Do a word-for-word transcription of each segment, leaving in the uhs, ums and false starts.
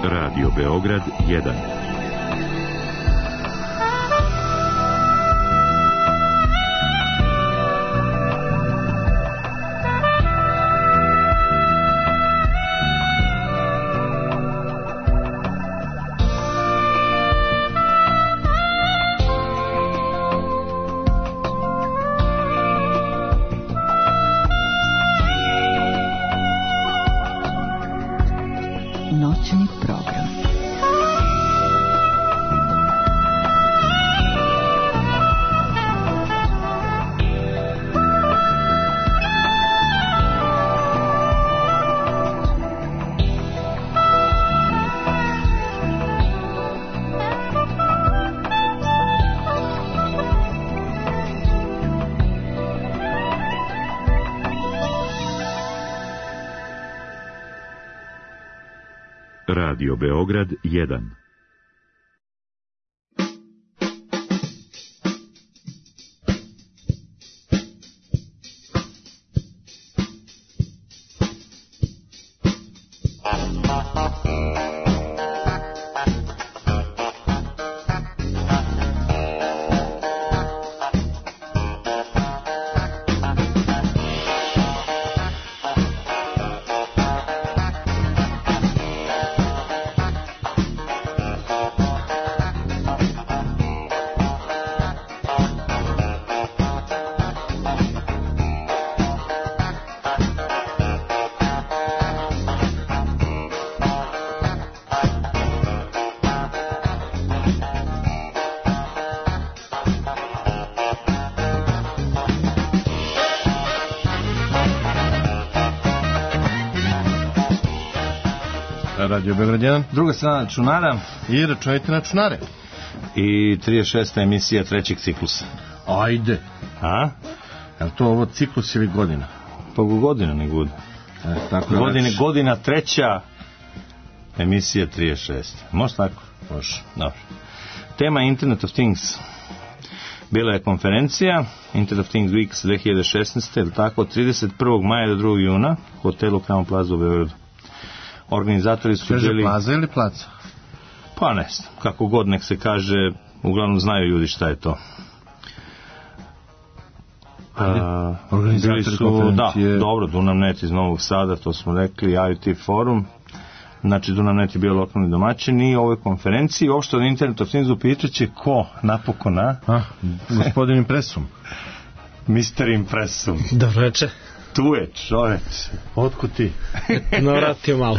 Radio Beograd jedan. Noćni program. Radio Beograd jedan. Radio Beograd jedan, druga strana računara i računajte na računare. I trideset šesta emisija trećeg ciklusa. Ajde. A? Je li to ovo ciklus ili godina? Pa godina ne god. E, tako godine, reći. godina treća emisija trideset šest. Može tako? Može. Dobro. Tema Internet of Things. Bila je konferencija Internet of Things Weeks dve hiljade šesnaeste, ili tako, od trideset prvog maja do drugog juna u hotelu Crown Plaza u Beogradu. Organizatori su kaže bili... plaza ili placa? Pa ne znam, kako god nek se kaže, uglavnom znaju ljudi šta je to. A, organizatori bili su, konferencije... Da, dobro, Dunamnet iz Novog Sada, to smo rekli, I O T forum, znači Dunamnet je bio lokalni domaćin i ovoj konferenciji, uopšte od Internet of Things pričat će ko napokon, a? A, gospodin Impresum. mister Impresum. Dobro veče. Tu je čoveč. Otkud ti? Navratio malo.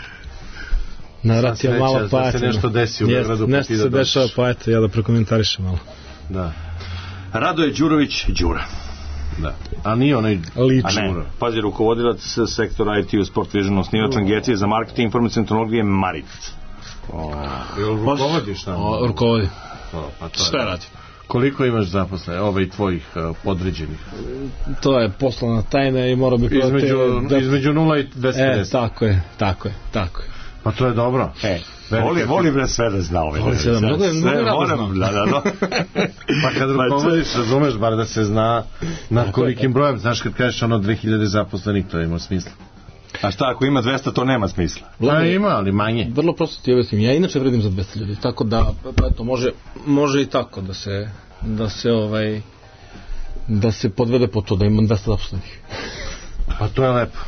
Navratio malo, pa da eto. se nešto desi u Beogradu. Nešto se dešava, pa eto, ja da prokomentarišem malo. Da. Radoje Đurović Đura. Da. A nije onaj lično. A ne, pazi, rukovodilac sektora I T u Sport Visionu, osnivač agencije za marketing i informacijne tehnologije Maric. Jel rukovodiš tamo? Rukovodi. Pa to Sve radi. Koliko imaš zaposle, ovaj tvojih uh, podređenih? To je poslovna tajna i mora bi... Između, da... između nula i dvesta pedeset. E, tako je, tako je, tako je. Pa to je dobro. E, voli, voli bre sve da zna ovaj. Voli sve da mnogo, mnogo rado znam. Da, da, da. Pa kad rukovodiš, razumeš, bar da se zna na kolikim brojem. Znaš, kad kažeš ono dve hiljade zaposlenih, to ima smisla. A šta, ako ima dvesta, to nema smisla? Pa ima, ali manje. Vrlo prosto ti objasnim. Ja inače vredim za dvesta ljudi, tako da, pa eto, može, može i tako da se, da se, ovaj, da se podvede po to, da imam dvesta zaposlenih. Pa to je lepo.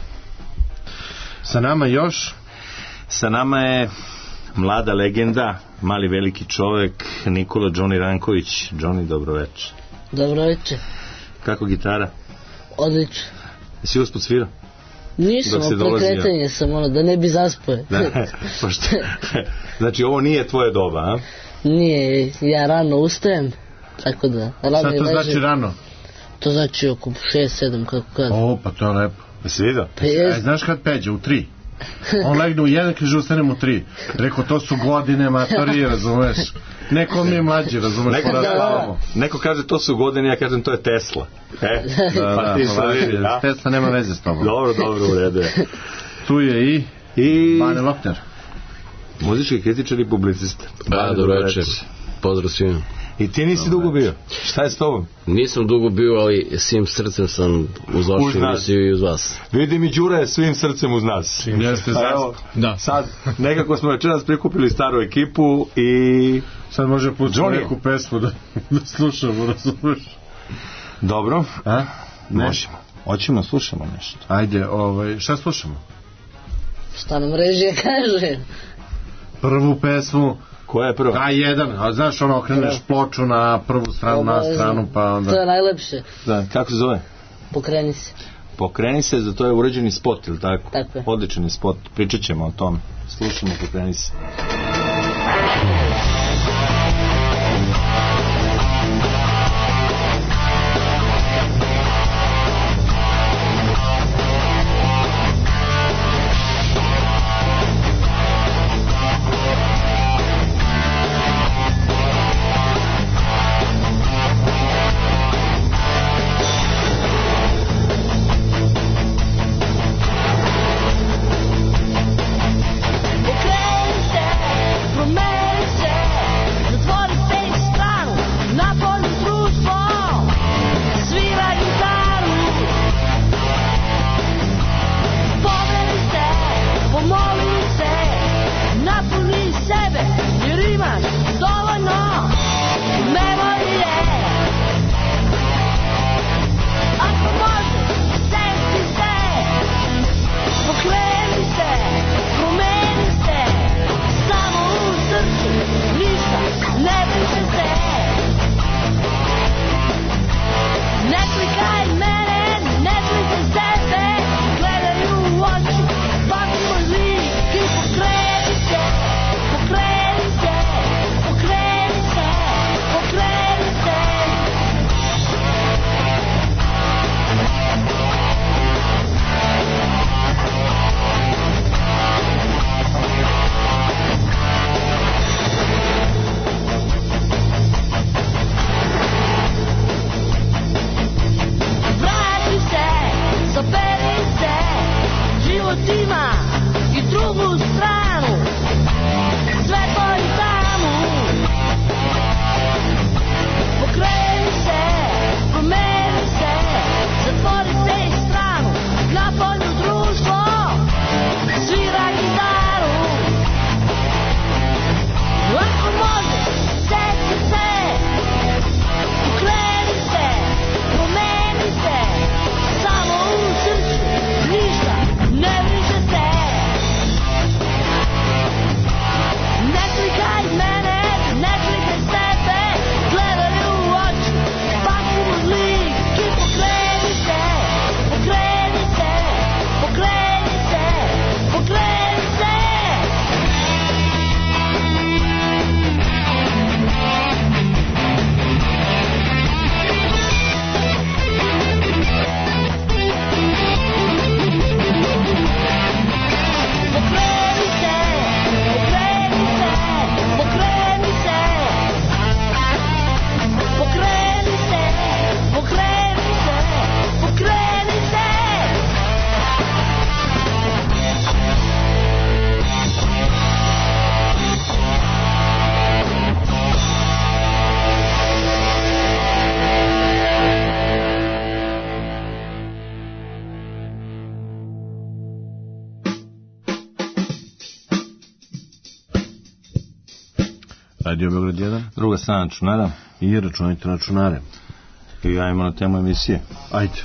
Sa nama još... Sa nama je mlada legenda, mali veliki čovek, Nikola Johnny Ranković. Johnny, dobro večer. Dobro večer. Kako gitara? Odlično. Jesi usput svirao? Nisam, o prekretanje sam, ono, da ne bi zaspoje. Da, pošto, znači, ovo nije tvoje doba, a? Nije, ja rano ustajem, tako da... Šta to ležim. Znači rano? To znači oko šest sedam, kako kada. O, pa to je lepo. Jesi vidio? Pa jest. A, znaš kad peđe, u tri? On legne u jedan, kaže ustanem u tri. Rekao, to su godine matorije, razumeš? Neko mi je mlađi, razumeš? Neko, da, da. Neko kaže to su godine, ja kažem to je Tesla. E? Da, pa ti da, vidi, da? Tesla nema veze s tobom. Dobro, dobro, u redu je. Tu je i, I... Bane Lokner. Muzički kritičar i publicista. Da, dobro večer. Pozdrav svima. I ti nisi dugo bio. Šta je s tobom? Nisam dugo bio, ali svim srcem sam uz vašu emisiju i uz vas. Vidim i Đura je svim srcem uz nas. Jeste, evo, da. Sad, nekako smo večeras prikupili staru ekipu i... Sad može pustiti neku pesmu da, da slušamo, razumeš? Dobro. A? Ne. Možemo. Hoćemo, slušamo nešto. Ajde, ovaj, šta slušamo? Šta nam režija kaže? Prvu pesmu. Koja je prva? A jedan, a znaš ono, okreneš ploču na prvu stranu, na stranu, pa onda... To je najlepše. Da, kako se zove? Pokreni se. Pokreni se, za to je uređeni spot, ili tako? Tako je. Odličan je spot, pričat ćemo o tom. Slušamo Pokreni se. Radio Beograd jedan. Druga strana računara. I računajte računare. I ajmo na temu emisije. Ajde.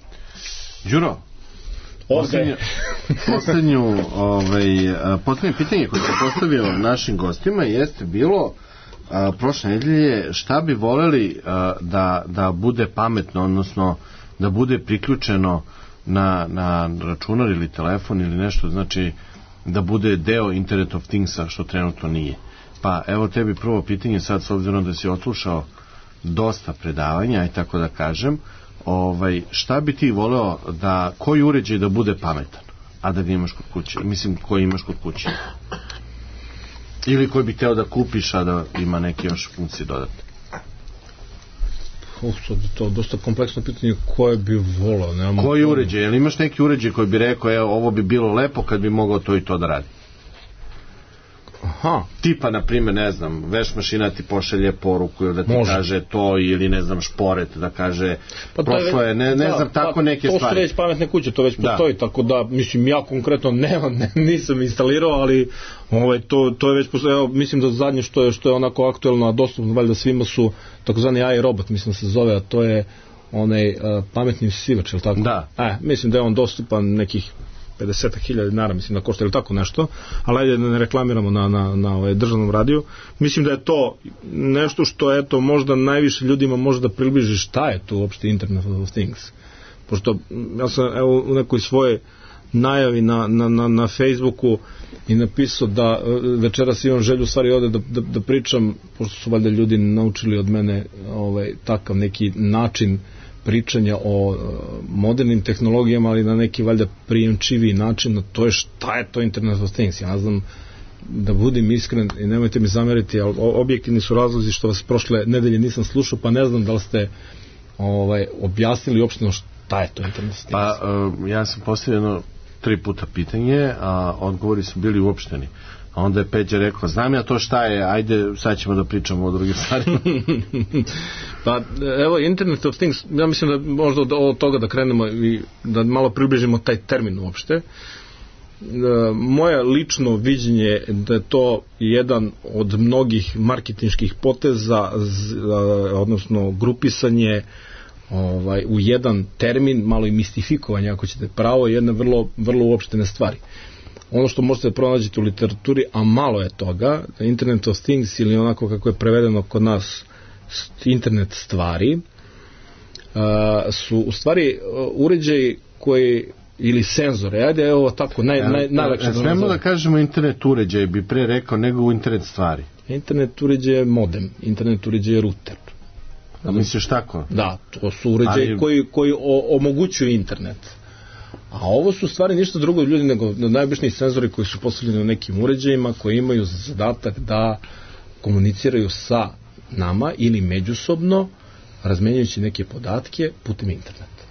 Đuro, Poslednju, poslednju, ovaj, poslednje pitanje koje sam postavio našim gostima jeste bilo a, prošle nedelje šta bi voleli a, da, da bude pametno, odnosno da bude priključeno na, na računar ili telefon ili nešto, znači da bude deo Internet of Thingsa, što trenutno nije. Pa evo tebi prvo pitanje sad, s obzirom da si odslušao dosta predavanja i tako da kažem, ovaj, šta bi ti voleo da, koji uređaj da bude pametan, a da ga imaš kod kuće, mislim koji imaš kod kuće, ili koji bi teo da kupiš, a da ima neke još funkcije dodatne? Uf, sad je to dosta kompleksno pitanje, koje bi volao, nemam... Koji uređaj, jel imaš neki uređaj koji bi rekao, evo, ovo bi bilo lepo kad bi mogao to i to da radi? Aha. Tipa, na primjer, ne znam, veš mašina ti pošalje poruku ili da ti može. Kaže to, ili ne znam, šporet da kaže pa prošlo je, ne, ne da, znam, tako pa, neke to stvari. To su već pametne kuće, to već postoji, da. Tako da, mislim, ja konkretno nemam, ne, nisam instalirao, ali ovaj, to, to je već postoji, evo, mislim da zadnje što je, što je onako aktuelno, a dostupno, valjda svima su takozvani A I robot, mislim se zove, a to je onaj uh, pametni usisivač, je li tako? Da. E, mislim da je on dostupan nekih pedeset hiljada dinara, mislim da košta ili tako nešto, ali ajde da ne reklamiramo na, na, na ovaj državnom radiju. Mislim da je to nešto što eto možda najviše ljudima može da približi šta je to uopšte Internet of Things. Pošto ja sam evo u nekoj svojoj najavi na, na, na, na Facebooku i napisao da večeras imam želju u stvari ovde da, da, da pričam, pošto su valjda ljudi naučili od mene ovaj, takav neki način pričanja o modernim tehnologijama, ali na neki valjda prijemčiviji način, to je šta je to Internet of Things. Ja znam, da budem iskren i nemojte mi zameriti, ali objektivni su razlozi što vas prošle nedelje nisam slušao, pa ne znam da li ste ovaj, objasnili uopšte šta je to Internet of Things. Pa, uh, ja sam postavljeno tri puta pitanje, a odgovori su bili uopšteni. A onda je Peđa rekao, znam ja to šta je, ajde, sad ćemo da pričamo o drugim stvarima. Pa, evo, Internet of Things, ja mislim da možda od, od toga da krenemo i da malo približimo taj termin uopšte. E, moje lično viđenje je da je to jedan od mnogih marketinških poteza, z, odnosno grupisanje ovaj, u jedan termin, malo i mistifikovanje, ako ćete pravo, jedne vrlo, vrlo uopštene stvari. Ono što možete pronađiti u literaturi, a malo je toga, Internet of Things ili onako kako je prevedeno kod nas internet stvari, uh, su u stvari uređaji koji, ili senzore, ajde evo tako, naj, ja, naj, najlakše. Ja, smemo da kažemo internet uređaj, bi pre rekao, nego u internet stvari. Internet uređaj je modem, internet uređaj je router. A misliš tako? Da, to su uređaji ali... koji, koji o, omogućuju internet. A ovo su stvari ništa drugo od ljudi nego najobičniji senzori koji su postavljeni u nekim uređajima koji imaju zadatak da komuniciraju sa nama ili međusobno razmenjujući neke podatke putem interneta.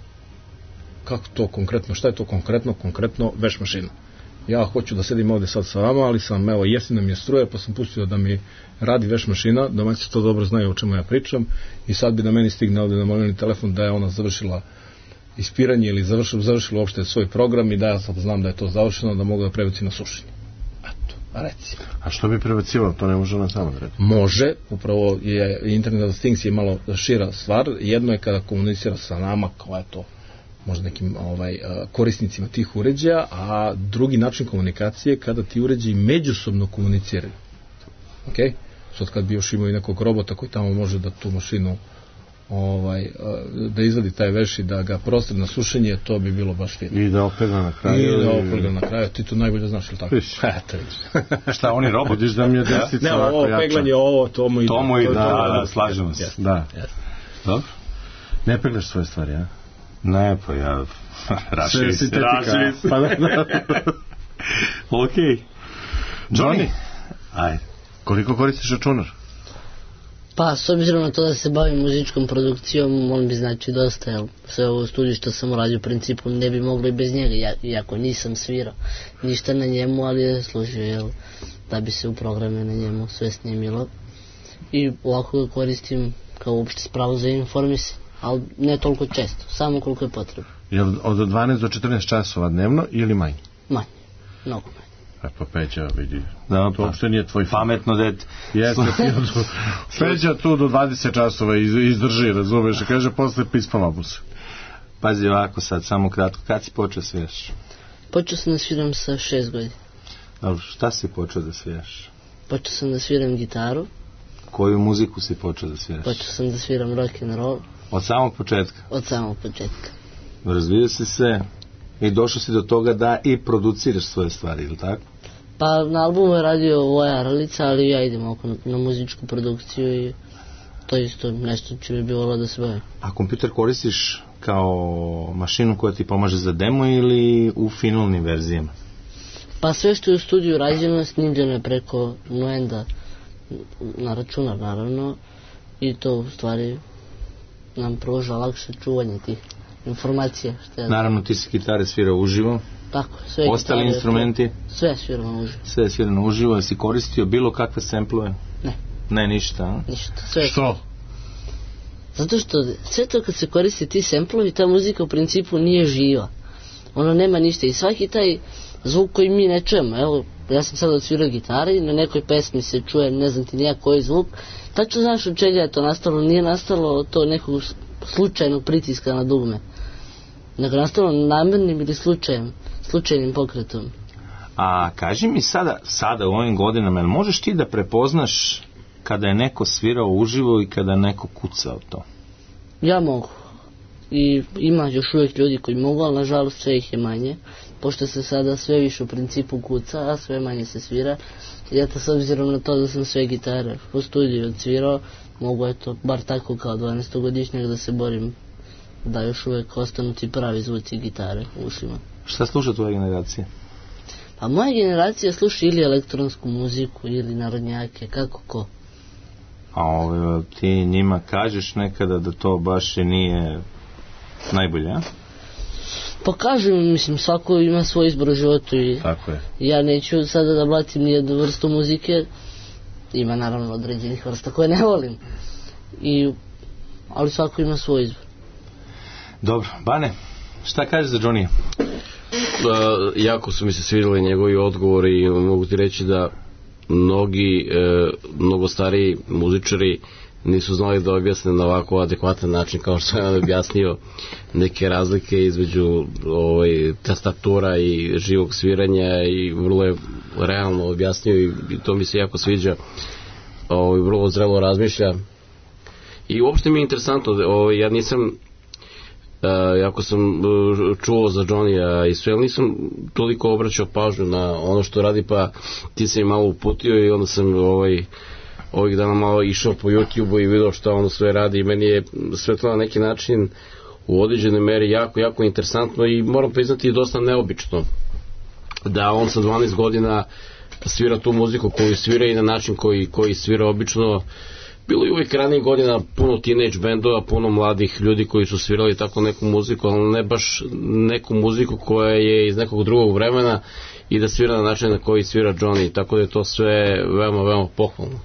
Kako to konkretno, šta je to konkretno? Konkretno veš mašina. Ja hoću da sedim ovde sad sa vama, ali sam, evo, jesina mi je struje, pa sam pustio da mi radi veš mašina, domaći to dobro znaju o čemu ja pričam i sad bi na meni stigne ovde na mobilni telefon da je ona završila ispiranje ili završilo, završilo uopšte svoj program i da ja sad znam da je to završeno, da mogu da prebacim na sušenje. Eto, reci. A što bi prebacivao? To ne može na samo da reci. Može, upravo je Internet of Things je malo šira stvar. Jedno je kada komunicira sa nama, kao je to možda nekim ovaj, korisnicima tih uređaja, a drugi način komunikacije kada ti uređaji međusobno komuniciraju. Ok? Sad kad bi još imao i nekog robota koji tamo može da tu mašinu ovaj, da izvadi taj veš i da ga prostre na sušenje, to bi bilo baš fino. I da opegla na kraju. I da opegla na kraju, ti to najbolje znaš, ili tako? Eto, šta, on je robot? Vidiš da mi je desnica ne, ovo peglanje, ovo, to mu ide. To mu ide, da, da, da, slažemo se. Da. Dobro. Ne peglaš svoje stvari, ja? Ne, pa ja... Rašili se, rašili se. Pa da, da. Okej. Johnny? Ajde. Koliko koristiš računar? Pa, s obzirom na to da se bavim muzičkom produkcijom, on bi znači dosta, jel, sve ovo studiju što sam uradio u principu ne bi moglo i bez njega, ja, iako nisam svirao ništa na njemu, ali je služio, jel, da bi se u programe na njemu sve snimilo. I ovako ga koristim kao uopšte spravu za informisanje, ali ne toliko često, samo koliko je potrebno. Jel od dvanaest do četrnaest časova dnevno ili manje? Manje, mnogo manje. E pa Peđa, vidi, da, to uopšte nije tvoj pametno dete. Jeste, Peđa tu do dvadeset časova izdrži, razumeš, i kaže posle pisma lobusa. Pazi ovako sad, samo kratko, kad si počeo sviraš? Počeo sam da sviram sa šest godina. Dobro, šta si počeo da sviraš? Počeo sam da sviram gitaru. Koju muziku si počeo da sviraš? Počeo sam da sviram rock and roll. Od samog početka? Od samog početka. Razvijao si se i došao si do toga da i produciraš svoje stvari, ili tako? Pa na albumu je radio Voja Aralica, ali ja idem oko na, na muzičku produkciju i to je isto nešto čime bi volao da se bavim. A kompjuter koristiš kao mašinu koja ti pomaže za demo ili u finalnim verzijama? Pa sve što je u studiju rađeno snimljeno je preko Nuenda na računar naravno i to u stvari nam pruža lakše čuvanje tih informacija. Što ja naravno ti si gitare svirao uživo, Tako, sve Ostali gitare, instrumenti? Sve svirano uživo. Sve svirano uživo, jesi koristio bilo kakve semplove? Ne. Ne, ništa, a? Ništa, sve. Što? Zato što sve to kad se koriste ti semplovi, ta muzika u principu nije živa. Ona nema ništa i svaki taj zvuk koji mi ne čujemo, evo, ja sam sad odsvirao gitare i na nekoj pesmi se čuje, ne znam ti nijak koji zvuk, tačno znaš od čega je to nastalo, nije nastalo od to nekog slučajnog pritiska na dugme, nego nastalo namernim ili slučajem, slučajnim pokretom. A kaži mi sada, sada u ovim godinama, jel možeš ti da prepoznaš kada je neko svirao uživo i kada je neko kucao to? Ja mogu. I ima još uvijek ljudi koji mogu, ali nažalost sve ih je manje, pošto se sada sve više u principu kuca, a sve manje se svira. I eto, s obzirom na to da sam sve gitare u studiju odsvirao, mogu eto, bar tako kao dvanaestogodišnjak da se borim da još uvijek ostanu ti pravi zvuci gitare u ušima. Šta sluša tvoja generacija? Pa moja generacija sluša ili elektronsku muziku ili narodnjake, kako ko. A ove, ti njima kažeš nekada da to baš i nije najbolje, a? Pa kažem, mislim, svako ima svoj izbor u životu i Tako je. ja neću sada da blatim nijednu vrstu muzike, ima naravno određenih vrsta koje ne volim, I, ali svako ima svoj izbor. Dobro, Bane, šta kažeš za Johnny? Uh, jako su mi se svidjeli njegovi odgovori i mogu ti reći da mnogi, e, mnogo stariji muzičari nisu znali da objasne na ovako adekvatan način kao što sam objasnio neke razlike između ovaj, tastatura i živog sviranja i vrlo je realno objasnio i, i to mi se jako sviđa, ovaj, vrlo zrelo razmišlja i uopšte mi je interesantno, ovaj, ja nisam Uh, jako sam uh, čuo za Johnny i sve, ali nisam toliko obraćao pažnju na ono što radi, pa ti se mi malo uputio i onda sam ovaj, ovih dana malo išao po YouTube-u i vidio što ono sve radi i meni je sve to na neki način u određenoj meri jako, jako interesantno i moram priznati dosta neobično da on sa dvanaest godina svira tu muziku koju svira i na način koji, koji svira obično. Bilo je uvijek ranijih godina puno teenage bendova, puno mladih ljudi koji su svirali tako neku muziku, ali ne baš neku muziku koja je iz nekog drugog vremena i da svira na način na koji svira Johnny, tako da je to sve veoma, veoma pohvalno.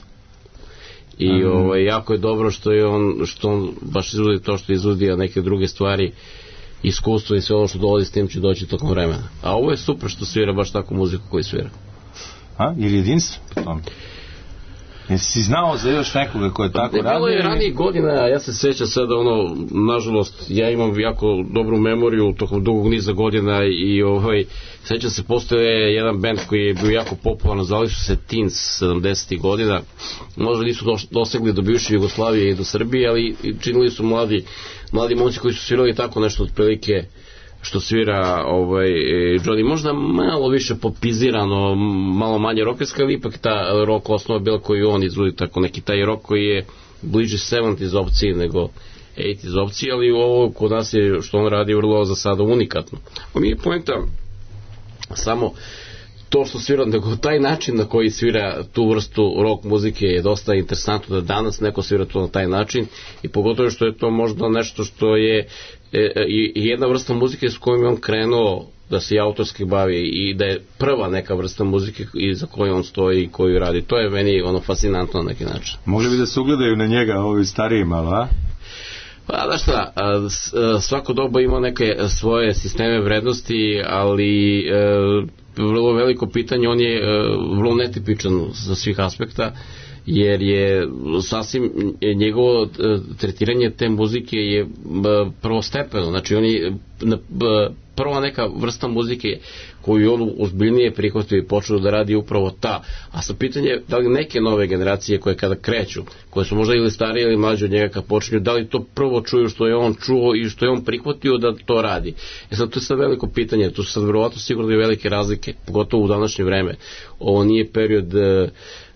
I mm. ovaj, jako je dobro što je on, što on baš izvodi to što izvodi, a neke druge stvari, iskustvo i sve ono što dolazi s tim će doći tokom vremena. A ovo je super što svira baš takvu muziku koju svira. A, ili jedinstvo po tome? Jesi si znao za još nekoga ko je tako radio? Bilo je ranijih godina, ja se sjećam sada, ono, nažalost, ja imam jako dobru memoriju tokom dugog niza godina i ovaj, sjećam se, postoje jedan band koji je bio jako popularan, zvali su se Teens sedamdesetih godina, možda nisu dosegli do bivše Jugoslavije i do Srbije, ali činili su mladi, mladi momci koji su svirali tako nešto otprilike što svira ovaj, Johnny, možda malo više popizirano, malo manje rokerska, ali ipak ta rock osnova bila koju on izvodi, tako neki taj rock koji je bliže sedamdesetih opciji nego osamdesetih opciji, ali ovo kod nas je što on radi vrlo za sada unikatno. On nije poenta samo to što svira, nego taj način na koji svira tu vrstu rock muzike je dosta interesantno da danas neko svira to na taj način i pogotovo što je to možda nešto što je e, i jedna vrsta muzike s kojom je on krenuo da se i autorski bavi i da je prva neka vrsta muzike i za koju on stoji i koju radi. To je meni ono fascinantno na neki način. Mogli bi da se ugledaju na njega ovi stariji malo, a? Pa da šta, svako doba ima neke svoje sisteme vrednosti, ali e, vrlo veliko pitanje, on je e, vrlo netipičan za svih aspekta, jer je sasvim njegovo tretiranje te muzike je prvostepeno, znači on je prva neka vrsta muzike koju on ozbiljnije prihvatio i počeo da radi upravo ta, a sa pitanje da li neke nove generacije koje kada kreću, koje su možda ili starije ili mlađe od njega kad počinju, da li to prvo čuju što je on čuo i što je on prihvatio da to radi. E sad to je sad veliko pitanje, tu su sad verovatno sigurno i velike razlike, pogotovo u današnje vreme. Ovo nije period uh,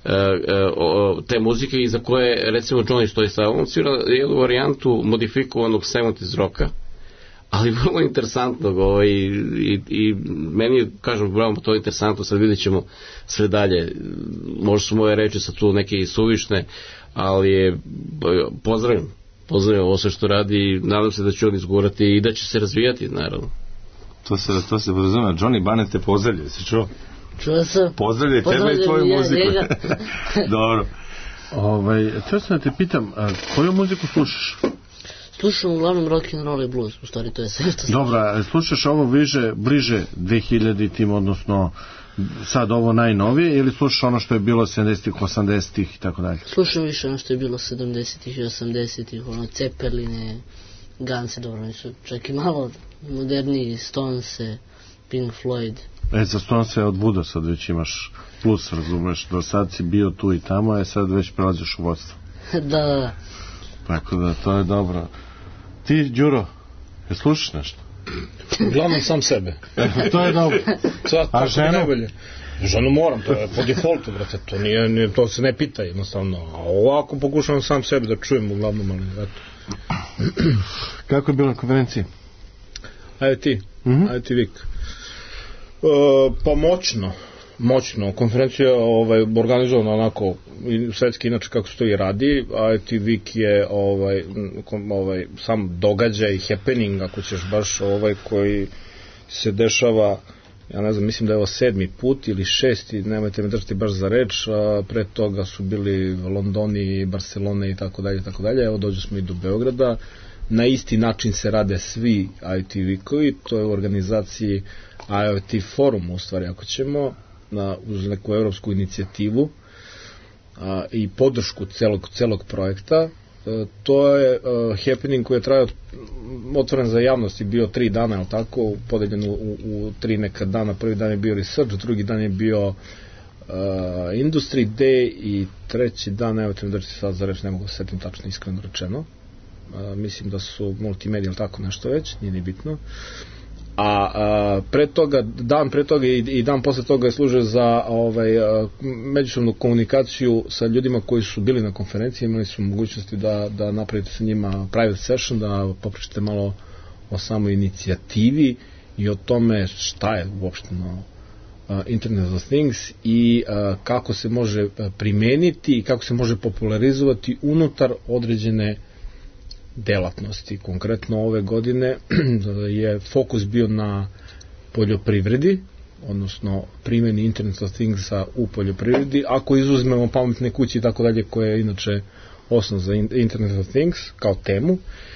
uh, te muzike i za koje recimo Johnny stoji sa, on svira jednu varijantu modifikovanog sedamdesetih roka, ali vrlo interesantno ovaj, i, i meni je, kažem, bravo to je interesantno, sad vidjet ćemo sve dalje, možda su moje reči sad tu neke i suvišne, ali je, pozdravim pozdravim ovo sve što radi i nadam se da će on izgurati i da će se razvijati naravno. To se, to se podrazumeva. Johnny Bennett te pozdravlja, si čuo? Čuo sam. Pozdravljaj tebe i tvoju ja muziku. Dobro. Ovaj, teo sam da te pitam, a, koju muziku slušaš? Slušam uglavnom rock and roll i blues, u stvari to je sve što slušam. Dobra, slušaš ovo bliže, bliže dve hiljaditim, odnosno sad ovo najnovije, ili slušaš ono što je bilo sedamdesetih, osamdesetih i tako dalje? Slušam više ono što je bilo sedamdesetih i osamdesetih, ono Ceppeline, Gunse, dobro, oni su čak i malo moderniji, Stonese, Pink Floyd. E, za Stonese od Vuda sad već imaš plus, razumeš, do sad si bio tu i tamo, a sad već prelaziš u vodstvo. Da, da, da. Tako da, to je dobro. Ti, Đuro, je slušaš nešto? Uglavnom sam sebe. To je dobro. Sad, A ženu? Najbolje. Ženu moram, to je po defaultu, brate, to, nije, nije, to se ne pita jednostavno. A ovako pokušavam sam sebe da čujem uglavnom, ali eto. Kako je bilo na konferenciji? Ajde ti, Mhm. ajde ti Vik. E, pa moćno, moćno. Konferencija je ovaj, organizovana onako, i svetski inače kako se to i radi, a ti Vik je ovaj, kom, ovaj, sam događaj, happening, ako ćeš baš ovaj koji se dešava, ja ne znam, mislim da je ovo sedmi put ili šesti, nemojte me držati baš za reč, a pre toga su bili Londoni, Barcelone i tako dalje, tako dalje. Evo dođu smo i do Beograda. Na isti način se rade svi I T Weekovi, to je u organizaciji I O T forum, u stvari, ako ćemo, na, uz neku evropsku inicijativu a, i podršku celog, celog projekta. E, to je uh, happening koji je trajao, otvoren za javnost i bio tri dana, je tako, podeljen u, u, u tri neka dana. Prvi dan je bio research, drugi dan je bio uh, industry day i treći dan, evo te mi držite sad za reč, ne mogu se setim tačno, iskreno rečeno. Uh, mislim da su multimedia ili tako nešto već, nije ni bitno. A, a pre toga, dan pre toga i, i dan posle toga je služio za ovaj, a, međusobnu komunikaciju sa ljudima koji su bili na konferenciji, imali su mogućnosti da, da napravite sa njima private session, da popričate malo o samoj inicijativi i o tome šta je uopšteno Internet of Things i a, kako se može primeniti i kako se može popularizovati unutar određene delatnosti. Konkretno ove godine je fokus bio na poljoprivredi, odnosno primjeni Internet of Thingsa u poljoprivredi, ako izuzmemo pametne kuće i tako dalje, koje je inače osnov za Internet of Things kao temu,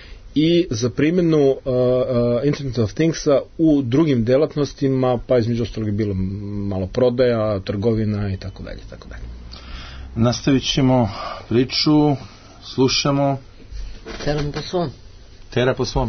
i za primjenu uh, uh, Internet of Thingsa u drugim delatnostima, pa između ostalog je bilo malo prodaja, trgovina i tako dalje, tako dalje. Nastavit ćemo priču, slušamo Teram po svom. Tera po svom.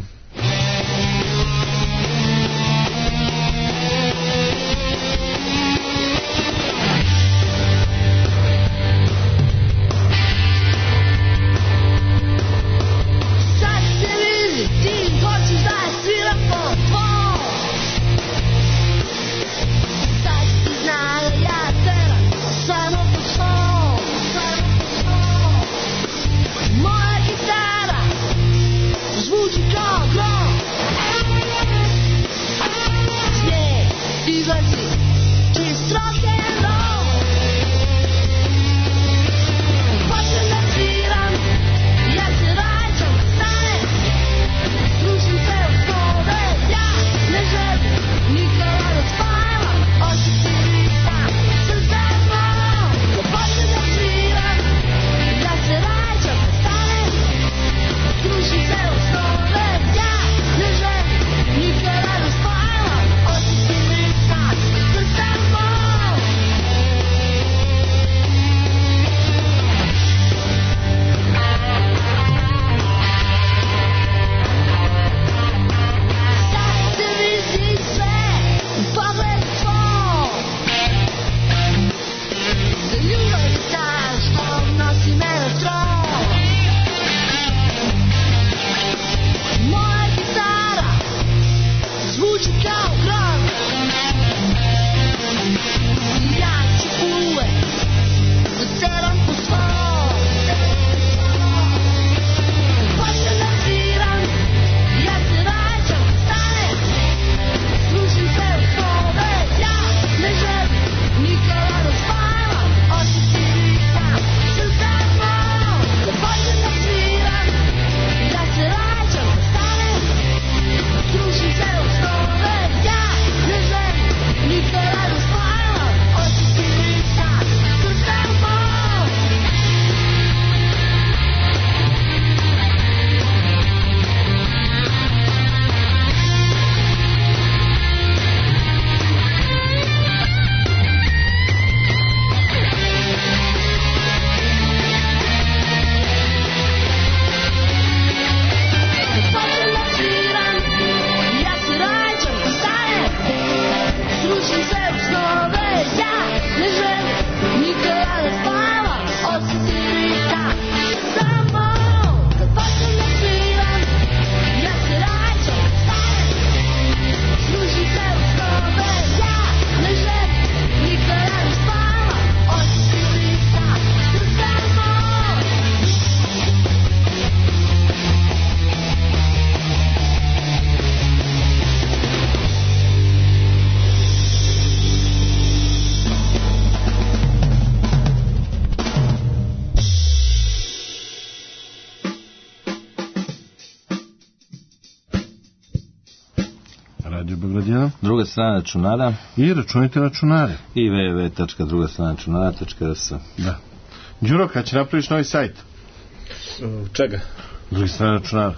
Nikada ne spajala, oči ti lica, sve samo druga strana računara i računajte računare i w w w tačka druga strana računara tačka r s. Da. Đuro, kad će napraviš novi sajt? Čega? Druga strana računara.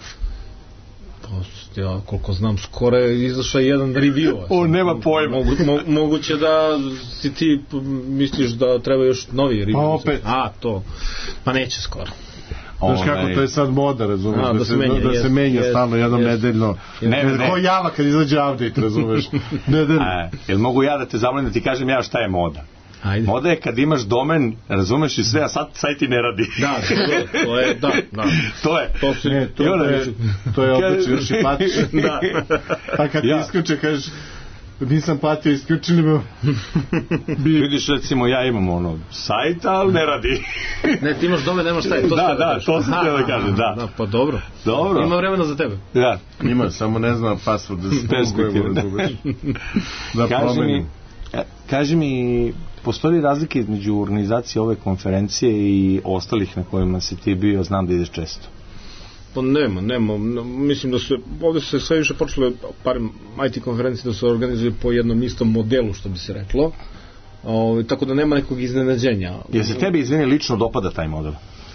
Pa, ja koliko znam, skoro je izašao jedan review. O, nema pojma. Mogu, mo, moguće da si ti misliš da treba još novi review. Pa opet. A, to. Pa neće skoro. Znaš kako, to je sad moda, razumeš, A, da, da se, se menja, da, da se jest, menja jest, stalno jednom jest. nedeljno. Ne, ne, ne. Ko java kad izađe update, razumeš. Nedeljno. A, jel mogu ja da te zamolim da ti kažem ja šta je moda? Ajde. Moda je kad imaš domen, razumeš i sve, a sad sajt ti ne radi. Da, to, to je, da, da. To je. To su, Ne, to, I onda to, je, to je opet Kaže- još i platiš. da. Pa kad ti Ja. isključe, kažeš, nisam platio, isključili me. Vidiš, recimo, ja imam ono, sajt, ali ne radi. Ne, ti imaš dome, nemaš taj. To Da, sve da, kažeš. to sam Aha, htio da kažem, da. Da, pa dobro. Dobro. Ima vremena za tebe. Ja. Ima, samo ne znam password da se Perspektivno, pogledamo, da. razumeš. Da Kaži mi, promenim. e, kaži mi, postoji li razlike između organizacije ove konferencije i ostalih na kojima si ti bio, znam da ideš često? Pa nema, nema. Mislim da se, ovdje su se sve više počele, par I T konferencije da se organizuju po jednom istom modelu, što bi se reklo. O, tako da nema nekog iznenađenja. Jer se tebi, izvini, lično dopada taj model?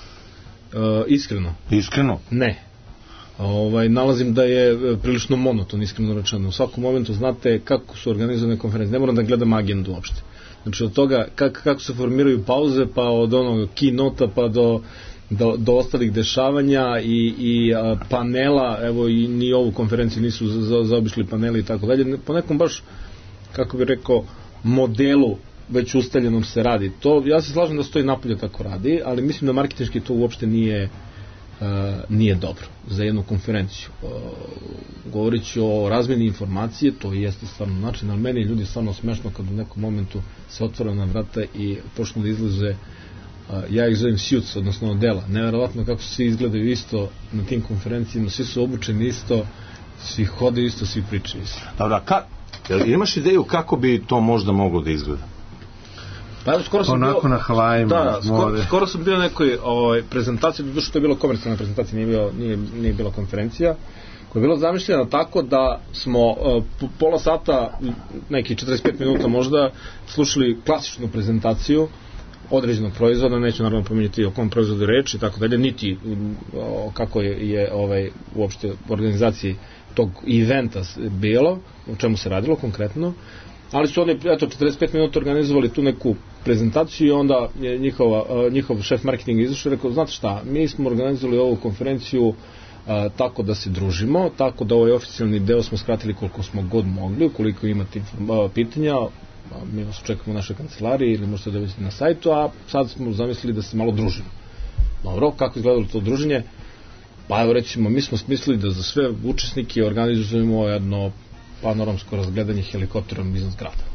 E, iskreno, Iskreno? ne. Ovaj, nalazim da je e, prilično monoton, iskreno rečeno. U svakom momentu znate kako su organizovane konferencije. Ne moram da gledam agendu uopšte. Znači od toga kak, kako se formiraju pauze, pa od onog keynota pa do, do, do ostalih dešavanja i, i a, panela, evo i ni ovu konferenciju nisu za, za, zaobišli paneli i tako dalje. Po nekom baš, kako bih rekao, modelu već ustaljenom se radi. To, ja se slažem da stoji napolje tako radi, ali mislim da marketinški to uopšte nije Uh, nije dobro za jednu konferenciju. Uh, govorit ću o razmjeni informacije, to jeste stvarno način, ali meni je ljudi stvarno smešno kad u nekom momentu se otvara na vrata i počnu da izlaze, uh, ja ih zovem suits, odnosno odela. Neverovatno kako svi izgledaju isto na tim konferencijama, svi su obučeni isto, svi hodaju isto, svi pričaju isto. Dobro, ka, jel imaš ideju kako bi to možda moglo da izgleda? Pa evo, skoro sam Onako bio, na Havajima, da, skoro, more. skoro sam bio na nekoj ovaj, prezentaciji, doduše to je bila komercijalna prezentacija, nije, bio, nije, nije bila konferencija, koja je bila zamišljena tako da smo uh, pola sata, neki četrdeset pet minuta možda, slušali klasičnu prezentaciju određenog proizvoda, neću naravno pominjati o kom proizvodu reč i tako dalje, niti um, o, kako je, je ovaj, uopšte u organizaciji tog eventa bilo, o čemu se radilo konkretno, ali su oni, eto, četrdeset pet minuta organizovali tu neku prezentaciju i onda je njihova, njihov šef marketinga izašao i rekao, znate šta, mi smo organizovali ovu konferenciju a, tako da se družimo, tako da ovaj oficijalni deo smo skratili koliko smo god mogli, ukoliko imate a, pitanja, a, mi vas očekamo u našoj kancelariji ili možete da vidite na sajtu, a sad smo zamislili da se malo družimo. Dobro, kako izgledalo to druženje? Pa evo recimo, mi smo smislili da za sve učesnike organizujemo jedno panoramsko razgledanje helikopterom iznad grada.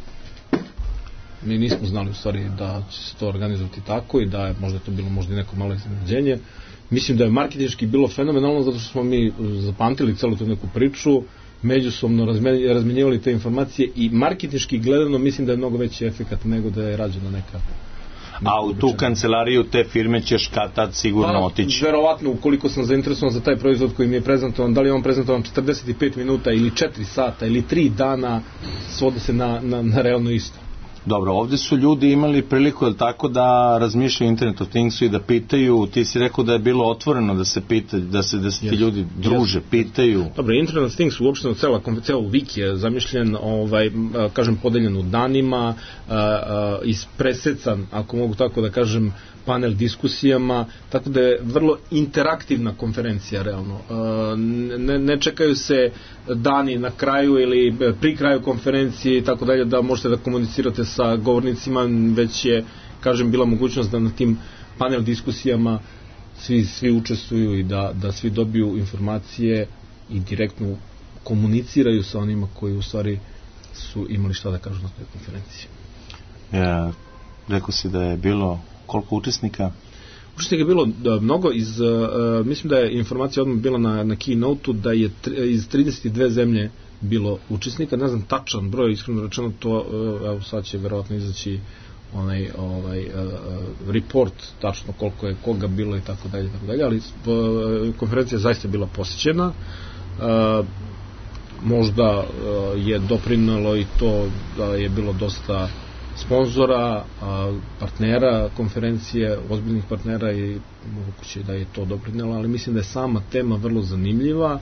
Mi nismo znali u stvari da će se to organizovati tako i da je možda to bilo možda i neko malo iznenađenje. Mislim da je marketinški bilo fenomenalno zato što smo mi zapamtili celu tu neku priču, međusobno razmenjivali te informacije i marketinški gledano mislim da je mnogo veći efekat nego da je rađena neka. A u tu kancelariju te firme ćeš kad tad sigurno Pa, otići. verovatno, ukoliko sam zainteresovan za taj proizvod koji mi je prezentovan, da li je on prezentovan četrdeset pet minuta ili četiri sata ili tri dana, svode se na, na, na realno isto. Dobro, ovde su ljudi imali priliku, jel tako, da razmišljaju o Internet of Thingsu i da pitaju, ti si rekao da je bilo otvoreno da se pita, da se, da se ti Yes. ljudi druže, Yes. pitaju. Dobro, Internet of Things uopšte cela ceo wiki je zamišljen, ovaj, kažem, podeljen u danima, a, a, ispresecan, ako mogu tako da kažem, panel diskusijama, tako da je vrlo interaktivna konferencija realno. A, ne, ne čekaju se dani na kraju ili pri kraju konferencije i tako dalje da možete da komunicirate sa govornicima, već je, kažem, bila mogućnost da na tim panel diskusijama svi, svi učestvuju i da, da svi dobiju informacije i direktno komuniciraju sa onima koji u stvari su imali šta da kažu na toj konferenciji. Ja, rekao si da je bilo koliko učesnika? Učesnika je bilo da, mnogo iz, uh, mislim da je informacija odmah bila na, na keynote-u da je tri, iz trideset dve zemlje bilo učesnika, ne znam tačan broj, iskreno rečeno to, uh, evo sad će verovatno izaći onaj ovaj uh, report tačno koliko je koga bilo i tako dalje tako dalje, ali uh, konferencija je zaista bila posjećena. Uh, možda je doprinalo i to da je bilo dosta sponzora, partnera konferencije, ozbiljnih partnera i moguće da je to doprinelo, ali mislim da je sama tema vrlo zanimljiva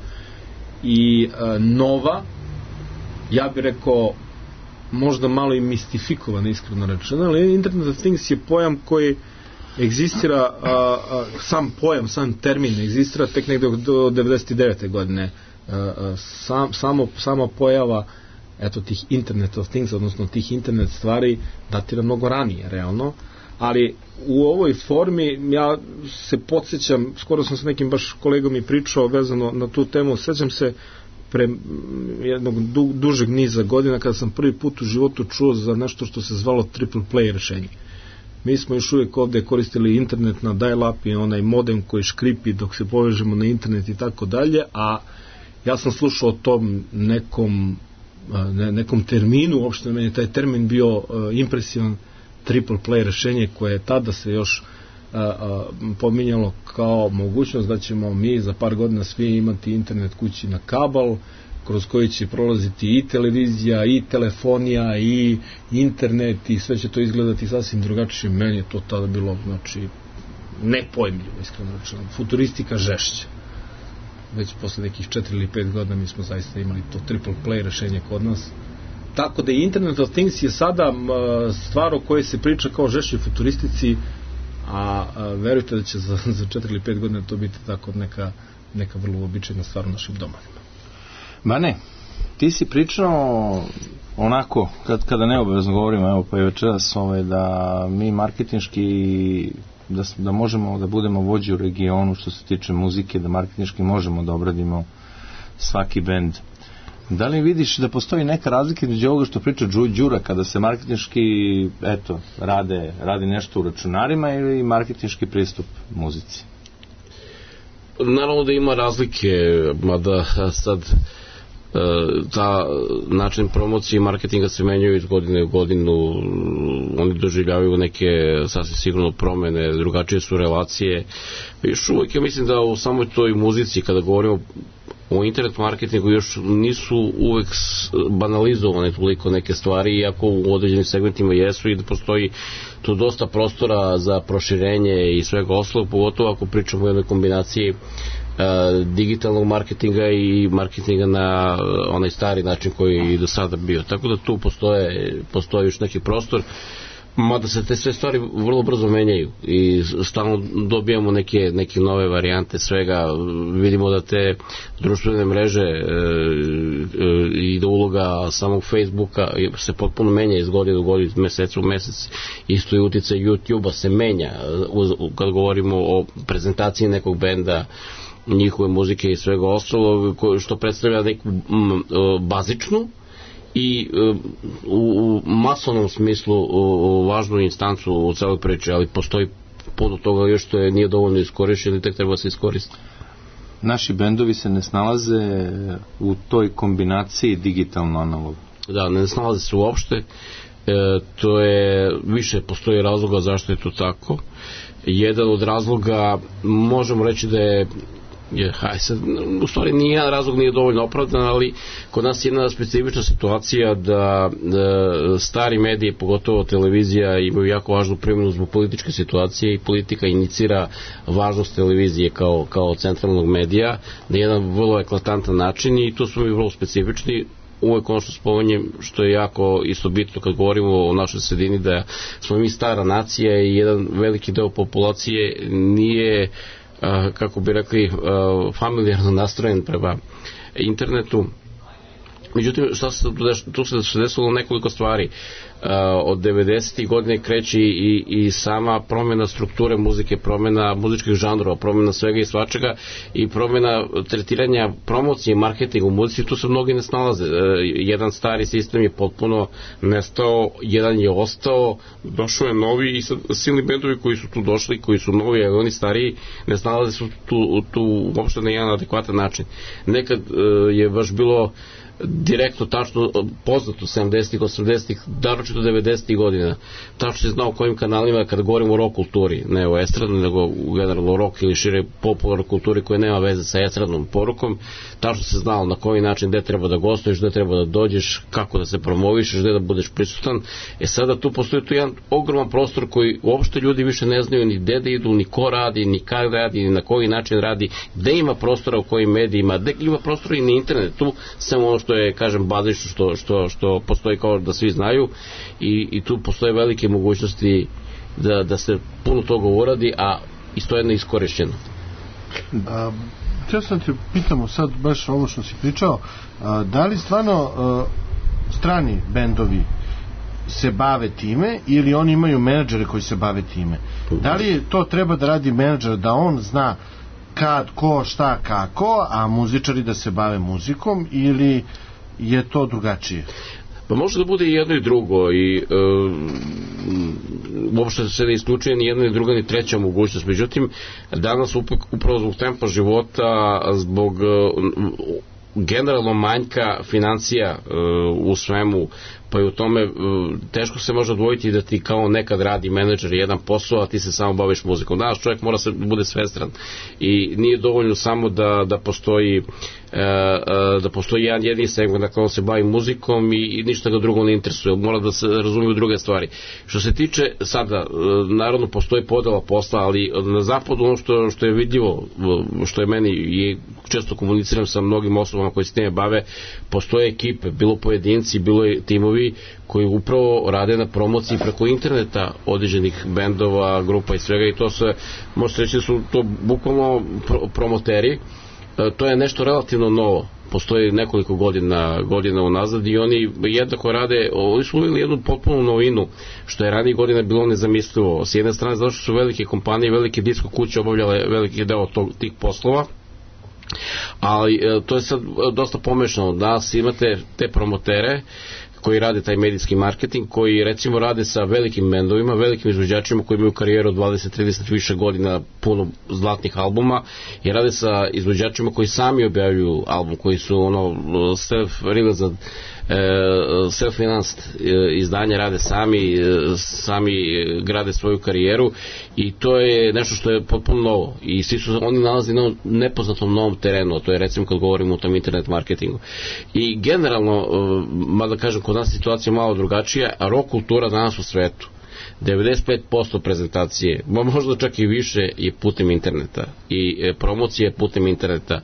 i nova, ja bih rekao možda malo i mistifikovana, iskreno rečeno, ali Internet of Things je pojam koji egzistira, a, a, sam pojam, sam termin egzistira tek negde do devedeset devete godine. A, a, sam, samo, sama pojava eto tih Internet of Things, odnosno tih internet stvari datira mnogo ranije, realno, ali u ovoj formi ja se podsjećam, skoro sam sa nekim baš kolegom i pričao vezano na tu temu, sećam se pre jednog du, dužeg niza godina kada sam prvi put u životu čuo za nešto što se zvalo triple play rešenje. Mi smo još uvijek ovde koristili internet na dial-up i onaj modem koji škripi dok se povežemo na internet i tako dalje, a ja sam slušao o tom nekom ne, nekom terminu, uopšte meni taj termin bio uh, impresivan, triple play rešenje koje je tada se još uh, uh, pominjalo kao mogućnost da ćemo mi za par godina svi imati internet kući na kabal, kroz koji će prolaziti i televizija, i telefonija, i internet, i sve će to izgledati sasvim drugačije. Meni je to tada bilo, znači, nepojmljivo, iskreno rečeno. Futuristika žešća. Već posle nekih četiri ili pet godina mi smo zaista imali to triple play rešenje kod nas. Tako da Internet of Things je sada stvar o kojoj se priča kao žešćoj futuristici, a, a verujte da će za, za četiri ili pet godina to biti tako neka, neka vrlo običajna stvar u našim domovima. Bane, ti si pričao onako, kad, kada neobavezno govorimo, evo pa i večeras, ovaj, da mi marketinški, da, da možemo da budemo vođi u regionu što se tiče muzike, da marketinški možemo da obradimo svaki bend. Da li vidiš da postoji neka razlika između ovoga što priča Đura kada se marketinški, eto, rade, radi nešto u računarima ili marketinški pristup muzici? Naravno da ima razlike, mada sad ta način promocije i marketinga se menjaju iz godine u godinu, oni doživljavaju neke sasvim sigurno promene, drugačije su relacije. Još uvijek ja mislim da u samoj toj muzici kada govorimo o internet marketingu još nisu uvek banalizovane toliko neke stvari, iako u određenim segmentima jesu i da postoji tu dosta prostora za proširenje i svega ostalog, pogotovo ako pričamo o jednoj kombinaciji Uh, digitalnog marketinga i marketinga na uh, onaj stari način koji je i do sada bio. Tako da tu postoje, postoji još neki prostor, mada se te sve stvari vrlo brzo menjaju i stalno dobijamo neke, neke nove varijante svega. Vidimo da te društvene mreže uh, uh, i da uloga samog Facebooka se potpuno menja iz godine do godine, mesec u mesec. Isto i uticaj YouTube-a se menja uh, kad govorimo o prezentaciji nekog benda, njihove muzike i svega ostalo, što predstavlja neku m, bazičnu i u, u masovnom smislu važnu instancu u celoj priči, ali postoji puno toga još što je nije dovoljno iskorišćeno i tek treba se iskoristiti. Naši bendovi se ne snalaze u toj kombinaciji digitalno-analog. Da, ne snalaze se uopšte. E, to je, više postoji razloga zašto je to tako. Jedan od razloga, možemo reći da je Je, haj, sad, u stvari nijedan razlog nije dovoljno opravdan, ali kod nas je jedna specifična situacija da, da stari mediji, pogotovo televizija, imaju jako važnu primjenu zbog političke situacije i politika inicira važnost televizije kao, kao centralnog medija na jedan vrlo eklatantan način i tu smo mi vrlo specifični. Uvek ono što spominjem, što je jako isto bitno kad govorimo o našoj sredini, da smo mi stara nacija i jedan veliki deo populacije nije, Uh, kako bi rekli, uh, familijarno nastrojen prema internetu. Međutim, šta se tu se desilo nekoliko stvari. Uh, od devedesetih godine kreće i, i sama promjena strukture muzike, promjena muzičkih žanrova, promjena svega i svačega i promjena tretiranja promocije i marketinga u muzici, tu se mnogi ne snalaze. Uh, jedan stari sistem je potpuno nestao, jedan je ostao, došao je novi i sad silni bendovi koji su tu došli, koji su novi, ali oni stariji ne snalaze su tu, tu uopšte na jedan adekvatan način. Nekad uh, je baš bilo direktno tačno poznato sedamdesetih, osamdesetih, naročito devedesetih godina. Tačno se znao kojim kanalima, kada govorimo o rock kulturi, ne o estradnoj, nego u generalno rock ili šire popularnoj kulturi koja nema veze sa estradnom porukom, tačno se znao na koji način, gde treba da gostuješ, gde treba da dođeš, kako da se promovišeš, gde da budeš prisutan. E sada tu postoji tu jedan ogroman prostor koji uopšte ljudi više ne znaju ni gde da idu, ni ko radi, ni kada radi, ni na koji način radi, gde ima prostora u kojim medijima, gde ima prostora i na internetu, samo ono što je, kažem, bazično, što, što, što postoji kao da svi znaju i, i tu postoje velike mogućnosti da, da se puno toga uradi, a isto je neiskorišćeno. A, htio sam te pitamo sad baš ovo što si pričao, a, da li stvarno a, strani bendovi se bave time ili oni imaju menadžere koji se bave time? Da li to treba da radi menadžer, da on zna kad, ko, šta, kako, a muzičari da se bave muzikom, ili je to drugačije? Pa može da bude i jedno i drugo i e, uopšte se ne isključuje ni jedna ni druga ni treća mogućnost. Međutim, danas upravo zbog tempa života, zbog e, generalno manjka financija e, u svemu, pa i u tome e, teško se može odvojiti da ti kao nekad radi menadžer jedan posao, a ti se samo baviš muzikom. Danas čovjek mora se bude svestran i nije dovoljno samo da, da postoji da postoji jedan jedini segment na kojem se bavi muzikom i, i ništa ga drugo ne interesuje, mora da se razumiju druge stvari. Što se tiče sada, naravno postoji podela posla, ali na zapadu ono što, što je vidljivo, što je meni i često komuniciram sa mnogim osobama koji se time bave, postoje ekipe, bilo pojedinci, bilo timovi koji upravo rade na promociji preko interneta određenih bendova, grupa i svega, i to se, možete reći da su to bukvalno pro, promoteri. To je nešto relativno novo, postoji nekoliko godina, godina unazad i oni jednako rade, oni su uvijeli jednu potpunu novinu, što je ranije godina bilo nezamislivo. S jedne strane zato što su velike kompanije, velike disko kuće obavljale veliki deo tog, tih poslova, ali to je sad dosta pomešano. Danas imate te promotere koji rade taj medijski marketing, koji recimo rade sa velikim bendovima, velikim izvođačima koji imaju karijeru od dvadeset trideset više godina, puno zlatnih albuma, i rade sa izvođačima koji sami objavljuju album, koji su ono self-realized, self-financed izdanje, rade sami, sami grade svoju karijeru, i to je nešto što je potpuno novo i svi su oni nalazi na nepoznatom novom terenu, to je recimo kad govorimo o tom internet marketingu. I generalno, mada kažem, kod nas situacija malo drugačija, a rock kultura danas u svetu devedeset pet posto prezentacije, možda čak i više, je putem interneta i promocije putem interneta.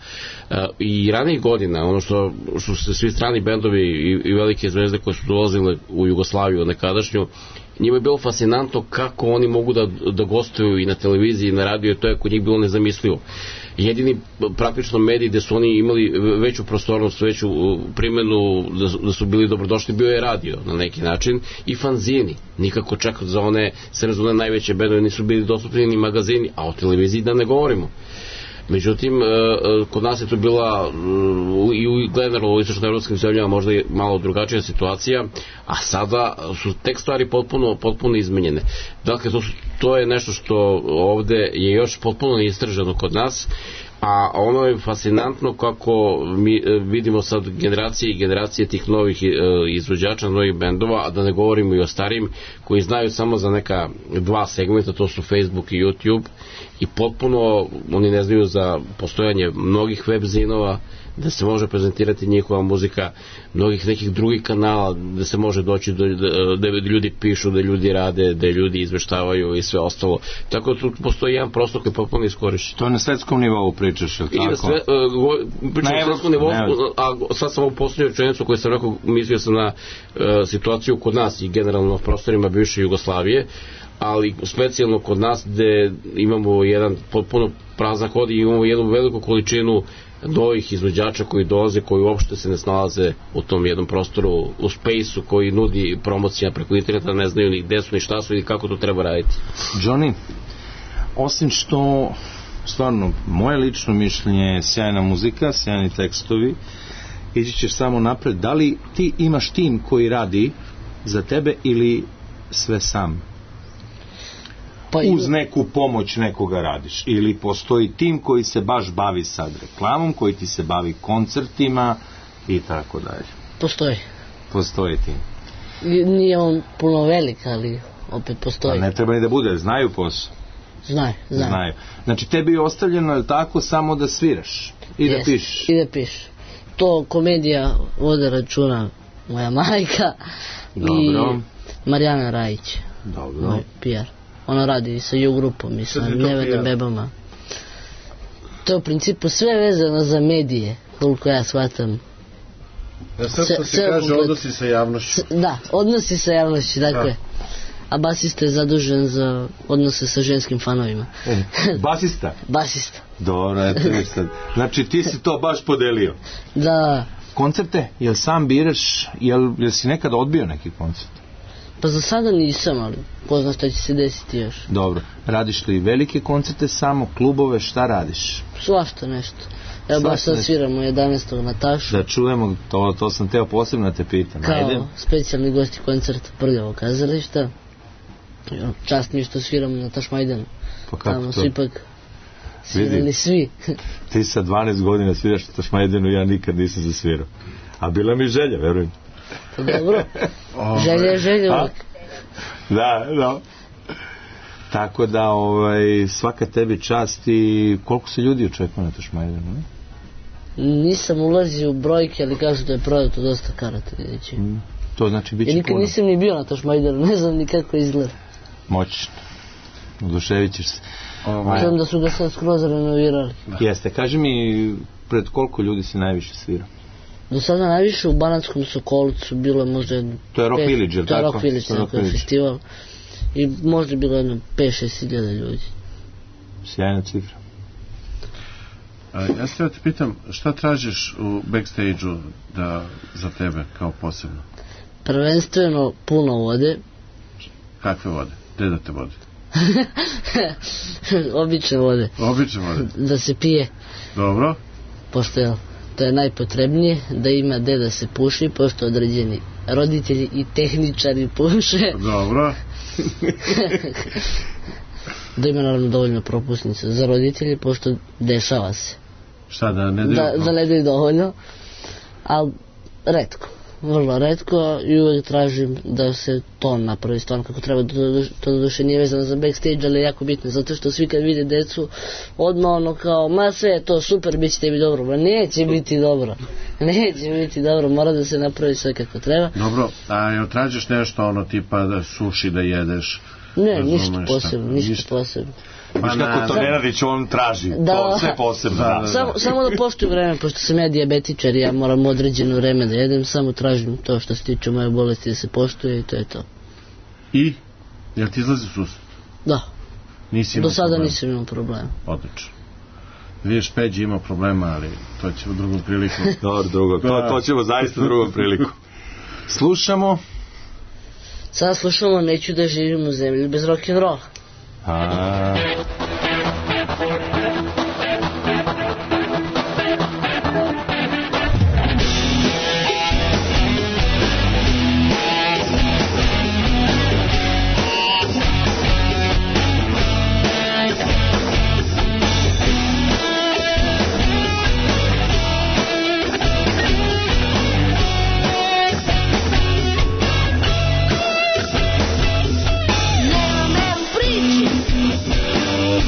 I ranih godina, ono što, što se svi strani bendovi i, i velike zvezde koje su dolazile u Jugoslaviju nekadašnju, njima je bilo fascinantno kako oni mogu da, da gostuju i na televiziji i na radiju, to je kod njih bilo nezamislivo. Jedini praktično mediji gde su oni imali veću prostornost, veću primenu, da su bili dobrodošli, bio je radio na neki način i fanzini. Nikako čak za one srezone najveće bendove nisu bili dostupni ni magazini, a o televiziji da ne govorimo. Međutim, kod nas je to bila i u generalno u istočnoevropskim zemljama možda je malo drugačija situacija, a sada su tek stvari potpuno, potpuno izmenjene. Dakle, to, su, to je nešto što ovde je još potpuno neistraženo kod nas, a ono je fascinantno kako mi vidimo sad generacije i generacije tih novih izvođača, novih bendova, a da ne govorimo i o starim, koji znaju samo za neka dva segmenta, to su Facebook i YouTube, i potpuno oni ne znaju za postojanje mnogih web zinova da se može prezentirati njihova muzika, mnogih nekih drugih kanala da se može doći do, da ljudi pišu, da ljudi rade, da ljudi izveštavaju i sve ostalo. Tako da tu postoji jedan prostor koji je potpuno iskorišćen. To na svetskom nivou pričaš, je li tako? I na sve, uh, pričam na svetskom nivou, a sad sam ovu posljednju rečenicu koju sam rekao, mislio sam na uh, situaciju kod nas i generalno u prostorima bivše Jugoslavije, ali specijalno kod nas gde imamo jedan potpuno prazan hod i imamo jednu veliku količinu novih izvođača koji dolaze, koji uopšte se ne snalaze u tom jednom prostoru, u spaceu koji nudi promocija preko interneta, ne znaju ni gde su, ni šta su i kako to treba raditi. Johnny, osim što stvarno moje lično mišljenje je sjajna muzika, sjajni tekstovi, ići ćeš samo napred, da li ti imaš tim koji radi za tebe ili sve sam? Pa uz neku pomoć nekoga radiš, ili postoji tim koji se baš bavi sad reklamom, koji ti se bavi koncertima i tako dalje? Postoji. Postoji tim. Nije on puno velik, ali opet postoji. Pa ne treba ni da bude, znaju posao. Znaju, znaju. Znaju. Znači tebi je ostavljeno, je tako, samo da sviraš i da Jest, pišeš. I da pišeš. To komedija vode računa moja majka. Dobro. I Marijana Rajić. Dobro. Moj P R. Ona radi sa U grupom i sa Nevednim bebama. To je u principu sve vezano za medije, koliko ja shvatam. Ja sad što se kaže odnosi sa javnošću. Da, odnosi sa javnošću, dakle. A basista je zadužen za odnose sa ženskim fanovima. Basista? Basista. Dobro, eto viš sad. Znači ti si to baš podelio. Da. Koncerte, jel sam biraš, jel, jel si nekada odbio neki koncert? Pa za sada nisam, ali ko zna šta će se desiti još. Dobro, radiš li velike koncerte samo, klubove, šta radiš? Svašta nešto. Evo baš sad sviramo jedanaestog na Tašu. Da čujemo, to, to sam teo posebno da te pitam. Kao Ajde. specijalni gosti koncert Prljavog kazališta. Čast mi je što sviramo na Tašmajdanu. Pa kako Tamo to? su ipak svirali svi. Ti sa dvanaest godina sviraš na Tašmajdanu, ja nikad nisam zasvirao. A bila mi želja, verujem. Pa dobro. Želja je želja uvijek. Da, da. Tako da, ovaj, svaka tebi čast. I koliko se ljudi očekuje na Tašmajdanu? Nisam ulazio u brojke, ali kažu da je prodato dosta karata. Znači. Mm. To znači bit će puno. Ja nikad nisam ni bio na Tašmajdanu, ne znam ni kako izgleda. Moćno. Oduševit ćeš se. Ovaj. Znam da su ga sad skroz renovirali. Jeste, kaži mi, pred koliko ljudi si najviše svirao? Do sada najviše u Banatskom Sokolcu bilo možda jedno... To je Rock Village, je li tako? To je Rock Village, tako je festival. I možda bilo jedno pet šest hiljada ljudi. Sjajna cifra. A, ja se te pitam, šta tražiš u backstage-u da, za tebe kao posebno? Prvenstveno puno vode. Kakve vode? Gde da te vode? Obične vode. Obične vode? Da se pije. Dobro. Pošto je to je najpotrebnije, da ima gde da se puši, pošto određeni roditelji i tehničari puše. Dobro. Da ima naravno dovoljno propusnica za roditelje, pošto dešava se. Šta, da ne daju? Da, da ne daju dovoljno, ali redko. Vrlo redko i uvek tražim da se to napravi stvarno kako treba. To do duše nije vezano za backstage, ali je jako bitno, zato što svi kad vide decu odmah ono kao, ma sve je to super, bit će tebi dobro. Ma neće biti dobro, neće biti dobro, mora da se napravi sve kako treba. Dobro, a jel tražiš nešto ono tipa da suši da jedeš? Ne, ništa posebno, ništa posebno. Viš kako to Nenadić on traži, da, to sve posebno. Da, da, da. Samo, samo da poštuju vreme, pošto sam ja dijabetičar i ja moram određeno vreme da jedem, samo tražim to što se tiče moje bolesti da se poštuje i to je to. I? Jel ti izlazi sus? Da. Nisi imao do sada problema? Nisam imao problema. Odlično. Vidiš, Peđi ima problema, ali to će u drugom priliku. Dobro, drugo, to, to ćemo zaista u drugom priliku. Slušamo. Sada slušamo Neću da živim u zemlji bez rock'n'rolla. A... Nema me u priči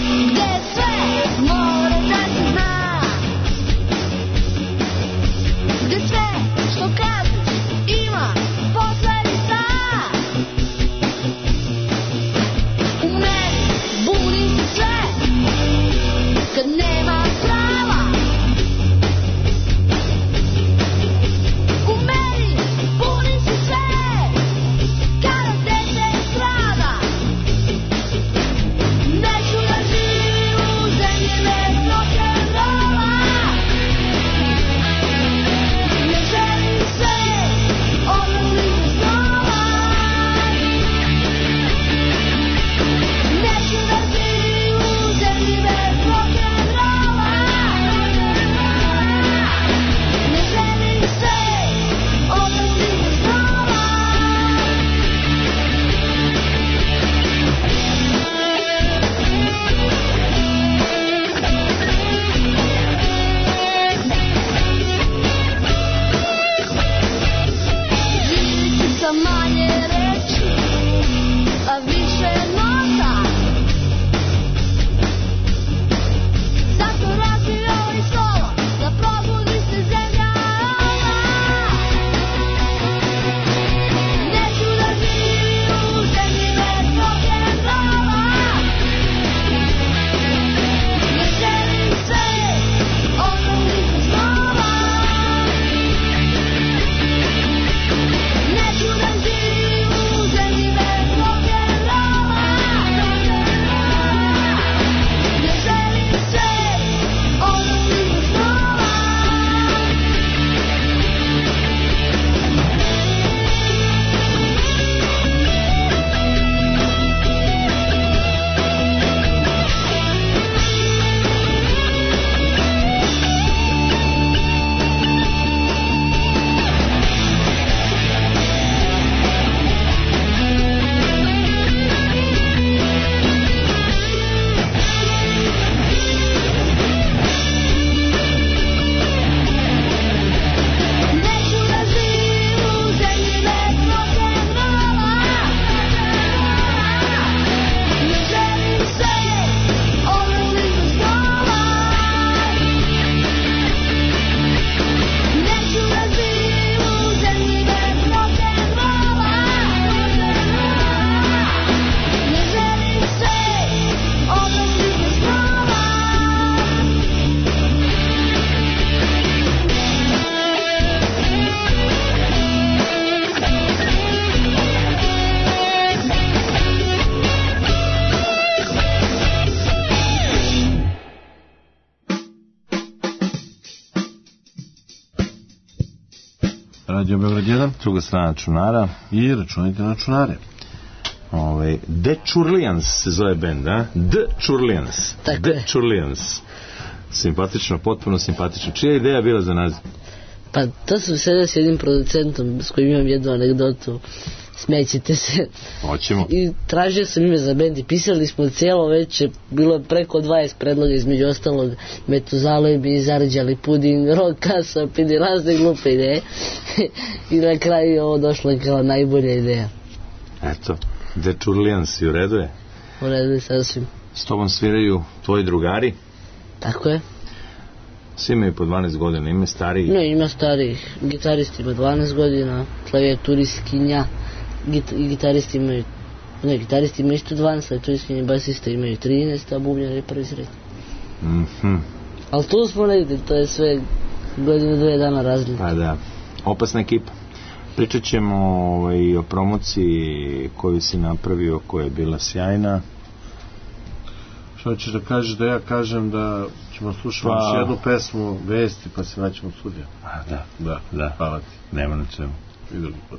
Radio Beograd jedan. Druga strana računara. I računajte na računare. Ove, The Churlians se zove bend, a? The Churlians. Tako The je. Churlians. Simpatično, potpuno simpatično. Čija je ideja bila za naziv? Pa to sam sada s jednim producentom s kojim imam jednu anegdotu. Smećite se. Hoćemo. I tražio sam ime za bend i pisali smo cijelo veče, bilo je preko dvadeset predloga, između ostalog Metuzalemi, Zarđali Puding, Rock Kasap i razne glupe ideje. I na kraju je ovo došlo kao najbolja ideja. Eto, The Churlians i u redu je. U redu je sasvim. S tobom sviraju tvoji drugari. Tako je. Svi imaju po dvanaest godina, ima stariji. Ne, ima starijih. Gitaristi ima dvanaest godina, klavijaturistkinja, git, i gitaristi imaju, ne, gitaristi imaju isto dvanaest, klavijaturistkinja i basista imaju trinaest, a bubnjar je prvi srednji. Mhm. Ali tu smo negdje, to je sve godinu, dve dana razlike. Pa da, opasna ekipa. Pričat ćemo ovaj, o promociji koju si napravio, koja je bila sjajna. Što hoćeš da kažeš da ja kažem da ćemo slušati Pa- još jednu pesmu Vesti pa se vraćamo u studio? A, da, Da, da. hvala ti. Nema na čemu. I drugi put.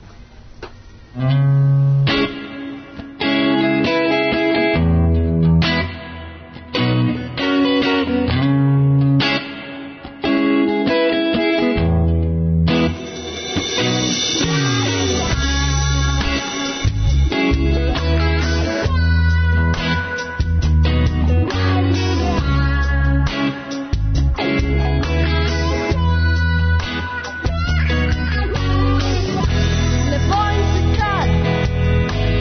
Ne bojim se kad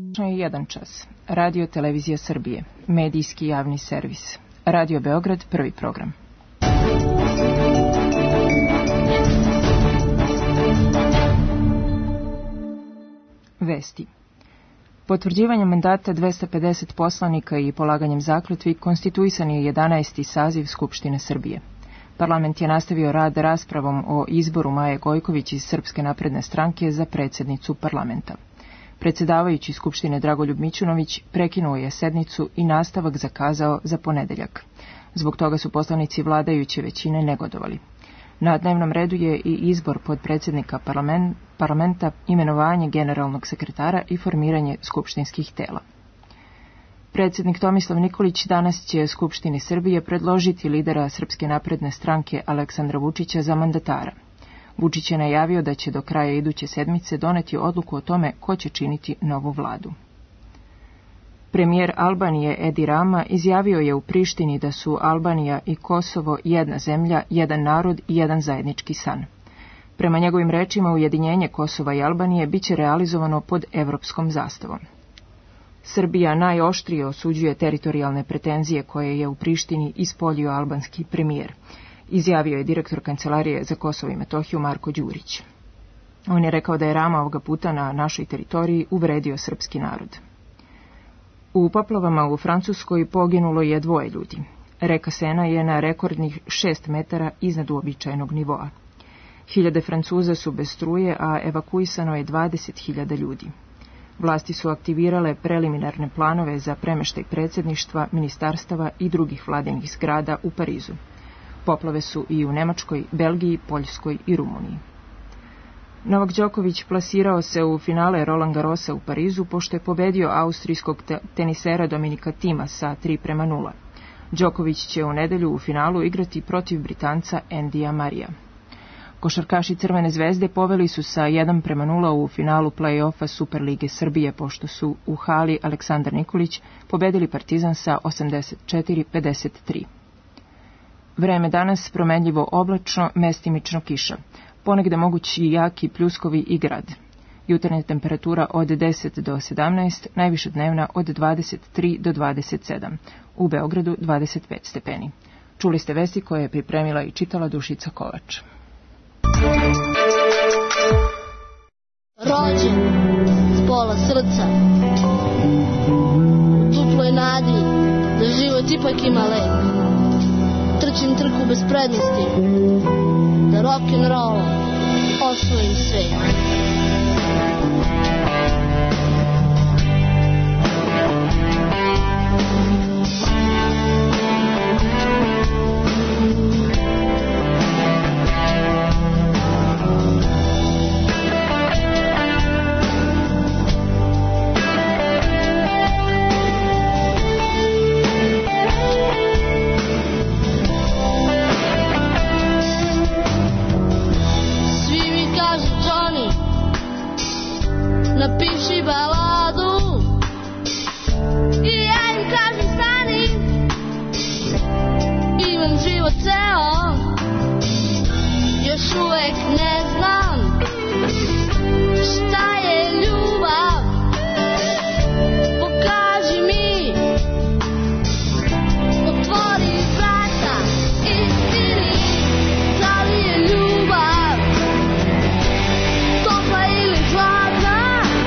je jedan čas. Radio Televizija Srbije, medijski javni servis. Radio Beograd, prvi program. Vesti. Potvrđivanjem mandata dvesta pedeset poslanika i polaganjem zakletvi konstituisan je jedanaesti saziv Skupštine Srbije. Parlament je nastavio rad raspravom o izboru Maje Gojković iz Srpske napredne stranke za predsjednicu parlamenta. Predsjedavajući Skupštine Dragoljub Mićunović prekinuo je sednicu i nastavak zakazao za ponedeljak. Zbog toga su poslanici vladajuće većine negodovali. Na dnevnom redu je i izbor podpredsjednika parlament, parlamenta, imenovanje generalnog sekretara i formiranje skupštinskih tela. Predsjednik Tomislav Nikolić danas će Skupštini Srbije predložiti lidera Srpske napredne stranke Aleksandra Vučića za mandatara. Vučić je najavio da će do kraja iduće sedmice doneti odluku o tome ko će činiti novu vladu. Premijer Albanije Edi Rama izjavio je u Prištini da su Albanija i Kosovo jedna zemlja, jedan narod i jedan zajednički san. Prema njegovim rečima, ujedinjenje Kosova i Albanije biće realizovano pod evropskom zastavom. Srbija najoštrije osuđuje teritorijalne pretenzije koje je u Prištini ispoljio albanski premijer, izjavio je direktor Kancelarije za Kosovo i Metohiju Marko Đurić. On je rekao da je Rama ovoga puta na našoj teritoriji uvredio srpski narod. U poplavama u Francuskoj poginulo je dvoje ljudi. Reka Sena je na rekordnih šest metara iznad uobičajenog nivoa. Hiljade Francuza su bez struje, a evakuisano je dvadeset hiljada ljudi. Vlasti su aktivirale preliminarne planove za premeštaj predsjedništva, ministarstava i drugih vladinih zgrada u Parizu. Poplave su i u Nemačkoj, Belgiji, Poljskoj i Rumuniji. Novak Đoković plasirao se u finale Roland Garrosa u Parizu pošto je pobedio austrijskog te tenisera Dominika Tima sa tri prema nula. Đoković će u nedelju u finalu igrati protiv Britanca Endija Marija. Košarkaši Crvene zvezde poveli su sa jedan prema nula u finalu play-offa Superlige Srbije pošto su u hali Aleksandar Nikolić pobedili Partizan sa osamdeset četiri pedeset tri. Vreme danas promenljivo oblačno, mestimično kiša. Ponegde mogući jaki pljuskovi i grad. Jutarnja temperatura od deset do sedamnaest, najviša dnevna od dvadeset tri do dvadeset sedam. U Beogradu dvadeset pet stepeni. Čuli ste vesti koje je pripremila i čitala Dušica Kovač. Rođen s pola srca, u tuploj nadi da život ipak ima lek. Trčim trku bez prednosti, da rock'n'roll osvojim svet. Napiši baladu i ja im kažem stani, imam život ceo, još uvek ne znam šta je ljubav, pokaži mi, otvori vrata istini, da li je ljubav topla ili hladna.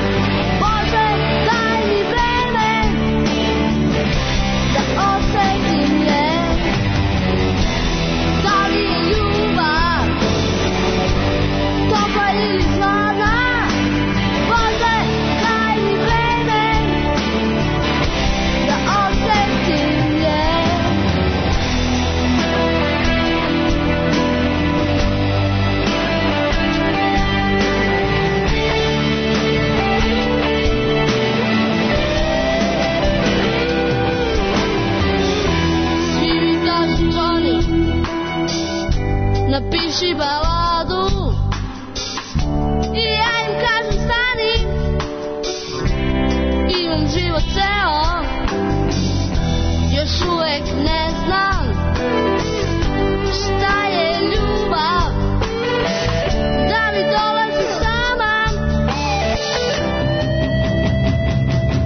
Napiši baladu i ja im kažem stani, imam život ceo, još uvek ne znam šta je ljubav, da li dolazi sama,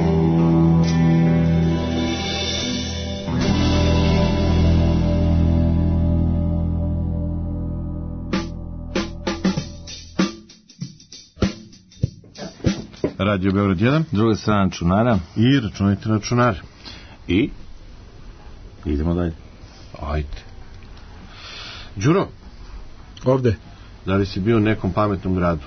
Radio Beograd jedan, druga strana računara i računajte računare. I idemo dalje. Ajde. Đuro, Ovde? da li si bio u nekom pametnom gradu?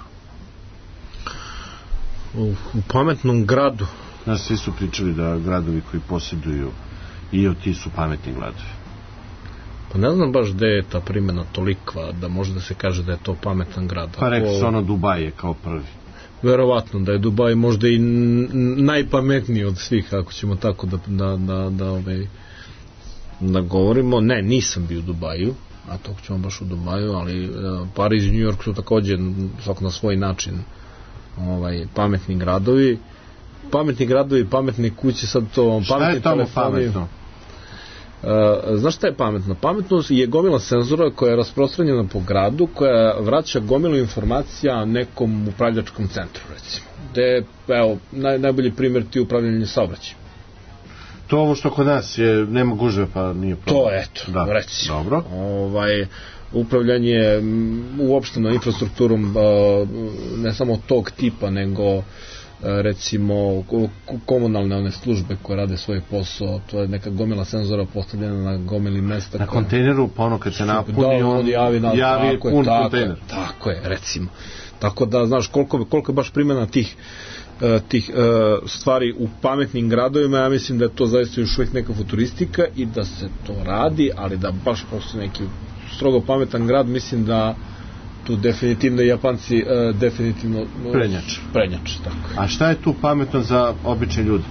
U, u pametnom gradu? Znaš, svi su pričali da gradovi koji posjeduju I O T su pametni gradovi. Pa ne znam baš gde je ta primjena tolikva da može da se kaže da je to pametan grad. Pa rekao Ako... se ono Dubaj je kao prvi. Verovatno da je Dubaj možda i najpametniji od svih, ako ćemo tako da da, da, da, ovaj, da govorimo. Ne, nisam bio u Dubaju, a to ćemo baš u Dubaju, ali uh, Pariz i New York su takođe svako na svoj način ovaj, pametni gradovi. Pametni gradovi, pametne kuće, sad to... Šta je tamo pametno? Uh, znaš šta je pametno? Pametno je gomila senzora koja je rasprostranjena po gradu, koja vraća gomilu informacija nekom upravljačkom centru, recimo. Gde, evo, naj, najbolji primjer ti upravljanje saobraćajem. To ovo što kod nas je, nema gužve, pa nije problem. To, eto, da. recimo. Dobro. Ovaj, upravljanje uopšteno infrastrukturom ne samo tog tipa, nego recimo komunalne one službe koje rade svoj posao, to je neka gomila senzora postavljena na gomili mesta. Na koja... kontejneru, pa ono kad se napuni, da, on javi, na, javi tako pun je, tako kontejner. Je, tako je, recimo. Tako da, znaš, koliko, koliko je baš primjena tih tih uh, stvari u pametnim gradovima, ja mislim da je to zaista još uvijek neka futuristika i da se to radi, ali da baš postoji neki strogo pametan grad, mislim da tu definitivno Japanci uh, definitivno uh, prednjač. prednjač tako. A šta je tu pametno za obične ljude?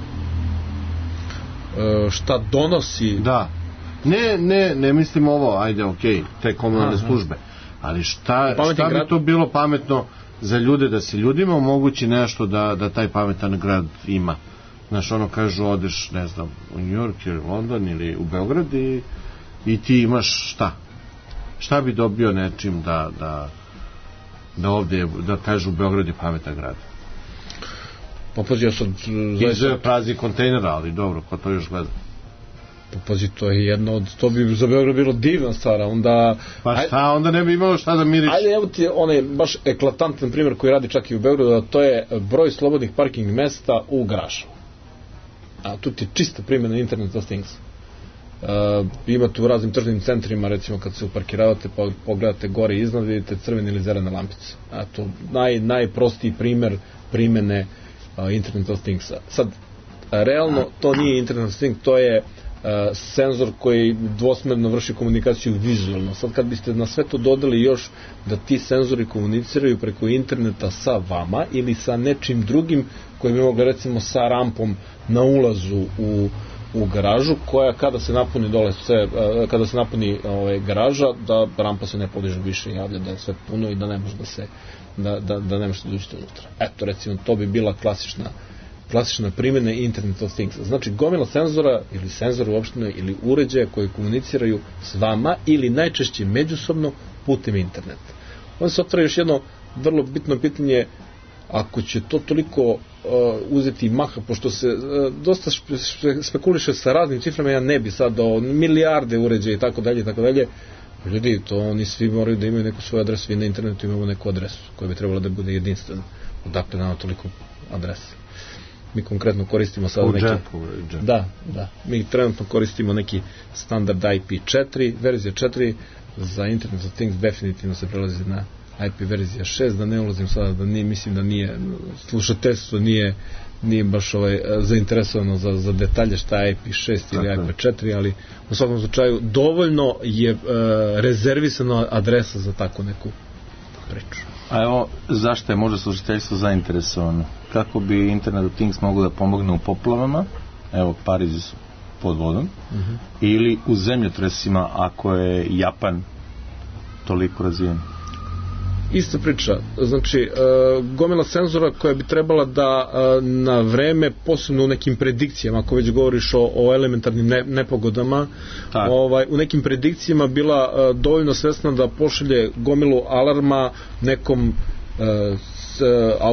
Uh, šta donosi? Da. Ne, ne, ne mislim ovo, ajde, okej, okay, te komunalne Aha. službe, ali šta, šta bi to bilo pametno za ljude, da se ljudima omogući nešto da, da taj pametan grad ima. Znaš, ono kažu, odeš, ne znam, u New York ili London ili u Beograd i, i ti imaš šta? Šta bi dobio nečim da, da, da ovdje, da kažu Beograd je pametan grad? Pa pazi, ja sad... Izve prazni kontejnera, ali dobro, ko to još gleda? Pa pazi, to je jedno od, to bi za Beograd bilo divna stvar, onda... Pa šta, onda ne bi imalo šta da miriš. Ajde, evo ti onaj baš eklatantan primjer koji radi čak i u Beogradu, a to je broj slobodnih parking mesta u garažu. A tu ti je čista primjena Internet of Things. Uh, ima tu u raznim tržnim centrima, recimo kad se uparkiravate pa pogledate gore i iznad, vidite crvene ili zelene lampice. A to naj, najprostiji primjer primjene uh, Internet of Thingsa. Sad, uh, realno to nije Internet of Things, to je Uh, senzor koji dvosmerno vrši komunikaciju vizualno. Sad kad biste na sve to dodali još da ti senzori komuniciraju preko interneta sa vama ili sa nečim drugim koji bi mogli recimo sa rampom na ulazu u, u garažu, koja kada se napuni dole sve, uh, kada se napuni ovaj, garaža, da rampa se ne podiže više, javlja da je sve puno i da ne može da se da, da, da ne može da uđete unutra. Eto, recimo, to bi bila klasična klasična primjena Internet of Things. Znači, gomila senzora ili senzora uopšteno ili uređaja koji komuniciraju s vama ili najčešće međusobno putem interneta. Onda se otvara još jedno vrlo bitno pitanje, ako će to toliko uh, uzeti maha, pošto se uh, dosta špe, spekuliše sa raznim ciframa, ja ne bi sad o milijarde uređaja i tako dalje i tako dalje. Ljudi, to oni svi moraju da imaju neku svoju adresu i na internetu imamo neku adresu koja bi trebala da bude jedinstvena. Odakle nama toliko adresa? Mi konkretno koristimo sada neki... Džepu, džepu. Da, da. Mi trenutno koristimo neki standard I P četiri, verzija četiri, za Internet of Things definitivno se prelazi na I P verzija šest, da ne ulazim sada, da nije, mislim da nije, slušateljstvo nije, nije baš ovaj, zainteresovano za, za detalje šta je I P šest ili I P četiri, ali u svakom slučaju dovoljno je uh, rezervisana adresa za takvu neku priču. A evo, zašto je možda slušateljstvo zainteresovano? Kako bi Internet of Things moglo da pomogne u poplavama, evo Pariz pod vodom, uh-huh. ili u zemljotresima ako je Japan toliko razvijen? Ista priča, znači uh, gomila senzora koja bi trebala da uh, na vreme, posebno u nekim predikcijama, ako već govoriš o, o elementarnim ne, nepogodama, ovaj, u nekim predikcijama bila uh, dovoljno svesna da pošalje gomilu alarma nekom uh, s, uh,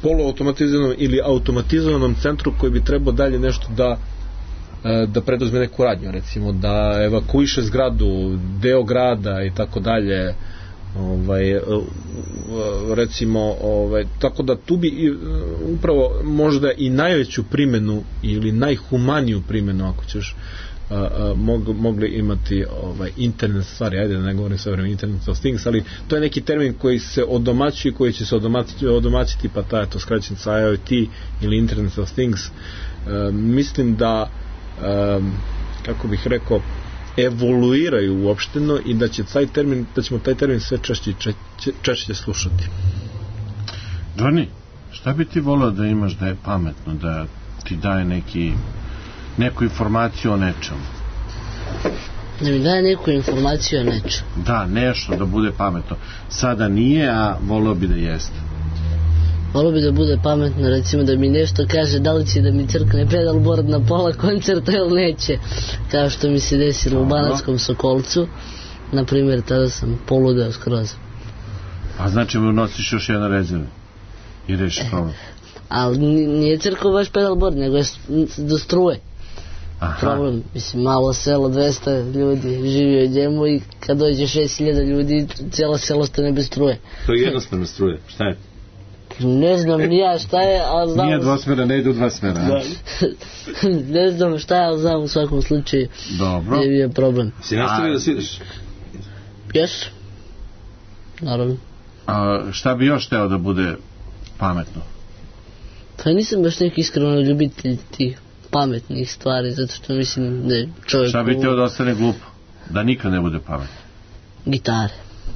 poluautomatizovanom ili automatizovanom centru koji bi trebao dalje nešto da da preduzme neku radnju, recimo da evakuiše zgradu, deo grada i tako dalje, ovaj, recimo ovaj, tako da tu bi upravo možda i najveću primjenu ili najhumaniju primjenu, ako ćeš, a, a, mog, mogli imati ovaj, internet stvari, ajde da ne govorim sve vreme internet of things, ali to je neki termin koji se odomaćuje, koji će se odomaćiti, odomaćiti pa ta je to skraćenica I O T ili internet of things. A, mislim da Um, kako bih rekao, evoluiraju uopšteno i da će taj termin, da ćemo taj termin sve češće češće, češće slušati. Johnny, šta bi ti volao da imaš da je pametno, da ti daje neki neku informaciju o nečemu? Da mi daje neku informaciju o nečemu? Da, nešto da bude pametno. Sada nije, a volao bi da jeste. Volio bi da bude pametno, recimo da mi nešto kaže da li će da mi crkne pedalboard na pola koncerta ili neće, kao što mi se desilo u Banatskom Sokolcu, na primjer, tada sam poludeo skroz. A znači mu nosiš još jedan rezerv i reši problem. Ali nije crkao baš pedalboard, nego je do struje. Aha. Problem, mislim, malo selo, dvesta ljudi živi u njemu i kad dođe šest hiljada ljudi, cijelo selo stane bez struje. To je jednostavno struje, šta je? Ne znam ni ja šta je, ali znam... Nije dvosmera, ne ide u dva smera. Da. Ne znam šta je, ali znam u svakom slučaju. Dobro. Je bio problem. Si nastavio da sviđaš? Jes. Naravno. A šta bi još teo da bude pametno? Pa nisam baš neki iskreno ljubitelj tih pametnih stvari, zato što mislim da je čovjek... Šta bi teo da ostane glupo? Da nikad ne bude pametno? Gitare.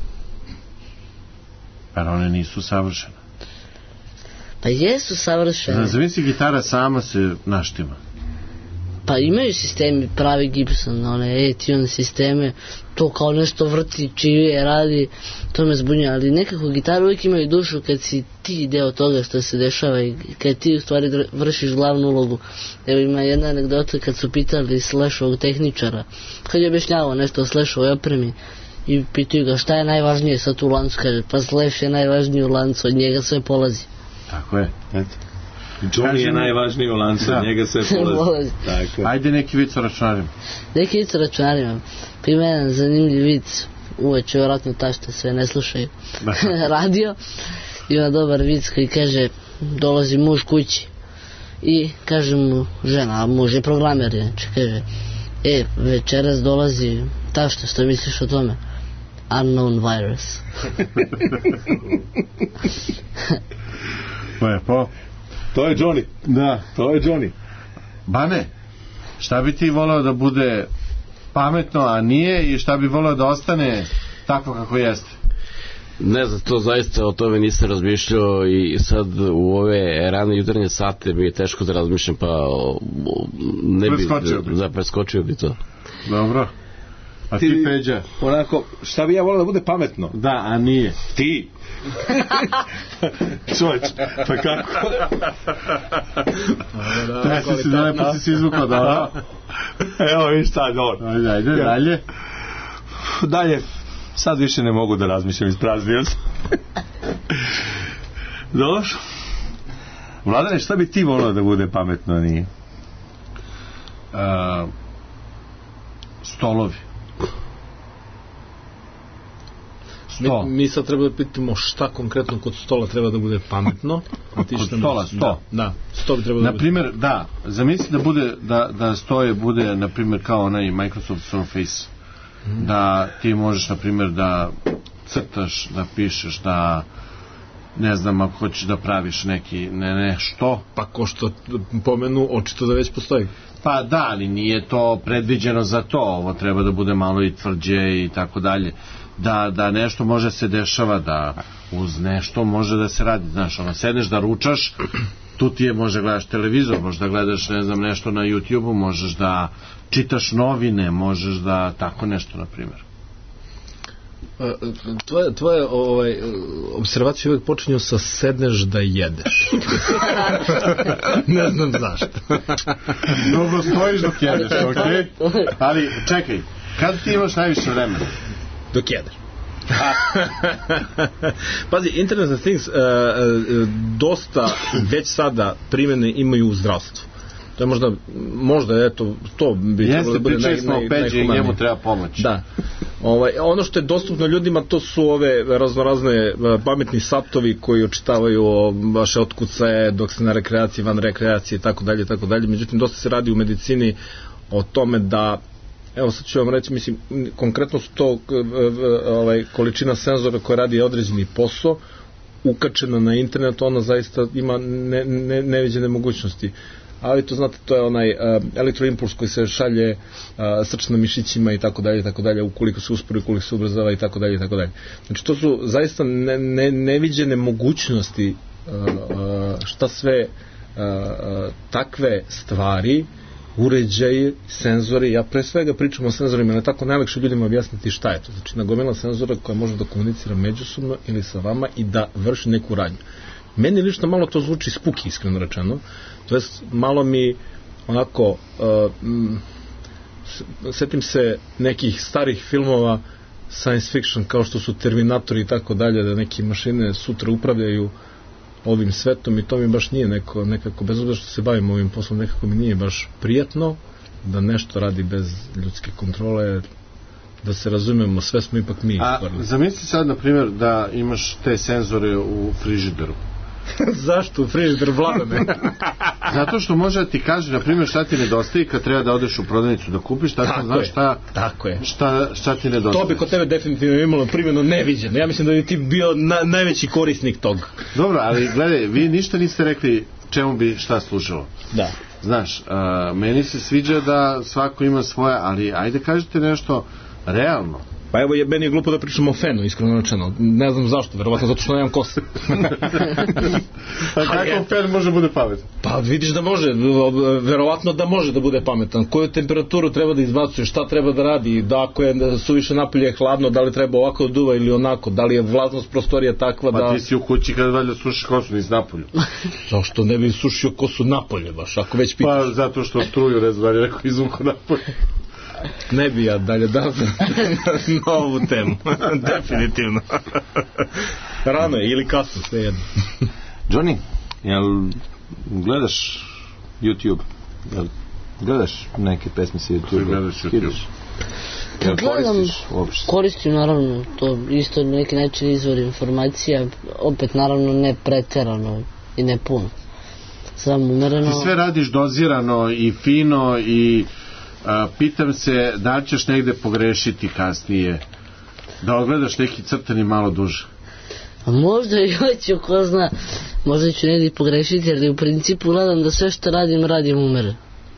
Jer one nisu savršene. Pa jesu savršene. Zamisli, gitara sama se naštima. Pa imaju sistemi, pravi Gibson, one E-tune sisteme, to kao nešto vrti, čivije, radi, to me zbunja, ali nekako gitaru uvijek imaju dušu kad si ti deo toga što se dešava i kad ti u stvari vršiš glavnu ulogu. Evo ima jedna anegdota kad su pitali Slashovog tehničara, kad je objašnjavao nešto o Slashovoj opremi, i pitaju ga šta je najvažnije sad u lancu, kaže pa Slash je najvažniji u lancu, od njega sve polazi. Tako je. Eto. Johnny je najvažniji u lancu, od njega sve polazi. Tako. Ajde neki vic o računarima. Neki vic o računarima. Ima jedan zanimljiv vic, uveče vjerojatno tašte sve ne slušaju radio. Ima dobar vic koji kaže, dolazi muž kući i kaže mu žena, a muž je programer, znači kaže, e, večeras dolazi tašta, što misliš o tome? Unknown virus. Lepo. To je Johnny. Da. To je Johnny. Bane, šta bi ti voleo da bude pametno, a nije, i šta bi voleo da ostane tako kako jeste? Ne znam, to zaista o tome nisam razmišljao i sad u ove rane jutarnje sate mi je teško da razmišljam, pa ne bi, preskočio bi. Da, preskočio bi to. Dobro. A ti, ti Peđa? Onako, šta bi ja volio da bude pametno? Da, a nije. Ti? Čovječ, pa kako? Da, si si da lepo si si izvukao, da. Evo viš šta, dobro. Ajde, ajde, dalje. Dalje, sad više ne mogu da razmišljam, ispraznio sam. Dobro. Vladane, šta bi ti volio da bude pametno, a nije? Uh, stolovi. Mi, mi sad treba da pitamo šta konkretno kod stola treba da bude pametno. A ti kod šta stola, misliš? sto. Da, da, sto bi treba da na primjer, bude. Da, zamisli da bude, da, da stoje bude, na primjer, kao onaj Microsoft Surface. Mm. Da ti možeš, na primjer, da crtaš, da pišeš, da ne znam, ako hoćeš da praviš neki, ne, nešto. Pa ko što pomenu, očito da već postoji. Pa da, ali nije to predviđeno za to. Ovo treba da bude malo i tvrđe i tako dalje. Da, da nešto može se dešava, da uz nešto može da se radi, znaš, ono, sedneš da ručaš, tu ti je, može gledaš televizor, možeš da gledaš, ne znam, nešto na YouTube-u, možeš da čitaš novine, možeš da, tako nešto, na primjer. Tvoje, tvoje ovaj, observacije uvijek počinju sa sedneš da jedeš. Ne znam zašto. Dobro stojiš dok jedeš, okej? Okay? Ali, čekaj, kad ti imaš najviše vremena? Dok jedeš. Pazi, Internet of Things uh, uh, dosta već sada primjene imaju u zdravstvu. To je možda, možda eto, to bi trebalo da bude naj, naj, najhumanije. I njemu treba pomoć. Da. Ovaj, ono što je dostupno ljudima, to su ove raznorazne pametni satovi koji očitavaju vaše otkucaje dok ste na rekreaciji, van rekreacije i tako dalje, tako dalje. Međutim, dosta se radi u medicini o tome da, evo sad ću vam reći, mislim, konkretno su to ovaj, količina senzora koja radi određeni posao, ukačena na internet, ona zaista ima ne, ne, neviđene mogućnosti. Ali to znate, to je onaj uh, elektroimpuls koji se šalje uh, srčnim mišićima i tako dalje, tako dalje, ukoliko se uspori, ukoliko se ubrzava i tako dalje, tako dalje. Znači to su zaista ne, ne, neviđene mogućnosti uh, uh, šta sve uh, uh, takve stvari, uređaji, senzori, ja pre svega pričam o senzorima, ali tako najlakše ljudima objasniti šta je to. Znači nagomila senzora koja može da komunicira međusobno ili sa vama i da vrši neku radnju. Meni lično malo to zvuči spuki, iskreno rečeno. To jest, malo mi onako uh, m, setim se nekih starih filmova science fiction, kao što su Terminatori i tako dalje, da neke mašine sutra upravljaju ovim svetom i to mi baš nije neko, nekako, bez obzira što se bavim ovim poslom, nekako mi nije baš prijatno da nešto radi bez ljudske kontrole, da se razumemo, sve smo ipak mi. A zamisli sad, na primjer, da imaš te senzore u frižideru. Zašto u frižider, Vladane? Zato što može da ti kaže, na primjer, šta ti nedostaje kad treba da odeš u prodavnicu da kupiš, tako, tako znaš šta, tako je. Šta, šta ti nedostaje. To bi kod tebe definitivno imalo primjeno neviđeno. Ja mislim da bi ti bio na, najveći korisnik tog. Dobro, ali gledaj, vi ništa niste rekli čemu bi šta služilo. Da. Znaš, uh, meni se sviđa da svako ima svoje, ali ajde kažete nešto realno. Pa evo, je, meni je glupo da pričam o fenu, iskreno rečeno. Ne znam zašto, verovatno zato što nemam kose. A kako fen može bude pametan? Pa vidiš da može, verovatno da može da bude pametan. Koju temperaturu treba da izbacuje, šta treba da radi, da ako je suviše napolje hladno, da li treba ovako da duva ili onako, da li je vlažnost prostorija takva da... Pa ti si u kući kada valjda sušiš kosu, nisi napolju. Zašto ne bi sušio kosu napolje baš, ako već pitaš? Pa zato što struju, ne znam, rekao izvuku napolje. Ne bi ja dalje dao na ovu temu. Definitivno. Rano je ili kasno, sve jedno. Johnny, jel gledaš YouTube? Jel gledaš neke pesme sa YouTube? Gledaš YouTube? Jel gledam, koristim naravno, to isto neki način izvor informacija, opet naravno ne preterano i ne puno. Samo umereno. Ti sve radiš dozirano i fino i a, pitam se da ćeš negde pogrešiti kasnije, da ogledaš neki crtani malo duže. A možda i hoću, ko zna, možda ću negdje pogrešiti, jer u principu gledam da sve što radim, radim umere.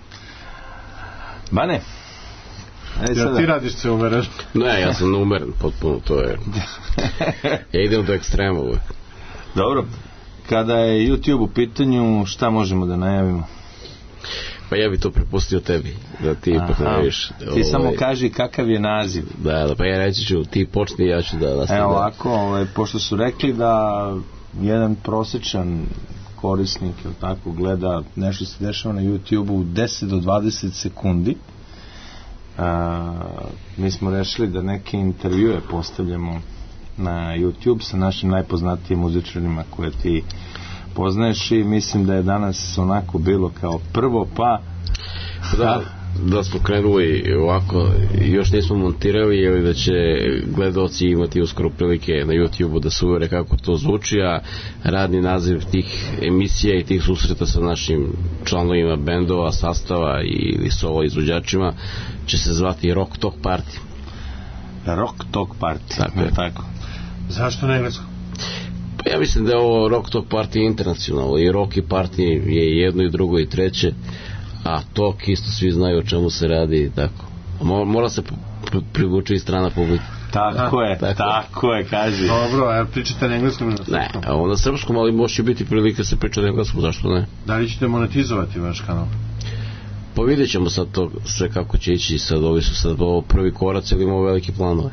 Bane? Ja ti radiš sve umeren? Ne, ja sam umeren, potpuno, to je. Ja idem do ekstrema uvek. Dobro, kada je YouTube u pitanju, šta možemo da najavimo? Pa ja bi to prepustio tebi, da ti ipak najaviš. Ti ovaj, samo kaži kakav je naziv. Da, da, pa ja reći ću, ti počni, ja ću da nastavim. Evo ovako, ovaj, pošto su rekli da jedan prosječan korisnik, ili tako, gleda nešto se dešava na YouTube-u u deset do dvadeset sekundi, a, mi smo rešili da neke intervjue postavljamo na YouTube sa našim najpoznatijim muzičarima koje ti poznaješ, i mislim da je danas onako bilo kao prvo, pa da, da smo krenuli ovako, još nismo montirali, ili da će gledaoci imati uskoro prilike na YouTube-u da se uvere kako to zvuči, a radni naziv tih emisija i tih susreta sa našim članovima bendova, sastava ili solo izvođačima će se zvati Rock Talk Party. Rock Talk Party, tako je. Tako. Zašto na engleskom? Pa ja mislim da je ovo Rock Talk Party internacionalno, i Rock i Party je jedno i drugo i treće, a Talk isto svi znaju o čemu se radi i tako. Mora se privući i strana publika. Tako je, tako, tako je, kaži. Dobro, a pričate na engleskom ili na srpskom? Ne, a na srpskom, ali može biti prilike se priča na engleskom, zašto ne? Da li ćete monetizovati vaš kanal? Pa vidjet ćemo sad to sve kako će ići, sad ovi su sad ovo prvi korac, ili imamo veliki planove.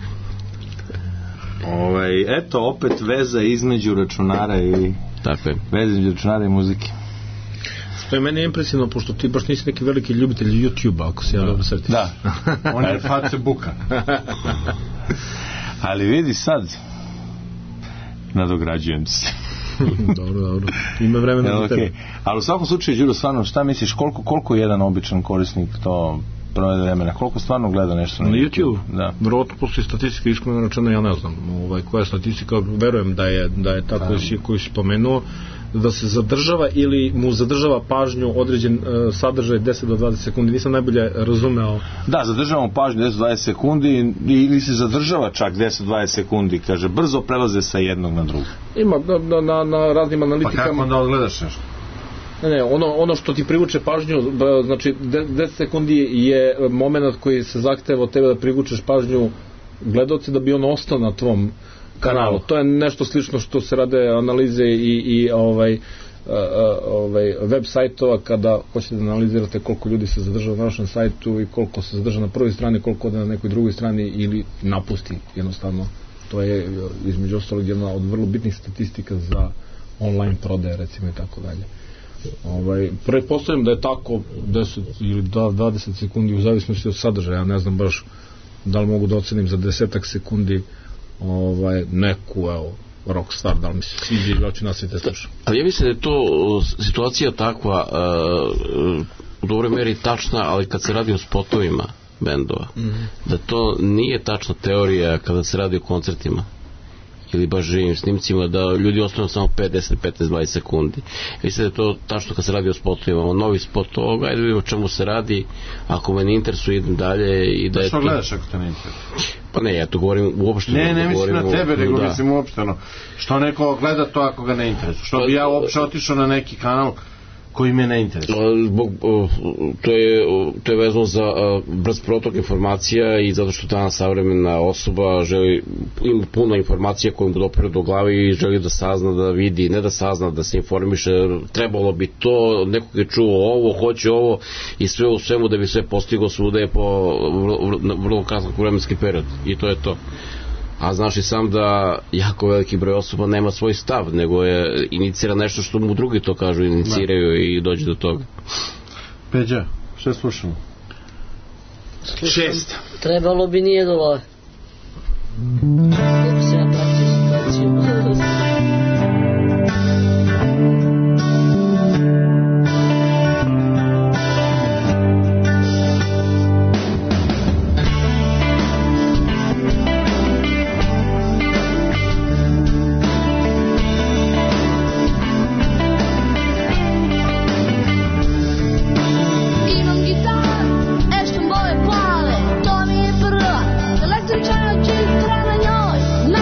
Ovaj, eto, opet veza između računara i tako je. Veza između računara i muzike. Što je meni impresivno, pošto ti baš nisi neki veliki ljubitelj YouTube-a, ako se ja dobro sretim. Da. On je Facebooka. Ali vidi sad, nadograđujem se. Dobro, dobro. Ima vremena za tebe. Okay. Ali u svakom slučaju, Đuro, stvarno, šta misliš, koliko, koliko jedan običan korisnik to provede vremena? Koliko stvarno gleda nešto na, na YouTube? YouTube? Da. Vjerojatno postoji statistika, iskreno rečeno, ja ne znam. Ovaj, koja je statistika, verujem da je, da je ta koju si, koju si pomenuo, da se zadržava ili mu zadržava pažnju određen uh, sadržaj deset do dvadeset sekundi. Nisam najbolje razumeo. Da, zadržavamo pažnju deset do dvadeset sekundi ili se zadržava čak deset do dvadeset sekundi. Kaže, brzo prelaze sa jednog na drugo. Ima na, na, na raznim analitikama. Pa kako onda odgledaš nešto? Ne, ne, ono, ono što ti privuče pažnju, znači deset sekundi je moment koji se zahteva od tebe da privučeš pažnju gledaoci da bi on ostao na tvom kanalu. To je nešto slično što se rade analize i, i ovaj, uh, ovaj web sajtova kada hoćete da analizirate koliko ljudi se zadržava na vašem sajtu i koliko se zadržava na prvoj strani, koliko ode na nekoj drugoj strani ili napusti jednostavno. To je između ostalog jedna od vrlo bitnih statistika za online prodaje recimo i tako dalje. Ovaj, pretpostavljam da je tako deset ili dvadeset sekundi u zavisnosti od sadržaja, ja ne znam baš da li mogu da ocenim za desetak sekundi ovaj, neku evo, rock star, da li mi se sviđa ili hoću nasvijete slušam. Ali ja mislim da je to situacija takva uh, u dobroj meri tačna, ali kad se radi o spotovima bendova, mm-hmm. da to nije tačna teorija kada se radi o koncertima ili baš živim snimcima, da ljudi ostanu samo pet, deset, petnaest, dvadeset sekundi. Mislim da je to tačno kad se radi o spotovima. Imamo novi spot ovoga, ajde vidimo čemu se radi, ako me ne interesuje idem dalje i da je što to... gledaš ako te ne interesuje? Pa ne, ja to govorim uopšteno. Ne, ne mislim na tebe, nego da. mislim uopšteno. Što neko gleda to ako ga ne interesuje? Što bi ja uopšte otišao na neki kanal koji me ne interesuje? Zbog, to je, to je vezano za brz protok informacija i zato što danas savremena osoba želi, ima puno informacija koje mu dopere do glave i želi da sazna, da vidi, ne da sazna, da se informiše, trebalo bi to, nekog je čuo ovo, hoće ovo i sve u svemu da bi sve postiglo svuda je po vrlo, vrlo kratak vremenski period i to je to. A znaš i sam da jako veliki broj osoba nema svoj stav, nego je inicira nešto što mu drugi to kažu, iniciraju da. I dođe do toga. Peđa, što slušamo? Slušam, Šest. Trebalo bi nije dole. Kako se napraviti situaciju? No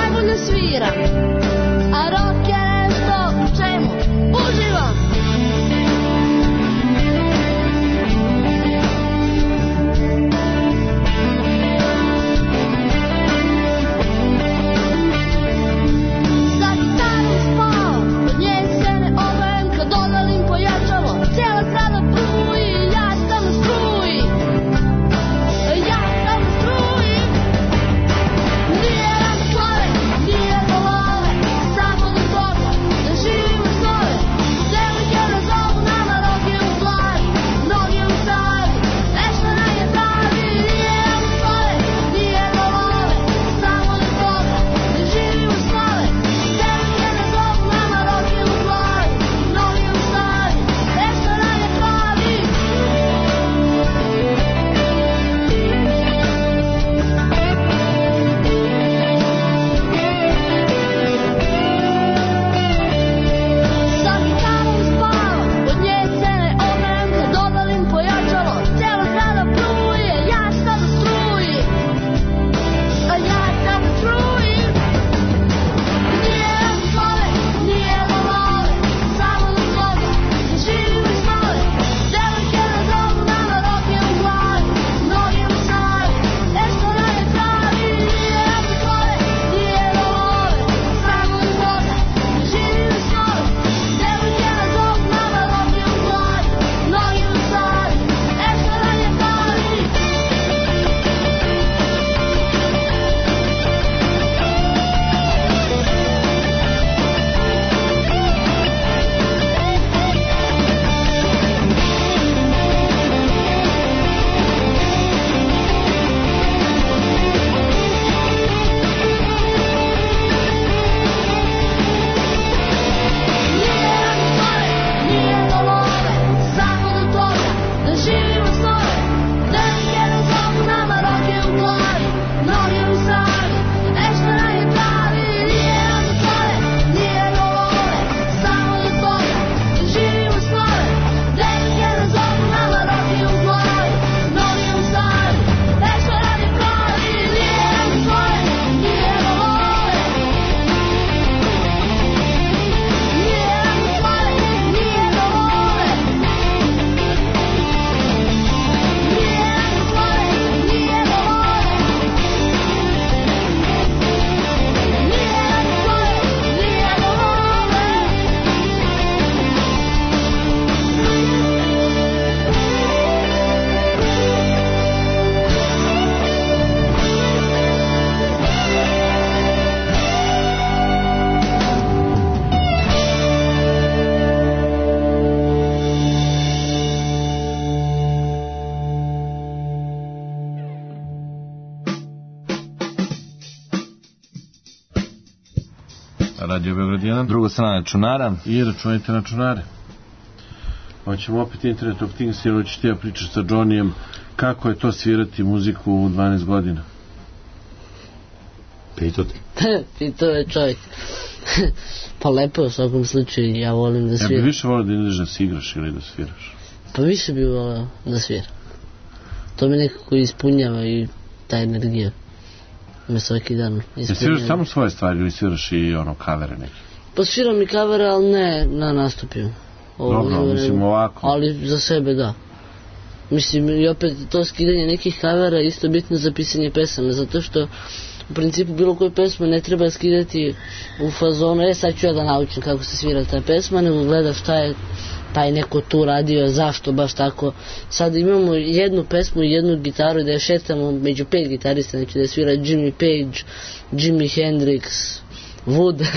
Radio Beograd jedan. Druga strana računara. I računajte na računare. Hoćemo opet Internet of Things, jer hoćeš ti ja pričaš sa Johnnyjem kako je to svirati muziku u dvanaest godina. Pitao ti. Pitao je čovjek. Pa lepo u svakom slučaju, ja volim da sviram. Ja bi više volio da ideš da si igraš ili da sviraš? Pa više bi volio da sviram. To me nekako ispunjava i ta energija me svaki dan ispunjava. Ja sviraš samo svoje stvari ili sviraš i ono kavere neke? Pa sviram i kavere, ali ne na nastupima. Dobro, mislim ovako. Ali za sebe da. Mislim i opet to skidanje nekih kavera isto bitno za pisanje pesama, zato što u principu bilo koju pesmu ne treba skidati u fazonu, e sad ću ja da naučim kako se svira ta pesma, nego gledaš šta je taj neko tu radio, zašto baš tako. Sad imamo jednu pesmu i jednu gitaru da je šetamo među pet gitarista, znači da svira Jimmy Page, Jimi Hendrix, Wood.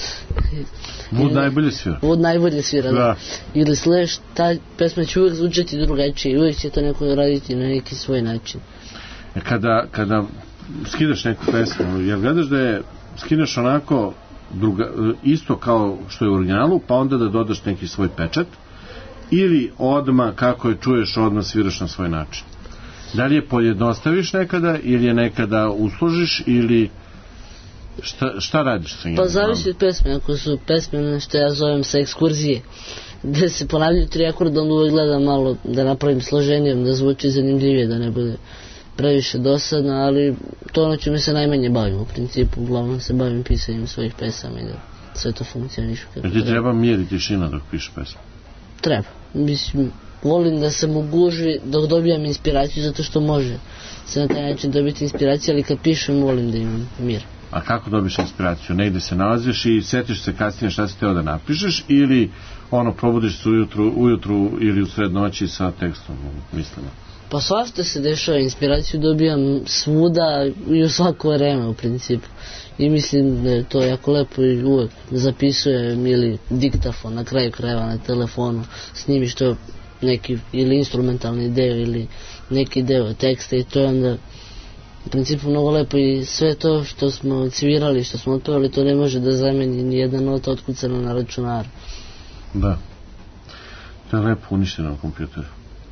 Wood najbolje svira. Wood najbolje svira, da. da. Ili Slash, ta pesma će uvijek zvučati drugačije, uvijek će to neko raditi na neki svoj način. Kada, kada skidaš neku pesmu, jel gledaš da je skineš onako druga, isto kao što je u originalu, pa onda da dodaš neki svoj pečat, ili odmah kako je čuješ, odmah sviraš na svoj način? Da li je pojednostaviš nekada ili je nekada usložiš ili šta, šta radiš sa njim? Pa zavisi od pesme, ako su pesme što ja zovem sa ekskurzije, gde se ponavljaju tri akorda, onda uvijek gledam malo da napravim složenijom, da zvuči zanimljivije, da ne bude previše dosadno, ali to ono čime se najmanje bavim u principu, uglavnom se bavim pisanjem svojih pesama i da sve to funkcioniše kako treba. Ti treba mir i tišina dok pišeš pesmu? Treba, mislim, volim da sam u gužvi dok dobijam inspiraciju, zato što može se na taj način dobiti inspiraciju, ali kad pišem volim da imam mir. A kako dobiš inspiraciju? Negde se nalaziš i setiš se kasnije šta si teo da napišeš, ili ono probudiš se ujutru, ujutru ili u sred noći sa tekstom, mislimo? Pa svašta se dešava, inspiraciju dobijam svuda i u svako vreme u principu. I mislim da je to jako lepo i uvek zapisujem ili diktafon na kraju krajeva na telefonu, snimiš to neki ili instrumentalni deo ili neki deo teksta i to je onda u principu mnogo lepo i sve to što smo svirali, što smo otpevali, to ne može da zameni ni jedna nota otkucana na računaru. Da. To je lepo uništeno na kompjuteru.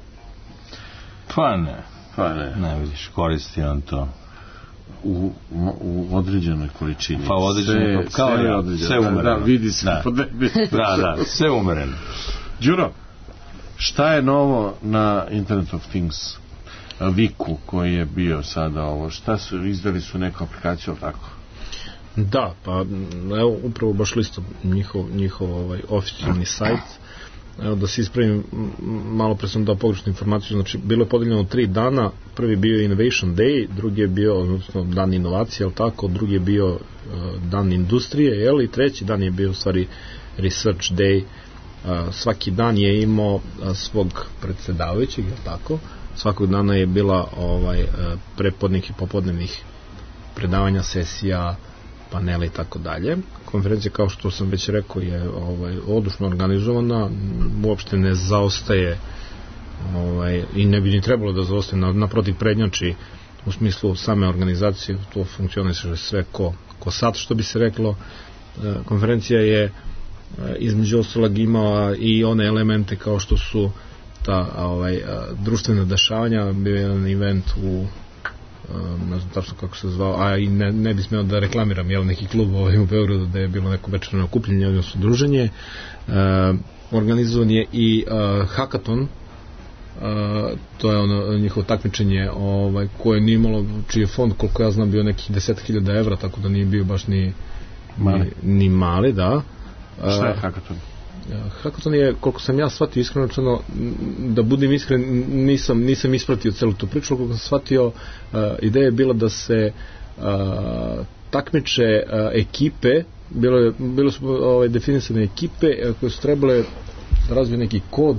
Pa ne. Pa ne. Ne vidiš, koristi on to. U, u određenoj količini. Pa u određenoj, sve, kao sve, ja, određeno. sve umereno. Da, vidi se. Da, da, da, sve umereno. Đuro, šta je novo na Internet of Things? Viku koji je bio sada ovo, šta su, izdali su neku aplikaciju, tako? Da, pa evo upravo baš listom njihov, njihov ovaj, oficijalni sajt. Evo da se ispravim, malo pre sam dao pogrešnu informaciju, znači bilo je podeljeno tri dana, prvi bio Innovation Day, drugi je bio odnosno, dan inovacije, ali tako, drugi je bio uh, dan industrije, jel, i treći dan je bio u stvari Research Day. Uh, svaki dan je imao uh, svog predsedavajućeg, jel tako, svakog dana je bila ovaj, uh, prepodnih i popodnevnih predavanja, sesija, panela i tako dalje. Konferencija, kao što sam već rekao, je ovaj, odlično organizovana, uopšte ne zaostaje ovaj, i ne bi ni trebalo da zaostaje, naprotiv prednjači u smislu same organizacije, to funkcioniše sve ko, ko sad, što bi se reklo. Konferencija je između ostalog imala i one elemente kao što su ta ovaj, društvena dešavanja, bio je jedan event u ne znam tačno kako se zvao, a i ne, ne bi smeo da reklamiram jel, neki klub ovaj u Beogradu da je bilo neko večerno okupljenje, odnosno druženje. E, organizovan je i e, hakaton, e, to je ono njihovo takmičenje ovaj, koje nije imalo, čiji je fond koliko ja znam bio nekih deset hiljada evra, tako da nije bio baš ni mali, ni, ni mali da. E, šta je hakaton? Hakaton je, koliko sam ja shvatio iskreno rečeno, da budem iskren, nisam, nisam ispratio celu tu priču, koliko sam shvatio, uh, ideja je bila da se uh, takmiče uh, ekipe, bilo, je, bilo su ovaj, definisane ekipe uh, koje su trebale da razviju neki kod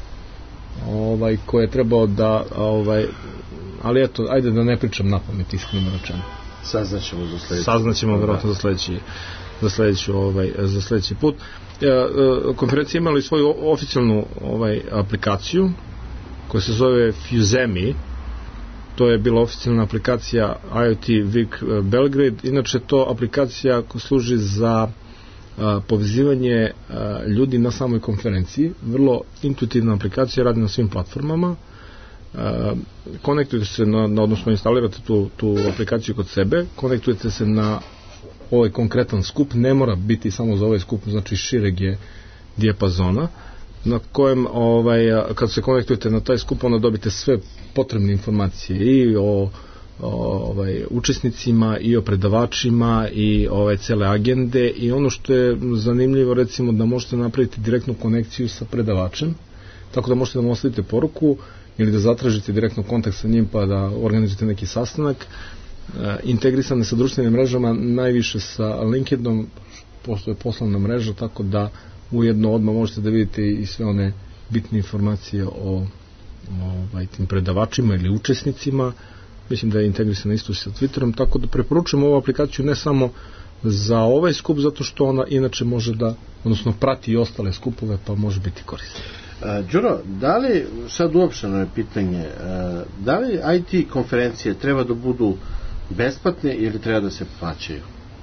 ovaj, koje je trebao da ovaj, ali eto, ajde da ne pričam na pamet, iskreno rečeno. Saznaćemo za sledeći. Saznaćemo vjerojatno za sledeći za sledeći ovaj za sledeći put. Konferencija imala i svoju oficijalnu ovaj aplikaciju koja se zove Fusemi. To je bila oficijalna aplikacija I O T Week Belgrade. Inače to aplikacija koja služi za a, povezivanje a, ljudi na samoj konferenciji. Vrlo intuitivna aplikacija, radi na svim platformama. A, konektujete se na, na odnosno instalirate tu, tu aplikaciju kod sebe, konektujete se na ovaj konkretan skup, ne mora biti samo za ovaj skup, znači šireg je dijapazona, na kojem ovaj, kad se konektujete na taj skup, onda dobite sve potrebne informacije i o, o ovaj, učesnicima i o predavačima i ovaj, cele agende, i ono što je zanimljivo, recimo, da možete napraviti direktnu konekciju sa predavačem, tako da možete da mu ostavite poruku ili da zatražite direktno kontakt sa njim pa da organizujete neki sastanak. E, integrisane sa društvenim mrežama, najviše sa LinkedInom, postoje poslovna mreža, tako da ujedno odmah možete da vidite i sve one bitne informacije o ovaj, tim predavačima ili učesnicima. Mislim da je integrisana isto sa Twitterom, tako da preporučujem ovu aplikaciju ne samo za ovaj skup, zato što ona inače može da, odnosno prati i ostale skupove, pa može biti korisna. Uh, Đuro, da li, sad uopšteno je pitanje, uh, da li I T konferencije treba da budu besplatne ili treba da se plaćaju?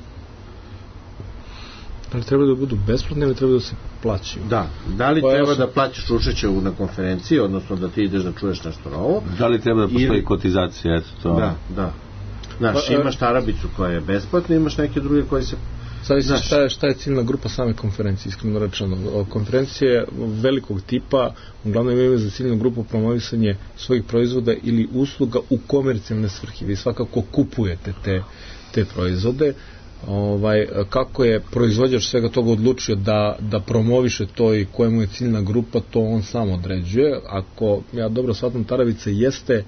Da li treba da budu besplatne ili treba da se plaćaju? Da, da li pa treba ja sam... da plaćaš učešće na konferenciji, odnosno da ti ideš da čuješ nešto novo? Da li treba da postoji ili... kotizacija, eto to? Da, da. Znaš, pa, imaš Tarabicu koja je besplatna, imaš neke druge koje se... Zavisi šta je, šta je ciljna grupa same konferencije, iskreno rečeno. Konferencije velikog tipa uglavnom imaju za ciljnu grupu promovisanje svojih proizvoda ili usluga u komercijalne svrhe. Vi svakako kupujete te, te proizvode. Ovaj, kako je proizvođač svega toga odlučio da, da promoviše to i kojemu je ciljna grupa, to on sam određuje. Ako ja dobro shvatam, Taravica jeste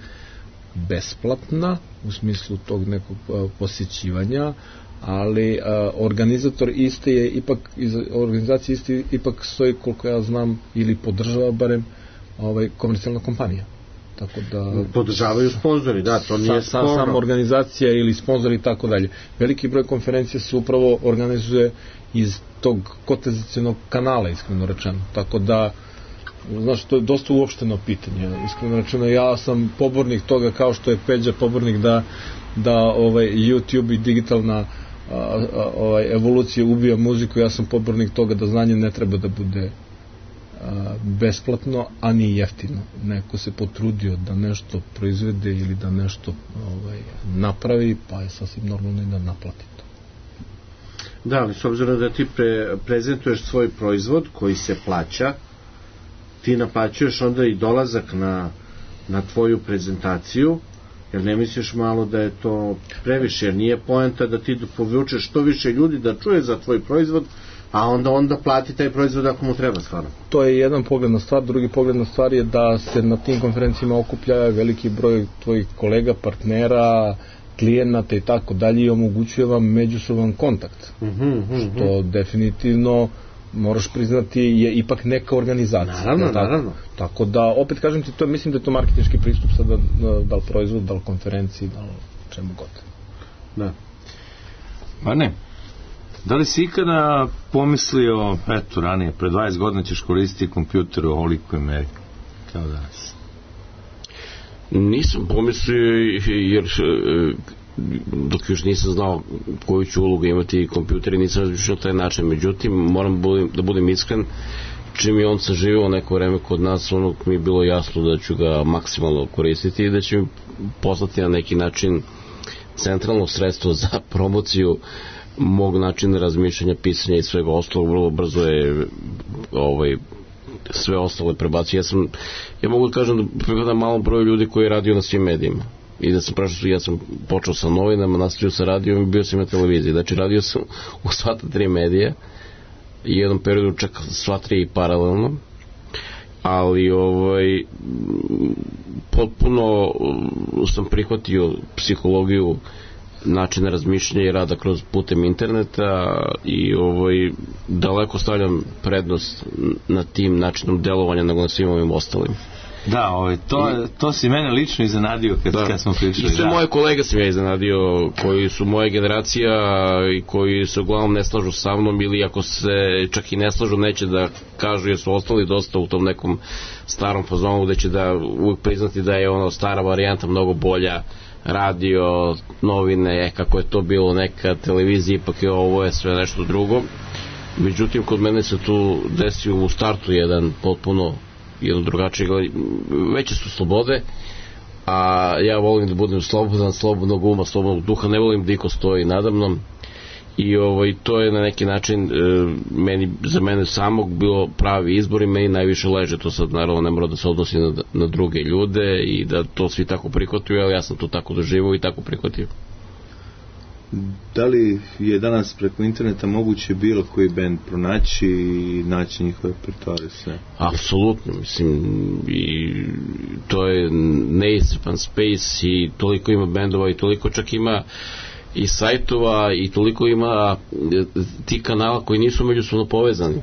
besplatna u smislu tog nekog posjećivanja, ali a, organizator iste je ipak, iz organizacije iste ipak stoji, koliko ja znam, ili podržava barem ovaj, komercijalna kompanija. Tako da podržavaju sponzori, da, to nije sa, sa, sama organizacija ili sponzori i tako dalje. Veliki broj konferencija se upravo organizuje iz tog kotizacionog kanala, iskreno rečeno. Tako da, znaš, to je dosta uopšteno pitanje. Iskreno rečeno, ja sam pobornik toga, kao što je Peđa pobornik da, da ovaj, YouTube i digitalna a, a, ovaj, evolucija ubija muziku. Ja sam pobornik toga da znanje ne treba da bude a, besplatno, a ni jeftino. Neko se potrudio da nešto proizvede ili da nešto ovaj, napravi, pa je sasvim normalno i da naplati to. Da, ali s obzirom da ti pre, prezentuješ svoj proizvod koji se plaća, ti naplaćuješ onda i dolazak na, na tvoju prezentaciju, jer ne misliš malo da je to previše, jer nije poenta da ti povučeš što više ljudi da čuje za tvoj proizvod, a onda onda plati taj proizvod ako mu treba stvarno. To je jedan pogled na stvar. Drugi pogled na stvar je da se na tim konferencijama okuplja veliki broj tvojih kolega, partnera, klijenata i tako dalje, i omogućuje vam međusoban kontakt. Mm-hmm, mm-hmm. Što definitivno moraš priznati je ipak neka organizacija. Naravno, tako, naravno. Tako da, opet kažem ti, to, mislim da je to marketinški pristup sada, da li proizvod, da li konferenciji, da li čemu god. Da. Ma ne. Da li si ikada pomislio, eto, ranije, pre dvadeset godina ćeš koristiti kompjuter u ovolikoj meri, kao danas? Nisam pomislio, jer dok još nisam znao koju ću ulogu imati kompjuter i nisam razmišljao na taj način. Međutim, moram budem, da budem iskren, čim je on saživio neko vreme kod nas, ono mi je bilo jasno da ću ga maksimalno koristiti i da će mi poslati na neki način centralno sredstvo za promociju mog načina razmišljanja, pisanja i svega ostalog. Vrlo brzo je ovaj, sve ostalo je prebacio. Ja sam, ja mogu da kažem da pripadam malom broju ljudi koji je radio na svim medijima. I da sam prešao, ja sam počeo sa novinama, nastavio sa radijom i bio sam na televiziji. Znači radio sam u sva ta tri medija i jednom periodu čak sva tri paralelno, ali ovaj potpuno sam prihvatio psihologiju načina razmišljanja i rada kroz putem interneta i ovaj daleko stavljam prednost na tim načinom delovanja nego na svim ovim ostalim. Da, ovaj, to, I, to si mene lično iznenadio kad, da. kad smo pričali. I sve da. moje kolege sam ja iznenadio, koji su moje generacija i koji se uglavnom ne slažu sa mnom, ili ako se čak i ne slažu neće da kažu, jer su ostali dosta u tom nekom starom fazonu, da će da uvijek priznati da je ono stara varijanta mnogo bolja, radio, novine, kako je to bilo neka televizija, ipak je ovo je sve nešto drugo. Međutim, kod mene se tu desio u startu jedan potpuno jedno drugačije, veće su slobode, a ja volim da budem slobodan, slobodnog uma, slobodnog duha, ne volim da iko stoji nadamnom. I ovaj, to je na neki način e, meni, za mene samog bilo pravi izbor i meni najviše leže. To sad naravno ne mora da se odnosi na, na druge ljude i da to svi tako prihvataju, ali ja sam to tako doživao i tako prihvatio. Da li je danas preko interneta moguće bilo koji band pronaći i naći njihove repertoare sve? Apsolutno, mislim, i to je neiscrpan space i toliko ima bendova i toliko čak ima i sajtova i toliko ima ti kanala koji nisu međusobno povezani.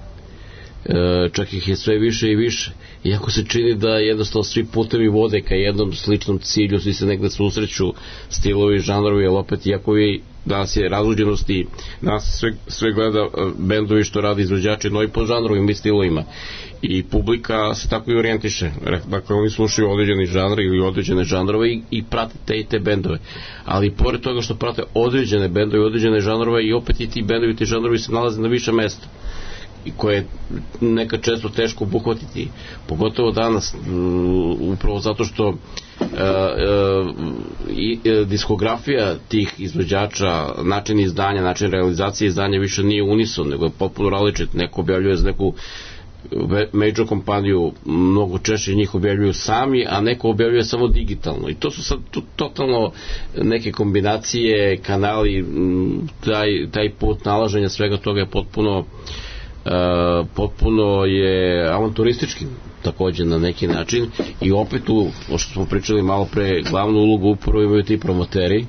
E, čak ih je sve više i više. Iako se čini da jednostavno svi putevi vode ka jednom sličnom cilju, svi se negde susreću stilovi, žanrovi, ali opet iako je danas je razluđenost i danas sve, sve gleda bendovi što radi izvođači novi po žanrovima i stilovima i publika se tako i orijentiše. Dakle, oni slušaju određeni žanri ili određene žanrove i, i prate te i te bendove, ali pored toga što prate određene bendove i određene žanrove i opet i ti bendovi i ti žanrovi se nalaze na više mesta i koje je nekad često teško obuhvatiti, pogotovo danas, upravo zato što uh, uh, i, uh, diskografija tih izvođača, način izdanja, način realizacije izdanja više nije unison, nego je potpuno različit. Neko objavljuje za neku major kompaniju, mnogo češće njih objavljuju sami, a neko objavljuje samo digitalno i to su sad tu, totalno neke kombinacije, kanali, taj, taj put nalaženja svega toga je potpuno Uh, potpuno je avanturistički također na neki način i opet tu, o što smo pričali malo pre, glavnu ulogu upravo imaju ti promoteri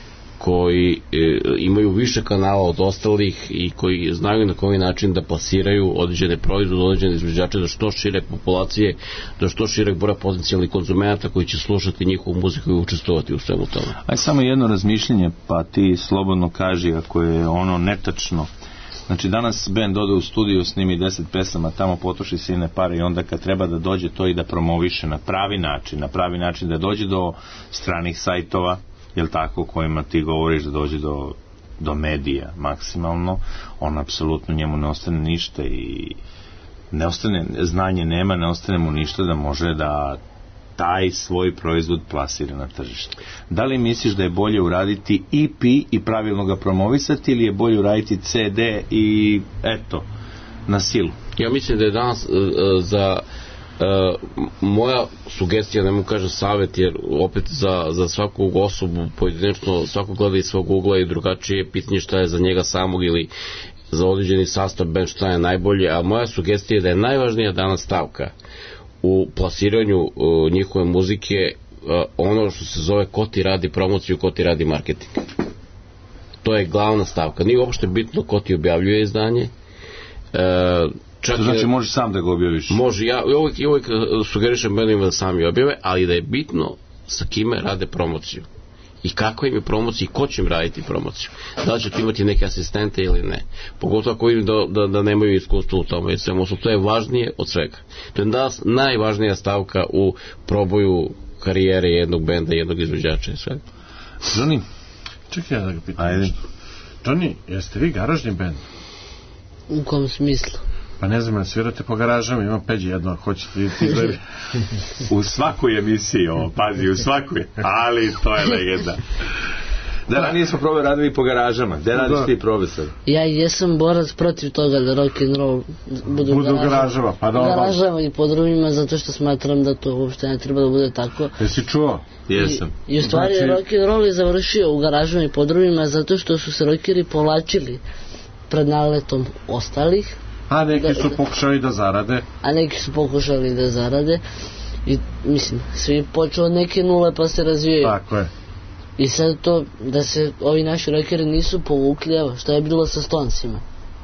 koji e, imaju više kanala od ostalih i koji znaju na koji način da plasiraju određene proizvode, određene izvođače do što šire populacije, do što šire broja potencijalnih konzumenata koji će slušati njihovu muziku i učestvovati u svemu tome. Aj samo jedno razmišljenje, pa ti slobodno kaži ako je ono netačno. Znači danas band ode u studiju, snimi deset pesama, tamo potroši silne pare i onda kad treba da dođe to i da promoviše na pravi način, na pravi način da dođe do stranih sajtova, jel tako, kojima ti govoriš, da dođe do, do medija maksimalno, on apsolutno njemu ne ostane ništa i ne ostane, znanje nema, ne ostane mu ništa da može da taj svoj proizvod plasira na tržište. Da li misliš da je bolje uraditi E P i pravilno ga promovisati ili je bolje uraditi C D i eto, na silu? Ja mislim da je danas uh, za uh, moja sugestija, ne mu kažem savjet, jer opet za, za svaku osobu pojedinačno, svako gleda iz svog ugla i drugačije pitanje šta je za njega samog ili za određeni sastav band šta je najbolje, a moja sugestija je da je najvažnija danas stavka u plasiranju uh, njihove muzike uh, ono što se zove ko ti radi promociju, ko ti radi marketing. To je glavna stavka. Nije uopšte bitno ko ti objavljuje izdanje. Uh, čak to znači je, možeš sam da ga objaviš? Može, ja uvijek, uvijek sugerišem bendovima da sami objave, ali da je bitno sa kime rade promociju. I kako im je promocija i ko će im raditi promociju. Da li će imati neke asistente ili ne. Pogotovo ako vidim da, da, da nemaju iskustva u tome. To je važnije od svega. To je danas najvažnija stavka u proboju karijere jednog benda, jednog izvođača i svega. Johnny, čekaj ja da ga pitam nešto. Johnny, jeste vi garažni bend? U kom smislu? Pa ne znam, svirate po garažama, ima Peđi jedno, hoćete ti gledati. U svakoj emisiji, ovo, pazi, u svakoj, ali to je legenda. Da, ranije smo probali radili po garažama. Gde radiš ti probe sad? Ja jesam borac protiv toga da rock and roll budu, budu garažama. garažama pa da, garažama i podrumima, zato što smatram da to uopšte ne treba da bude tako. Jesi čuo? Jesam. I, i u stvari znači... rock and roll je završio u garažama i podrumima zato što su se rockeri povlačili pred naletom ostalih. A neki da, su pokušali da zarade. A neki su pokušali da zarade. I mislim, svi počeo od neke nule pa se razvijaju. Tako je. I sad to, da se ovi naši rockeri nisu povukli, evo, što je bilo sa Stonesima.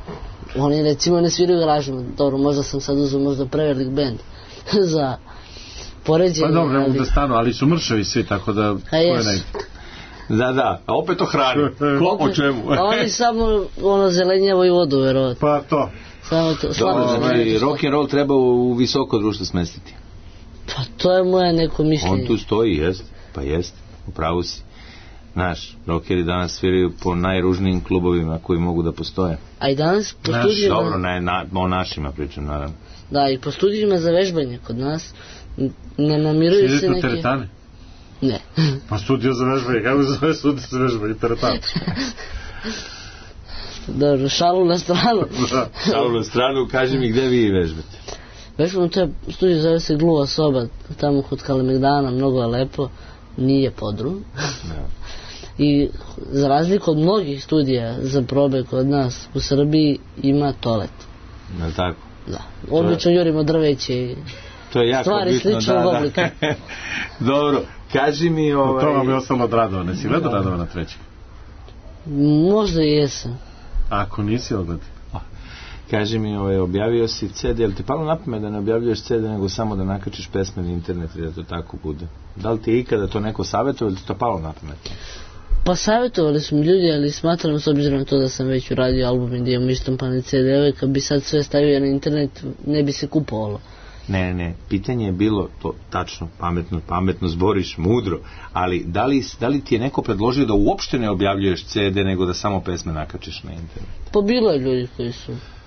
Oni recimo ne sviraju garažima. Dobro, možda sam sad uzeo možda prevelik band za poređenje. Pa dobro, ne mogu ali... da stanu, ali su mršavi svi, tako da... A jes. Da, da, a opet to hrani. Ko po čemu? A oni samo ono zelenjavo i vodu, verovatno. Pa to. Samo to, slabo znači, rock and roll treba u visoko društvo smestiti. Pa to je moje neko mišljenje. On tu stoji, jest, pa jest, upravo si. Znaš, rockeri danas sviraju po najružnijim klubovima koji mogu da postoje. A i danas po Naš, studijima... dobro, ne, na, o našima pričam, naravno. Da, i po studijima za vežbanje kod nas ne namiruju se neke... neke... teretane? Ne. Pa studio za vežbanje, kako se zove studio za vežbanje, teretane? Dobro, šalu na stranu. Da. Šalu na stranu, kaži mi gde vi vežbate. Vežbamo, to je studio, zove se Gluva soba, tamo kod Kalemegdana, mnogo je lepo, nije podrum. Da. I za razliku od mnogih studija za probe kod nas u Srbiji ima toalet. Je li tako? Da. Obično je... jurimo drveće i to je jako stvari bitno, sličnog da, oblika. Da. Dobro, kaži mi ovaj... To vam je ostalo od Radovana. Si gledao Radovana trećeg? Možda i jesam. Ako nisi, odgledaj. Kaži mi, ovaj, objavio si ce de, jel ti palo na pamet da ne objavljuješ ce de nego samo da nakačiš pesme na internet i da to tako bude? Da li ti je ikada to neko savjetuje ili ti to palo na pamet? Pa savjetovali su mi ljudi, ali smatram s obzirom na to da sam već uradio album i da imam ištampane ce de ove, kad bi sad sve stavio na internet, ne bi se kupovalo. Ne, ne, pitanje je bilo to tačno, pametno, pametno zboriš, mudro, ali da li, da li ti je neko predložio da uopšte ne objavljuješ ce de nego da samo pesme nakačiš na internet? Pa bilo je ljudi koji su,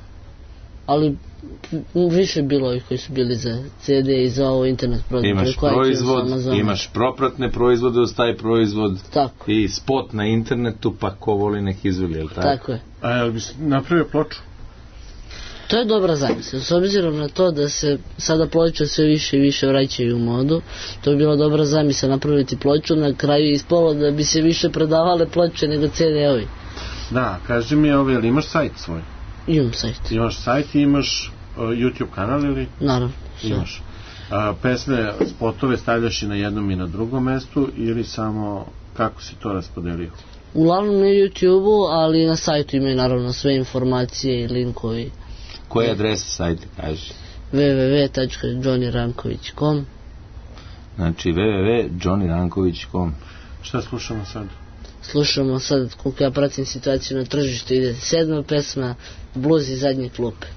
ali više bilo je koji su bili za ce de i za ovo internet prodaj. Imaš proizvod, imaš propratne proizvode uz taj proizvod. Tako. I spot na internetu, pa ko voli nek izvoli, je li tako? Tako je. A jel bi napravio ploču? To je dobra zamisla. S obzirom na to da se sada ploče sve više i više vraćaju u modu, to bi bila dobra zamisla napraviti ploču, na kraju ispalo da bi se više predavale ploče nego ce de ovi. Da, kaži mi, ovaj, ali imaš sajt svoj? Imam sajt. Imaš sajt i imaš uh, YouTube kanal ili? Naravno. Imaš. Uh, pesme, spotove stavljaš i na jednom i na drugom mestu ili samo kako si to raspodelio? Uglavnom na YouTube-u, ali na sajtu imaju naravno sve informacije i linkovi. Koje adrese sajte, kaži? w w w tačka johnny ranković tačka com. Znači w w w tačka johnny ranković tačka com. Šta slušamo sad? Slušamo sad, koliko ja pratim situaciju na tržištu, ide sedma pesma, Blues iz zadnje klupe.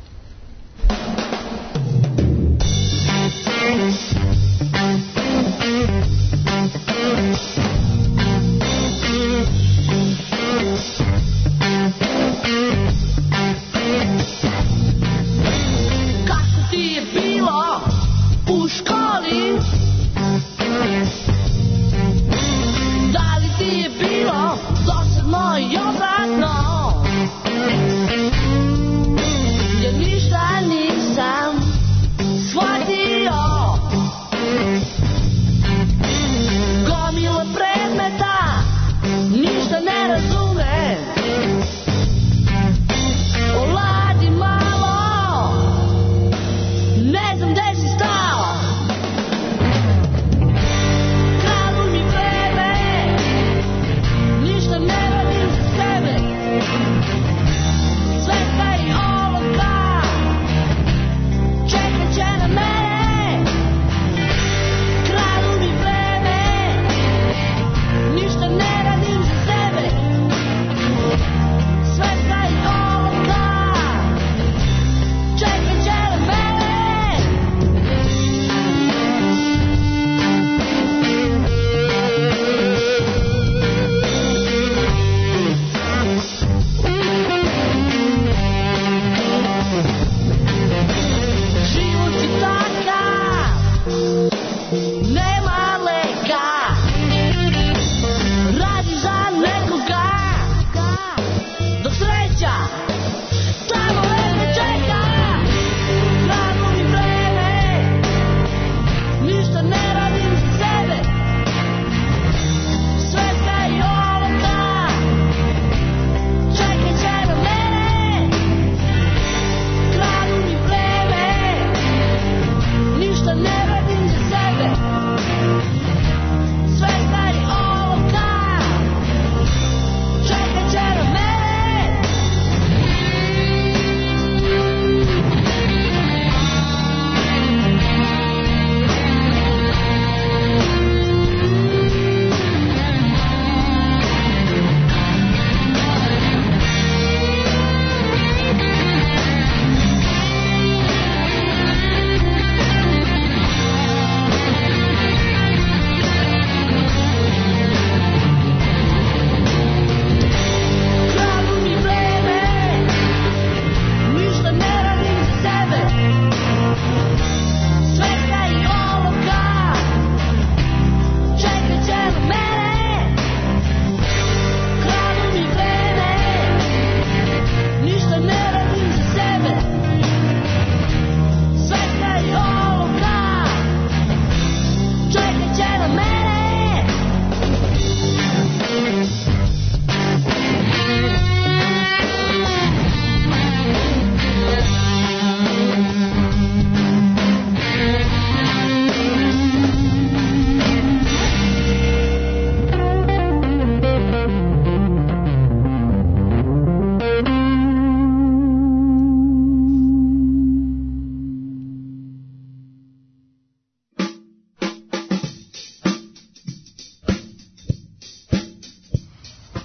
Jer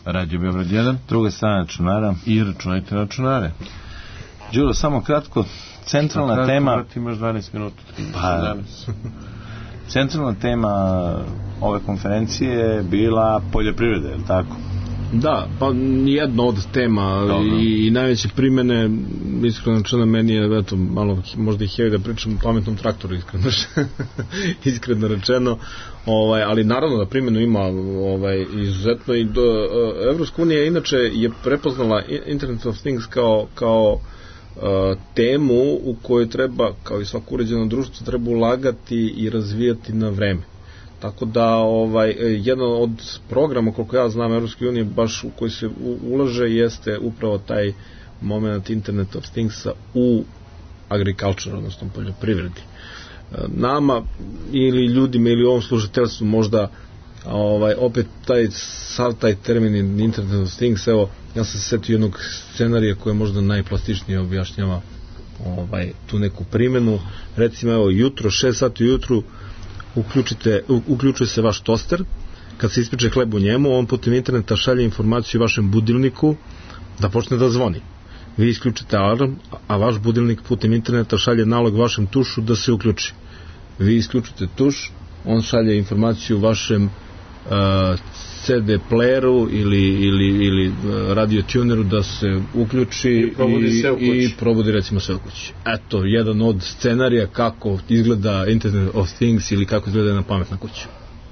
Radio Beograd jedan, druga strana računara. I računajte na računare. Đuro, samo kratko, centralna kratko, tema... Kratko, imaš dvanaest minuta. Pa, centralna tema ove konferencije je bila poljoprivreda, je li tako? Da, pa jedna od tema i, i najveće primene, iskreno rečeno, meni je, eto, malo, možda i hevi da pričam o pametnom traktoru, iskreno, iskreno rečeno, ovaj, ali naravno da primjenu ima ovaj, izuzetno i do, Evropska unija inače je prepoznala Internet of Things kao, kao uh, temu u kojoj treba, kao i svako uređeno društvo, treba ulagati i razvijati na vreme. Tako da ovaj, jedan od programa, koliko ja znam, Evropske unije baš u koji se ulaže jeste upravo taj moment Internet of Thingsa u agriculture, odnosno poljoprivredi. Nama ili ljudima ili ovom služiteljstvu možda ovaj, opet taj, sav taj termin Internet of Things, evo, ja sam se setio jednog scenarija koji je možda najplastičnije objašnjava ovaj, tu neku primjenu. Recimo, evo, jutro, šest sati ujutru, uključite, uključuje se vaš toster, kad se ispiče hleb u njemu, on putem interneta šalje informaciju vašem budilniku da počne da zvoni. Vi isključite alarm, a vaš budilnik putem interneta šalje nalog vašem tušu da se uključi. Vi isključite tuš, on šalje informaciju vašem uh, C D playeru ili, ili, ili radio tuneru da se uključi i probudi, i, i probudi recimo sve u kući. Eto, jedan od scenarija kako izgleda Internet of Things ili kako izgleda jedna pametna kuća.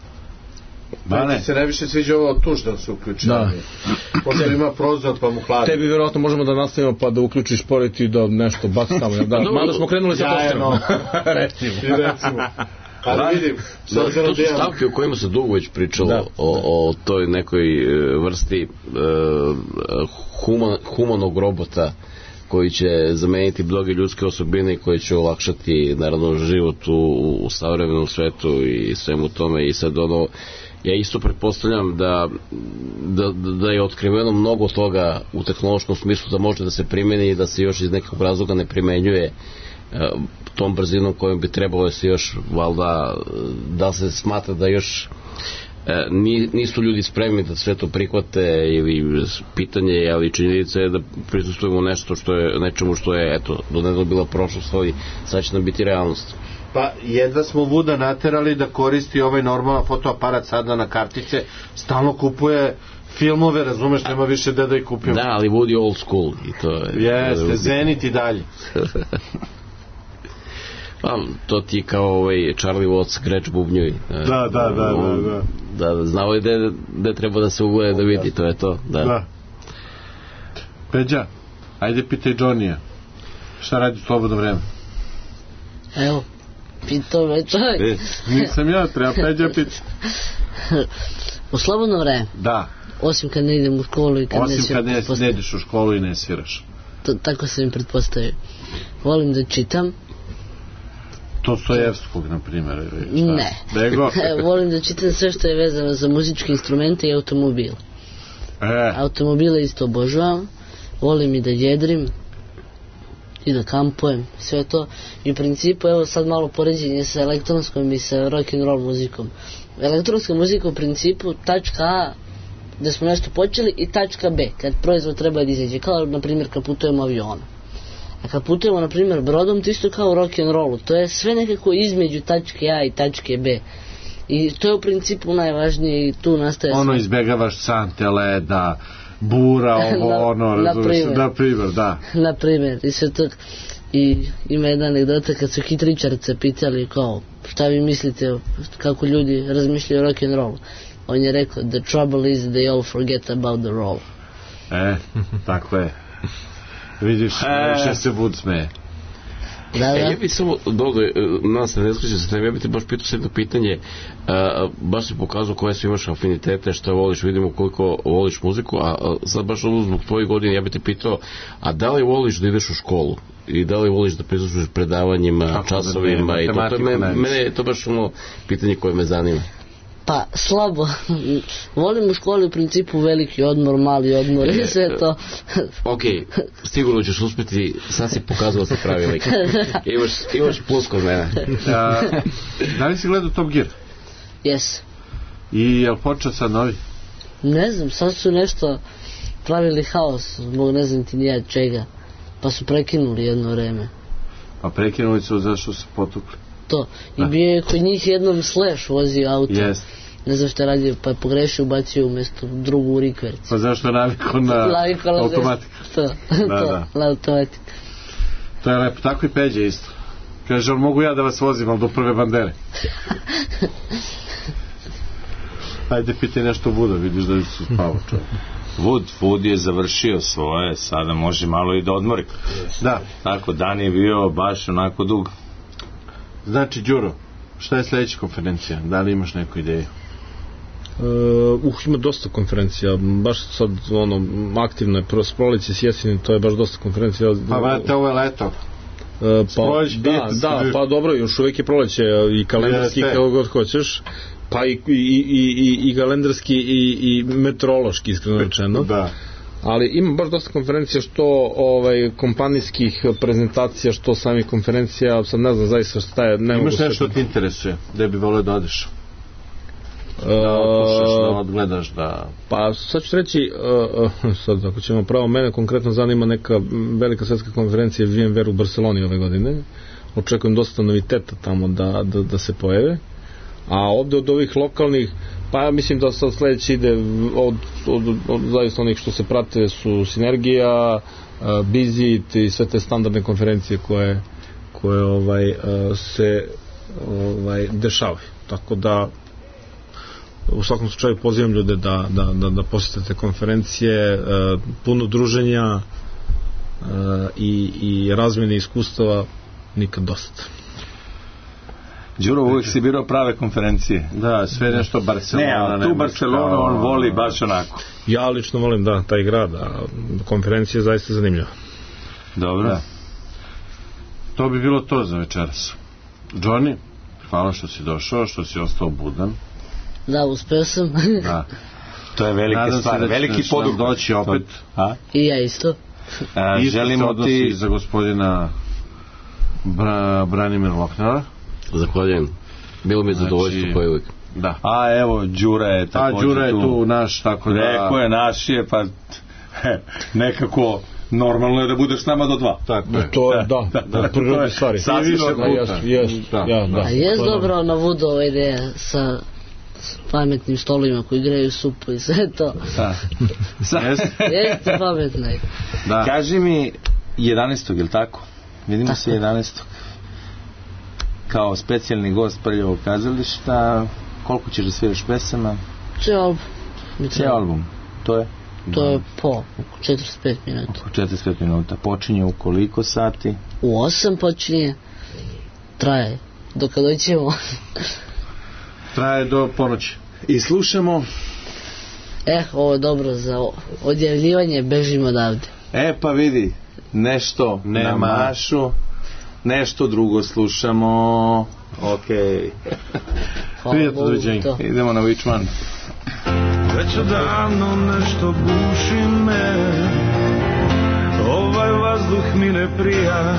Mane se najviše sviđa ovo tuš da se uključi. Da. Pošto ima prozor pa mu hladi. Tebi vjerojatno možemo da nastavimo pa da uključiš pored i da nešto baci tamo. Da, mada smo krenuli sa tosterom. Recimo. recimo. Ali vidim, da, to su stavke o kojima se dugo već pričalo, da, o, o toj nekoj vrsti uh, human, humanog robota koji će zameniti mnoge ljudske osobine i koji će olakšati naravno život u, u savremenom svetu i svemu tome. I sad ono, ja isto pretpostavljam da, da, da je otkriveno mnogo toga u tehnološkom smislu da može da se primeni i da se još iz nekog razloga ne primenjuje tom brzinom kojom bi trebalo se još valjda da se smatra da još e, nisu ljudi spremni da sve to prihvate ili pitanje, ali činjenica je da prisustujemo nešto što je, nečemu što je eto, do nedavno bila prošlost, ali sad će nam biti realnost. Pa jedva smo Vuda naterali da koristi ovaj normalan fotoaparat sada na kartice, stalno kupuje filmove, razumeš, nema više da da ih kupimo. Da, ali Wood je old school i to je... Jeste, Zenit i dalje. Pa, to ti kao ovaj Charlie Watts greč bubnjuj. Da, da, da, da, da. Da, znao je gde, gde treba da se ugleda da vidi, to je to. Da. Da. Peđa, ajde pitaj Johnny-a. Šta radi u slobodno vreme? Evo, pitao me čovjek. E, nisam ja, treba Peđa piti. U slobodno vreme? Da. Osim kad ne idem u školu i kad Osim ne sviram. Osim kad ne, ne ideš u školu i ne sviraš. To, tako sam im pretpostavio. Volim da čitam. Dostojevskog, na primjer. Ne. Volim da čitam sve što je vezano za muzičke instrumente i automobil. E. Automobile isto obožavam. Volim i da jedrim i da kampujem, sve to. I u principu, evo sad malo poređenje sa elektronskom i sa rock'n'roll muzikom. Elektronska muzika u principu tačka A da smo nešto počeli i tačka B kad proizvod treba da izađe, kao na primjer kad putujemo avionom. A kad putujemo na primjer brodom, to isto kao u rock'n'rollu, to je sve nekako između tačke A i tačke B. I to je u principu najvažnije i tu nastaje ono sve. Izbjegavaš sante leda, bura, ovo, na, ono, razumiješ, na primjer, da. Na primjer, i sve to. I ima jedna anegdota kad su Keith Richardsa pitali kao, šta vi mislite kako ljudi razmišljaju o rock'n'rollu. On je rekao, the trouble is they all forget about the roll. E, tako je. Vidiš, više se bud smeje. Da, da. E, ja bih samo dodao, nas ne skućem se tem, ja bih te baš pitao jedno pitanje, a, baš si pokazao koje su imaš afinitete, što voliš, vidimo koliko voliš muziku, a, a sad baš ono zbog tvojih godina, ja bih te pitao, a da li voliš da ideš u školu? I da li voliš da prislušuješ predavanjima, kako časovima, da i to, to je me, mene je to baš ono pitanje koje me zanima. Pa, slabo. Volim u školi u principu veliki odmor, mali odmor i sve to. Ok, sigurno ćeš uspjeti, sad si pokazala se pravi lik. Imaš, imaš plus kod mene. A, da li si gledao Top Gear? Yes. I je li počeo sad novi? Ne znam, sad su nešto pravili haos zbog ne znam ti nija čega, pa su prekinuli jedno vreme. Pa prekinuli su zašto su potukli. To, i bio je kod njih jednom Slash vozio auto. Yes. Ne znam što je radio, pa je pogrešio, ubacio umjesto drugu u rikverci. Pa zašto je navikao na automatik? To, da, to, da. na automatik. To je lepo, tako i Peđe isto. Kaže, on mogu ja da vas vozim, ali do prve bandere. Ajde, pitaj nešto Vuda, vidiš da su spavo čovjek. Vud, Vud je završio svoje, sada može malo i da odmori. Da. Tako, dan je bio baš onako dug. Znači, Đuro, šta je sljedeća konferencija? Da li imaš neku ideju? Uh, uh, ima dosta konferencija, baš sad ono, aktivno je, prvo s prolici, s jeseni, to je baš dosta konferencija. Pa vrate, ovo je leto. Uh, pa, da, da, pa dobro, još uvijek je proleće i kalendarski, kako god hoćeš, pa i, i, i, i, i kalendarski i, i meteorološki, iskreno rečeno. Da. Ali ima baš dosta konferencija, što ovaj, kompanijskih prezentacija, što samih konferencija, sad ne znam zaista šta je. Ne imaš nešto što ti interesuje, gde bi volio da odeš? Da otpušaš, da odgledaš, da... Pa sad ću reći, uh, sad ako ćemo pravo, mene konkretno zanima neka velika svjetska konferencija VMware u Barceloni ove godine. Očekujem dosta noviteta tamo da, da, da se pojave. A ovdje od ovih lokalnih, pa ja mislim da sad sljedeći ide od, od, od, od zaista onih što se prate su Sinergija, uh, Bizit i sve te standardne konferencije koje, koje ovaj, uh, se ovaj, dešavaju. Tako da u svakom slučaju pozivam ljude da, da, da, da posjetite konferencije, uh, puno druženja uh, i, i razmjene iskustava nikad dosta. Đuro, uvijek si birao prave konferencije. Da, sve nešto Barcelona. Ne, ali tu Barcelona on voli baš onako. Ja lično volim, da, taj grad, a konferencija je zaista zanimljiva. Dobro. Da. To bi bilo to za večeras. Johnny, hvala što si došao, što si ostao budan. Da, uspeo sam. Da. To je velika Nadam stvar, da veliki poduk. Doći opet. A? I ja isto. A, isto želimo se ti za gospodina Bra, Branimira Loknara. Zahvaljujem. Bilo mi je zadovoljstvo znači, koji uvijek. Da. A evo, Đura je također tu. A Đura je tu naš, tako da... Rekao je naš je, pa nekako nekako je da budeš s nama do dva. Tako je. To je, da, da, da, prvi stvari. I više puta. Jest, da, ja, da. A je dobro na Vudu ova ideja sa pametnim stolovima koji igraju supu i sve to. Da. Jeste pametno. Da. Kaži mi jedanaestog, je li tako? Vidimo tako. Se jedanaestog kao specijalni gost Prljavog kazališta. Koliko ćeš da sviraš pesama? Cijel album. Cijel album. To je? To je po oko četrdeset pet minuta. Oko četrdeset pet minuta. Počinje u koliko sati? U osam počinje. Traje. Do kada doćemo. Traje do ponoći. I slušamo. Eh, ovo je dobro za odjavljivanje. Bežimo odavde. E pa vidi, nešto Nema. Na mašu, nešto drugo slušamo. Okej. Prijatno dođenje. Idemo na Which One. Već odavno nešto buši me, ovaj vazduh mi ne prija,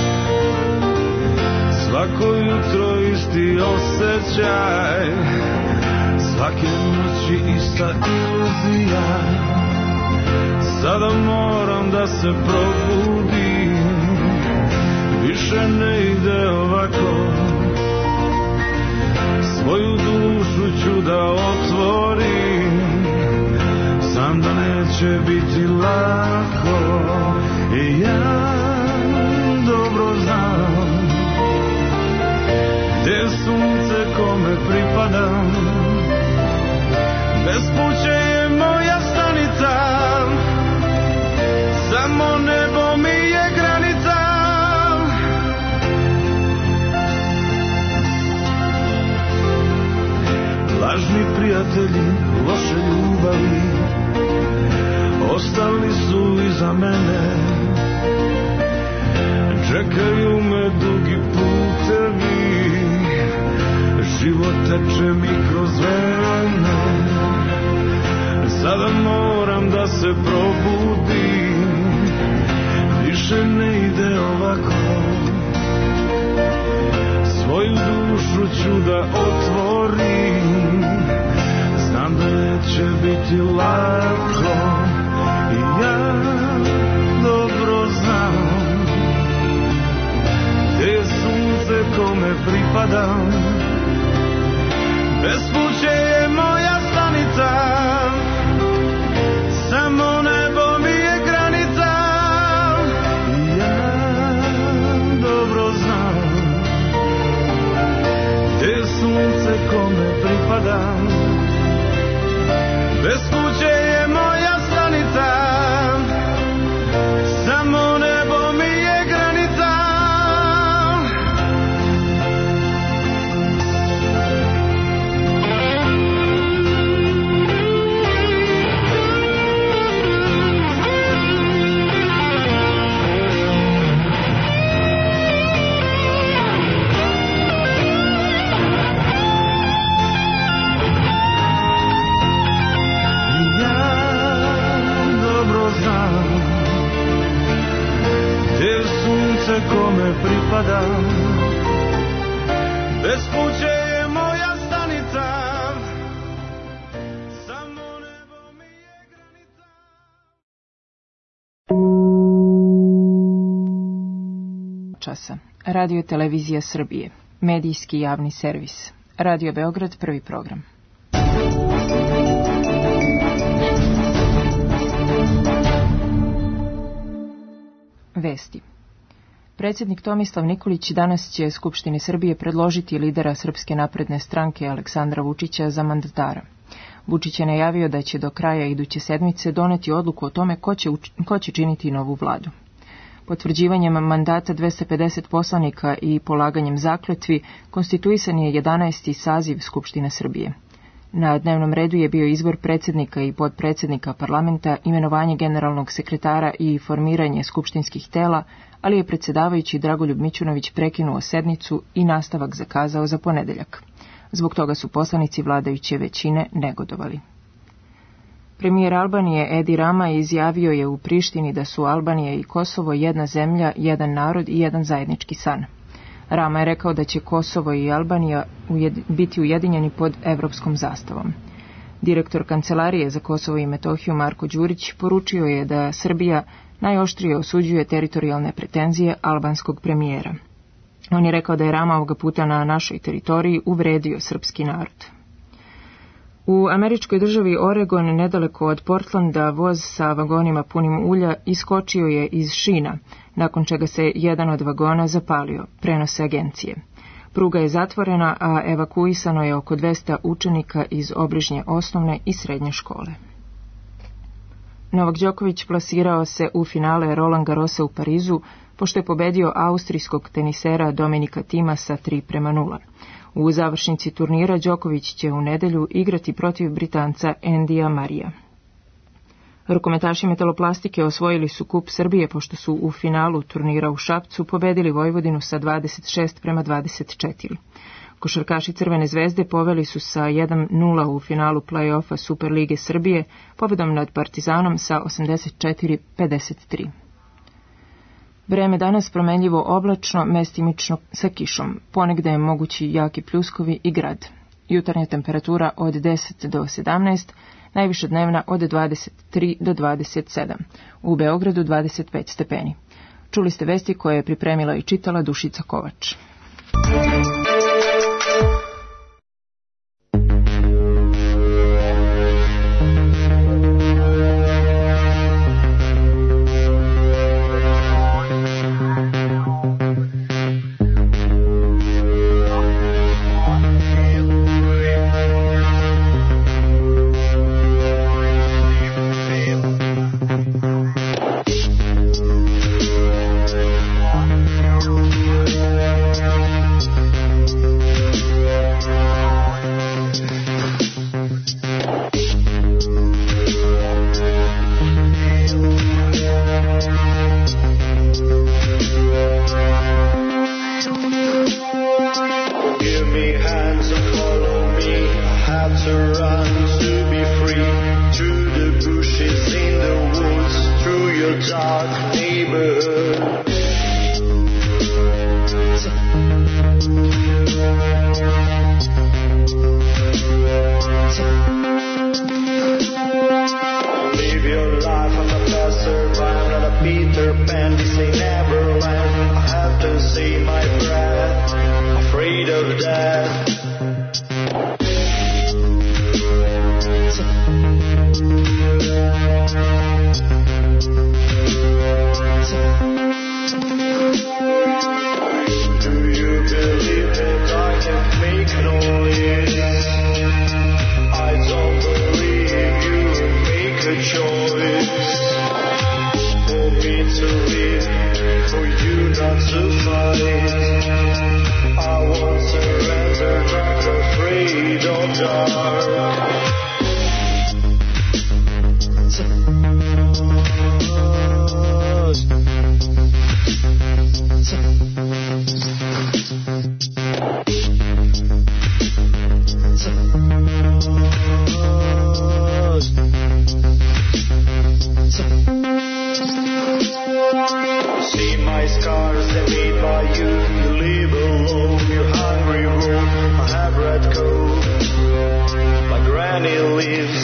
svako jutro isti osjećaj, svake noći ista iluzija. Sada moram da se probudim, više ne ide ovako, svoju dušu ću da otvorim, znam da neće biti lako. I ja dobro znam gdje je sunce kome pripadam, bespuće je moja stanica, samo nebo mi je granica. Lažni prijatelji, loše ljubavi ostali su iza mene, čekaju me dugi putevi, život teče mi kroz vene. Sada moram da se probudim, više ne ide ovako, svoju dušu ću da otvorim, znam da neće biti biti lako i ja dobro znam gdje je sunce kome pripada, bespuće je moja stanica, samo nebo mi je granica i ja dobro znam gdje je sunce kome pripada, bespuće je moja stanica, samo nebo mi je granica. Kome pripada, bespuće je moja stanica, samo nebo mi je granica. Časa. Radio Televizija Srbije. Medijski javni servis. Radio Beograd, prvi program. Vesti. Predsjednik Tomislav Nikolić danas će Skupštini Srbije predložiti lidera Srpske napredne stranke Aleksandra Vučića za mandatara. Vučić je najavio da će do kraja iduće sedmice doneti odluku o tome ko će, ko će činiti novu vladu. Potvrđivanjem mandata dvesta pedeset poslanika i polaganjem zakletvi konstituisan je jedanaesti saziv Skupštine Srbije. Na dnevnom redu je bio izbor predsjednika i podpredsjednika parlamenta, imenovanje generalnog sekretara i formiranje skupštinskih tela, ali je predsjedavajući Dragoljub Mićunović prekinuo sednicu i nastavak zakazao za ponedeljak. Zbog toga su poslanici vladajuće većine negodovali. Premijer Albanije Edi Rama izjavio je u Prištini da su Albanija i Kosovo jedna zemlja, jedan narod i jedan zajednički san. Rama je rekao da će Kosovo i Albanija ujed, biti ujedinjeni pod evropskom zastavom. Direktor Kancelarije za Kosovo i Metohiju Marko Đurić poručio je da Srbija najoštrije osuđuje teritorijalne pretenzije albanskog premijera. On je rekao da je Rama ovoga puta na našoj teritoriji uvredio srpski narod. U američkoj državi Oregon, nedaleko od Portlanda, voz sa vagonima punim ulja iskočio je iz šina, nakon čega se jedan od vagona zapalio, prenose agencije. Pruga je zatvorena, a evakuisano je oko dvesta učenika iz obližnje osnovne i srednje škole. Novak Đoković plasirao se u finale Roland Garrosa u Parizu, pošto je pobedio austrijskog tenisera Dominika Tima sa tri prema nula. U završnici turnira Đoković će u nedelju igrati protiv Britanca Endija Marija. Rukometaši metaloplastike osvojili su kup Srbije, pošto su u finalu turnira u Šapcu pobedili Vojvodinu sa dvadeset šest prema dvadeset četiri. Košarkaši Crvene zvezde poveli su sa jedan nula u finalu play-offa Super lige Srbije, pobedom nad Partizanom sa osamdeset četiri pedeset tri. Vreme danas promenljivo oblačno, mestimično sa kišom. Ponegde je mogući jaki pljuskovi i grad. Jutarnja temperatura od deset do sedamnaest, najviša dnevna od dvadeset tri do dvadeset sedam. U Beogradu dvadeset pet stepeni. Čuli ste vesti koje je pripremila i čitala Dušica Kovač.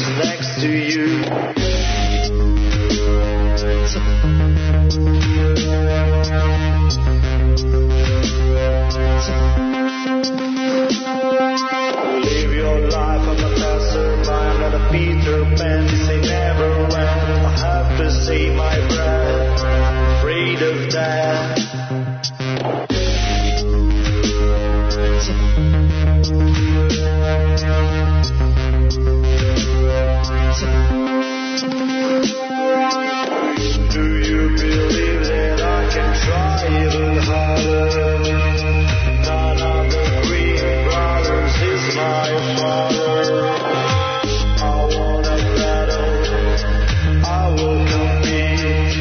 is next to you. Live your life, I'm a mastermind, not a Peter Pan. Say never when I have to say my breath. Afraid of that. Do you believe that I can try even harder? None of the Green Brothers is my father. I wanna battle, I will compete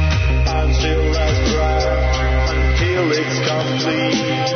until last breath, until it's complete.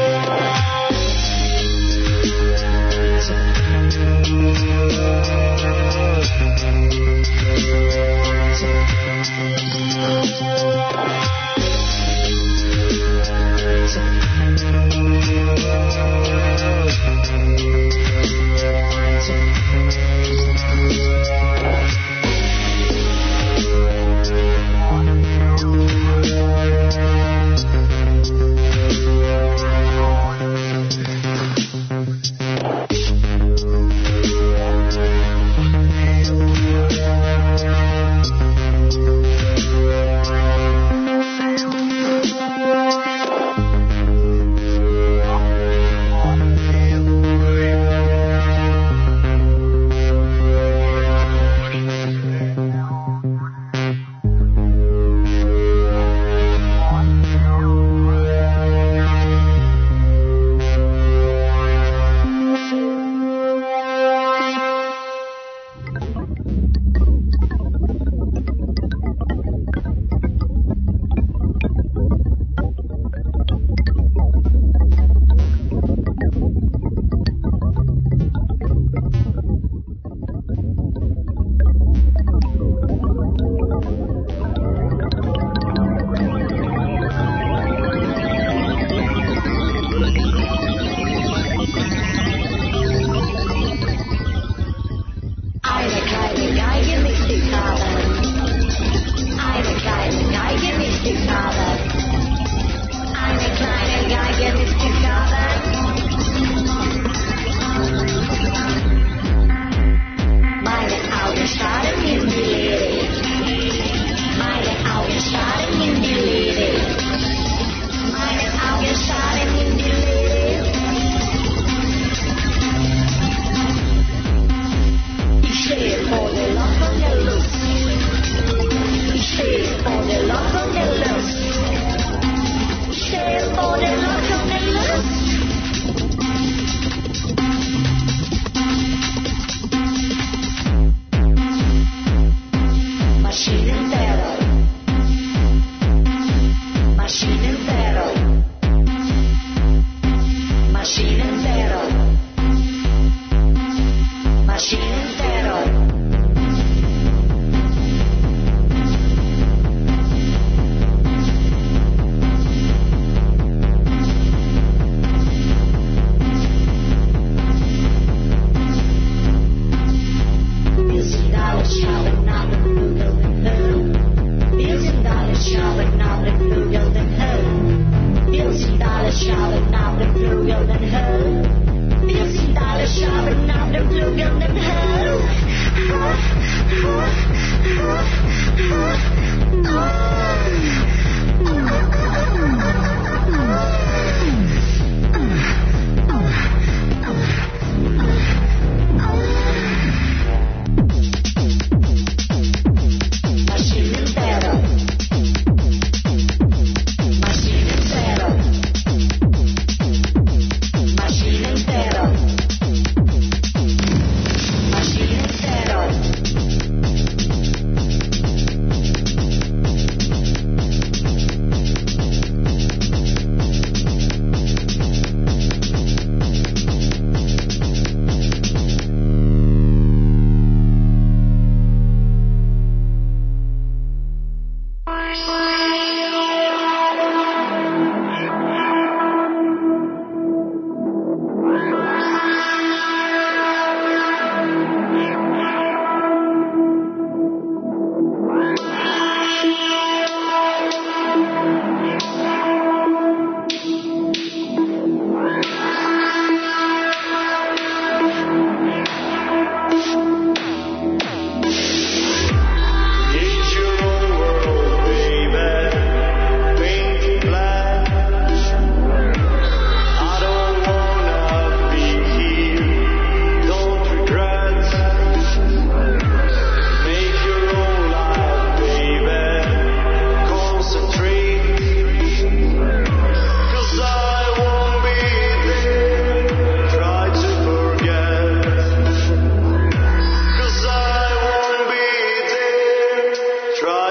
Stay for the look of the lust.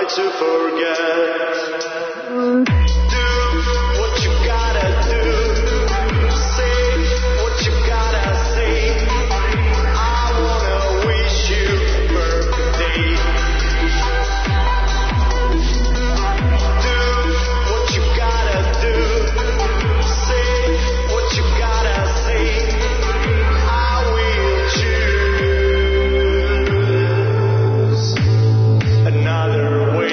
to forget. Do what you gotta do. Say what you gotta say. I wanna wish you birthday. Do what you gotta do. Say what you gotta say. I will choose another way.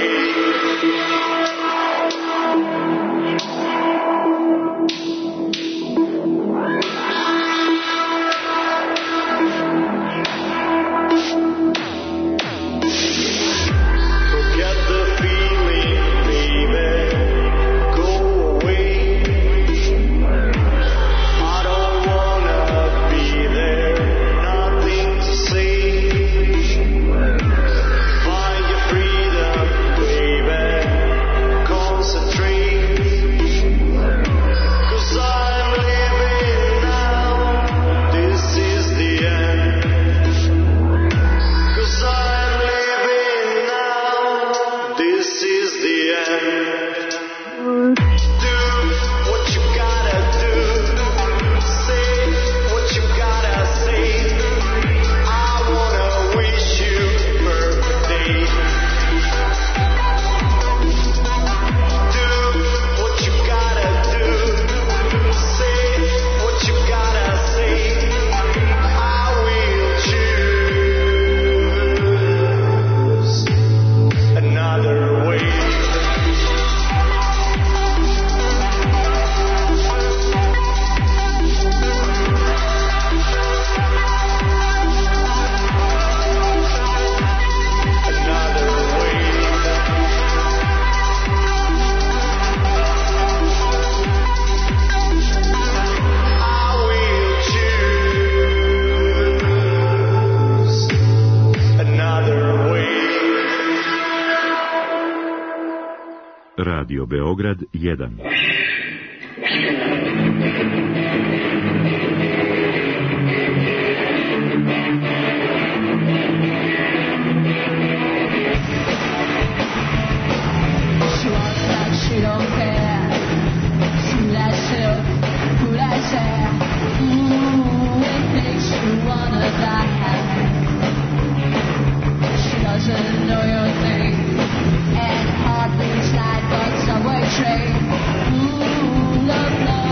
Forget the feeling, baby. Go away. I don't wanna be there. Nothing to say. Find your freedom, baby. Concentrate. 'Cause I'm living now. This is the end. 'Cause I'm living now. This is the end. Do what you gotta do. Say what you gotta say. I wanna wish you birthday. Do what you gotta do. Say what you gotta say. I will choose another way. Another way. I will choose another way. Radio Beograd jedan. She wants that she don't care. See that silk, who that hair. Ooh, it makes you wanna die. She doesn't know your name, and hardly slide but subway train. Ooh, love, love.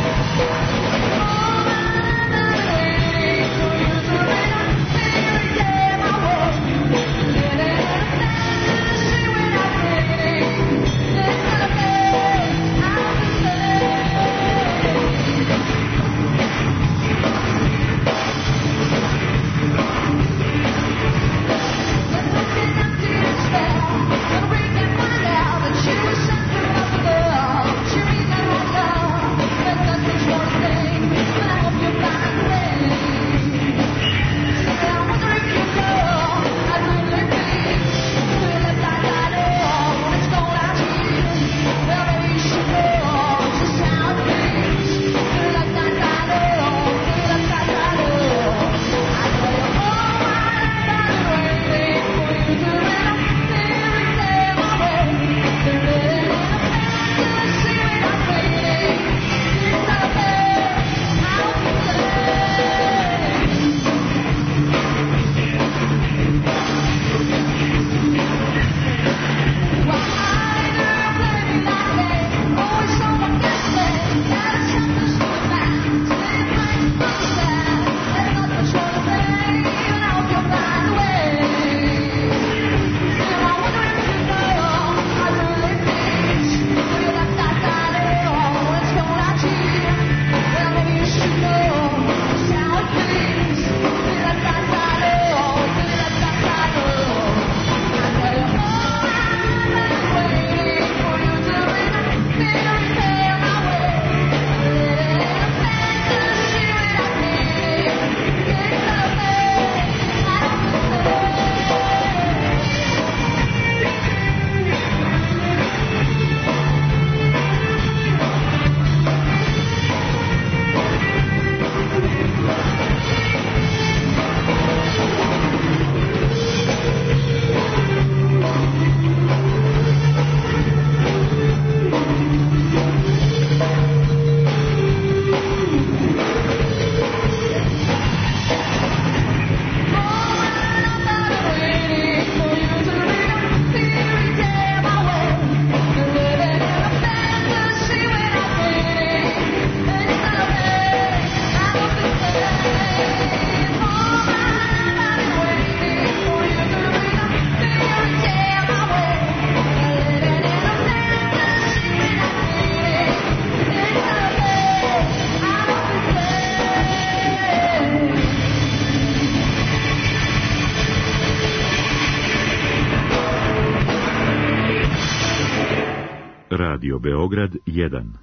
Radio Beograd jedan.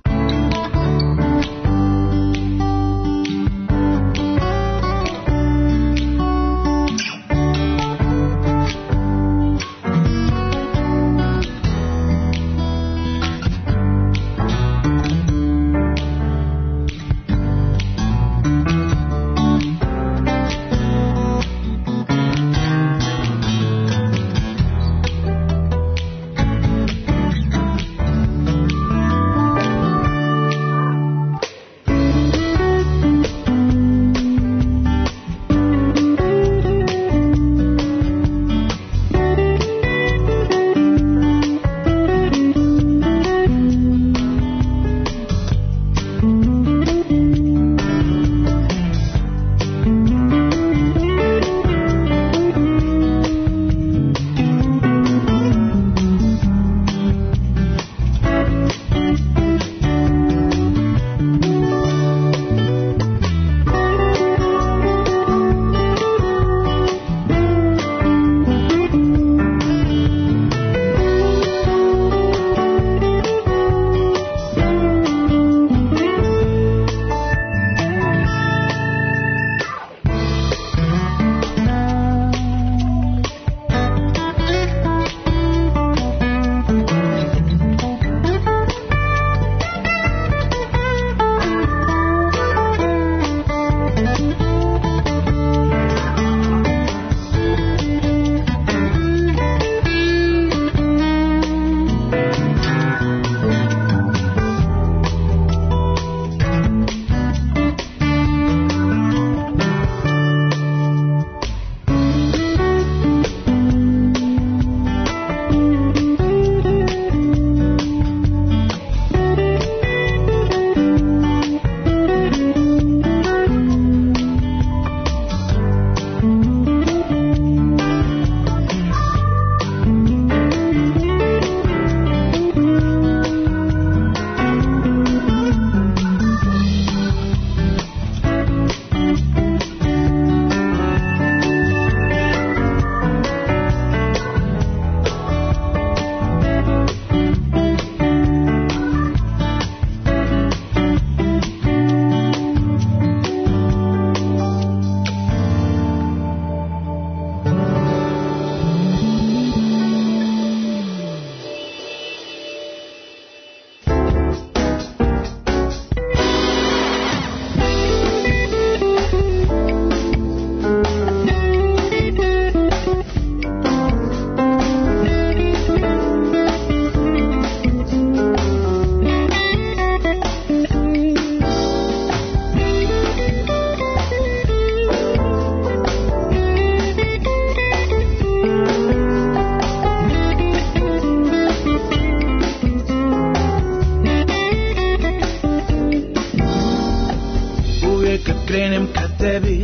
krenem ka tebi,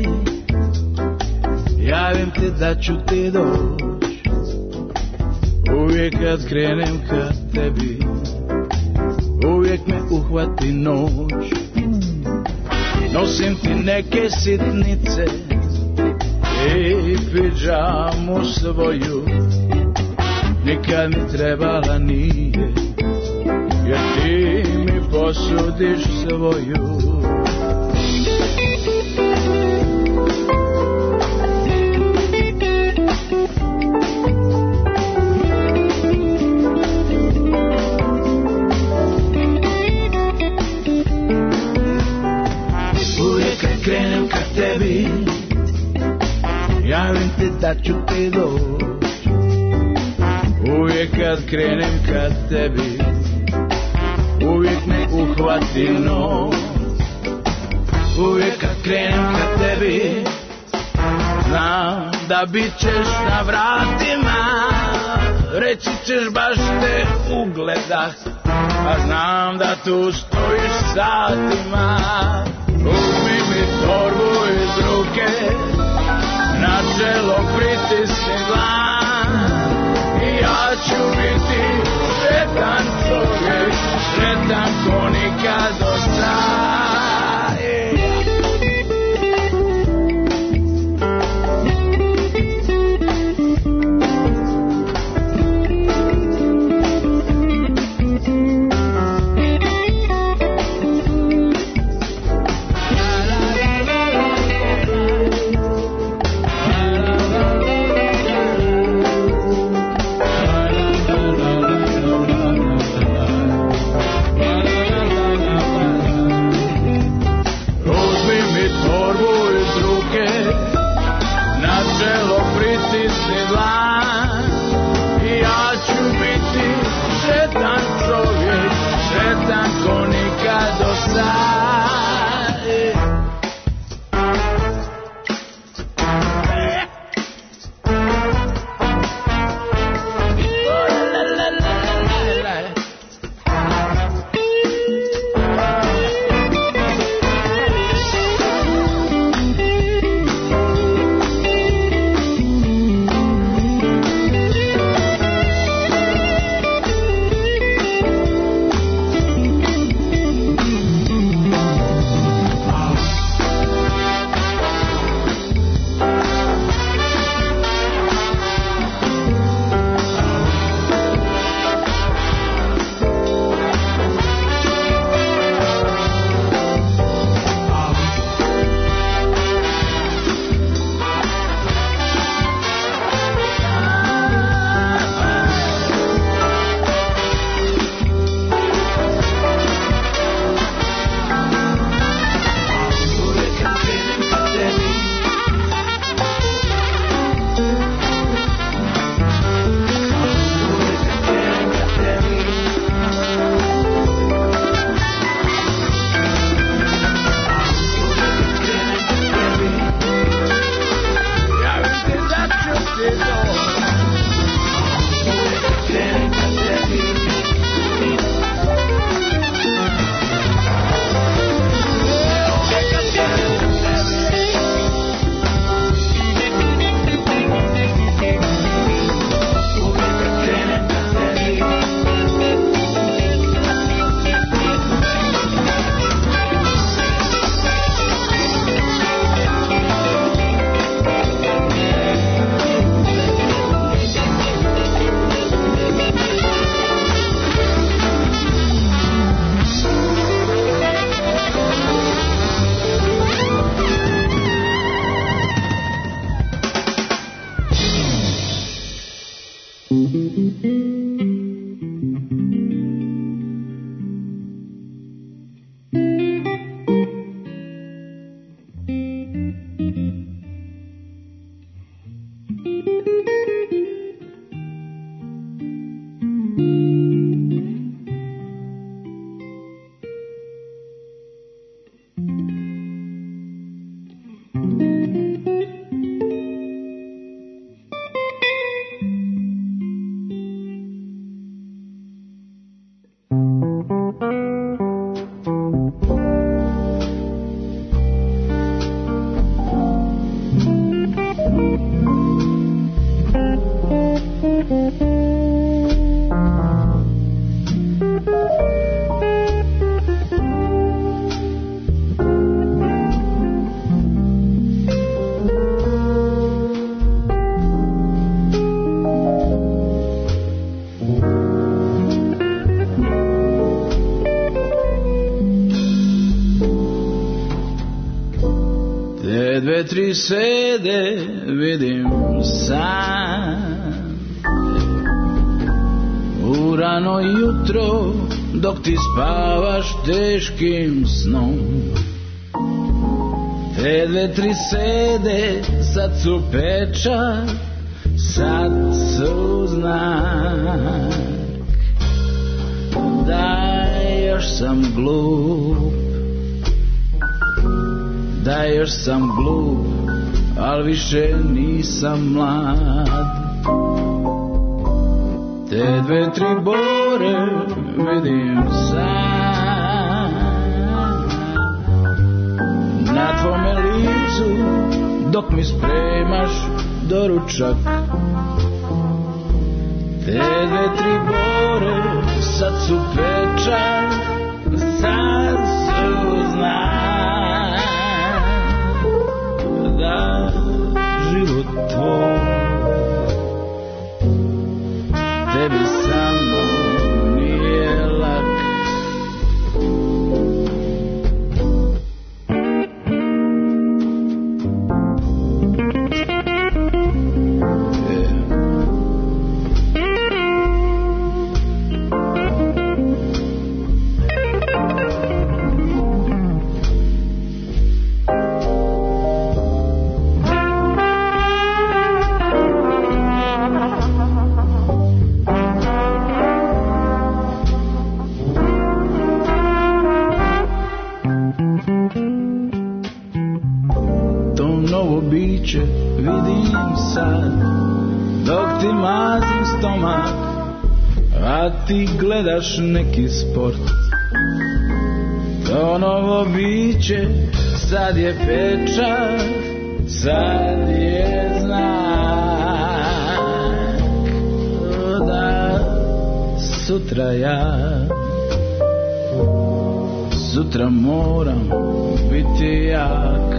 javim ti da ću ti doć. Uvijek kad krenem ka tebi, uvijek me uhvati noć. Nosim ti neke sitnice i pidžamu svoju, nikad mi trebala nije, jer ti mi posudiš svoju. Uvijek kad krenem ka tebi, javim ti da ću ti doć. Uvijek kad krenem ka tebi, uvijek me uhvati noć. Uvijek kad krenem ka tebi, znam da bit ćeš na vratima. Reći ćeš baš te ugledah, a znam da tu stojiš satima. Uzmi mi torbu iz ruke, na čelo pritisni dlan, i ja ću biti sretan čovjek, sretan ko nikad do straje. dve, tri sede vidim san. U rano jutro dok ti spavaš teškim snom, te dve, tri sede sad su pečat, sad su znak da još sam glup, da još sam glup, al više nisam mlad. Te dve, tri bore vidim sam na tvome licu dok mi spremaš doručak. Te dve, tri bore sad su pečat, sad su znak da život tvoj tebi samo nije lak. Vidim sad dok ti mazim stomak, a ti gledaš neki sport. To novo biće sad je pečat, sad je znak da sutra ja, sutra moram biti jak.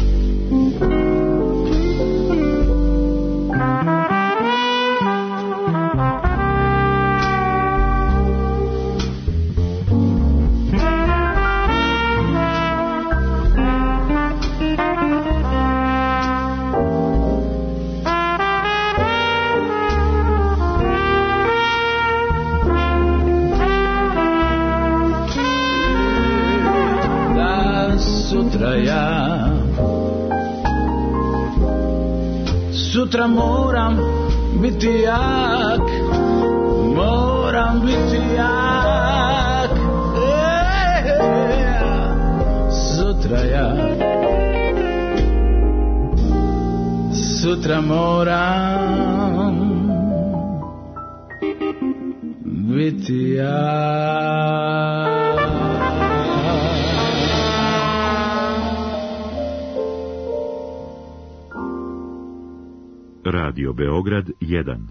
Sutra moram biti jak, moram biti jak. Sutra ja, sutra moram biti jak. Radio Beograd jedan.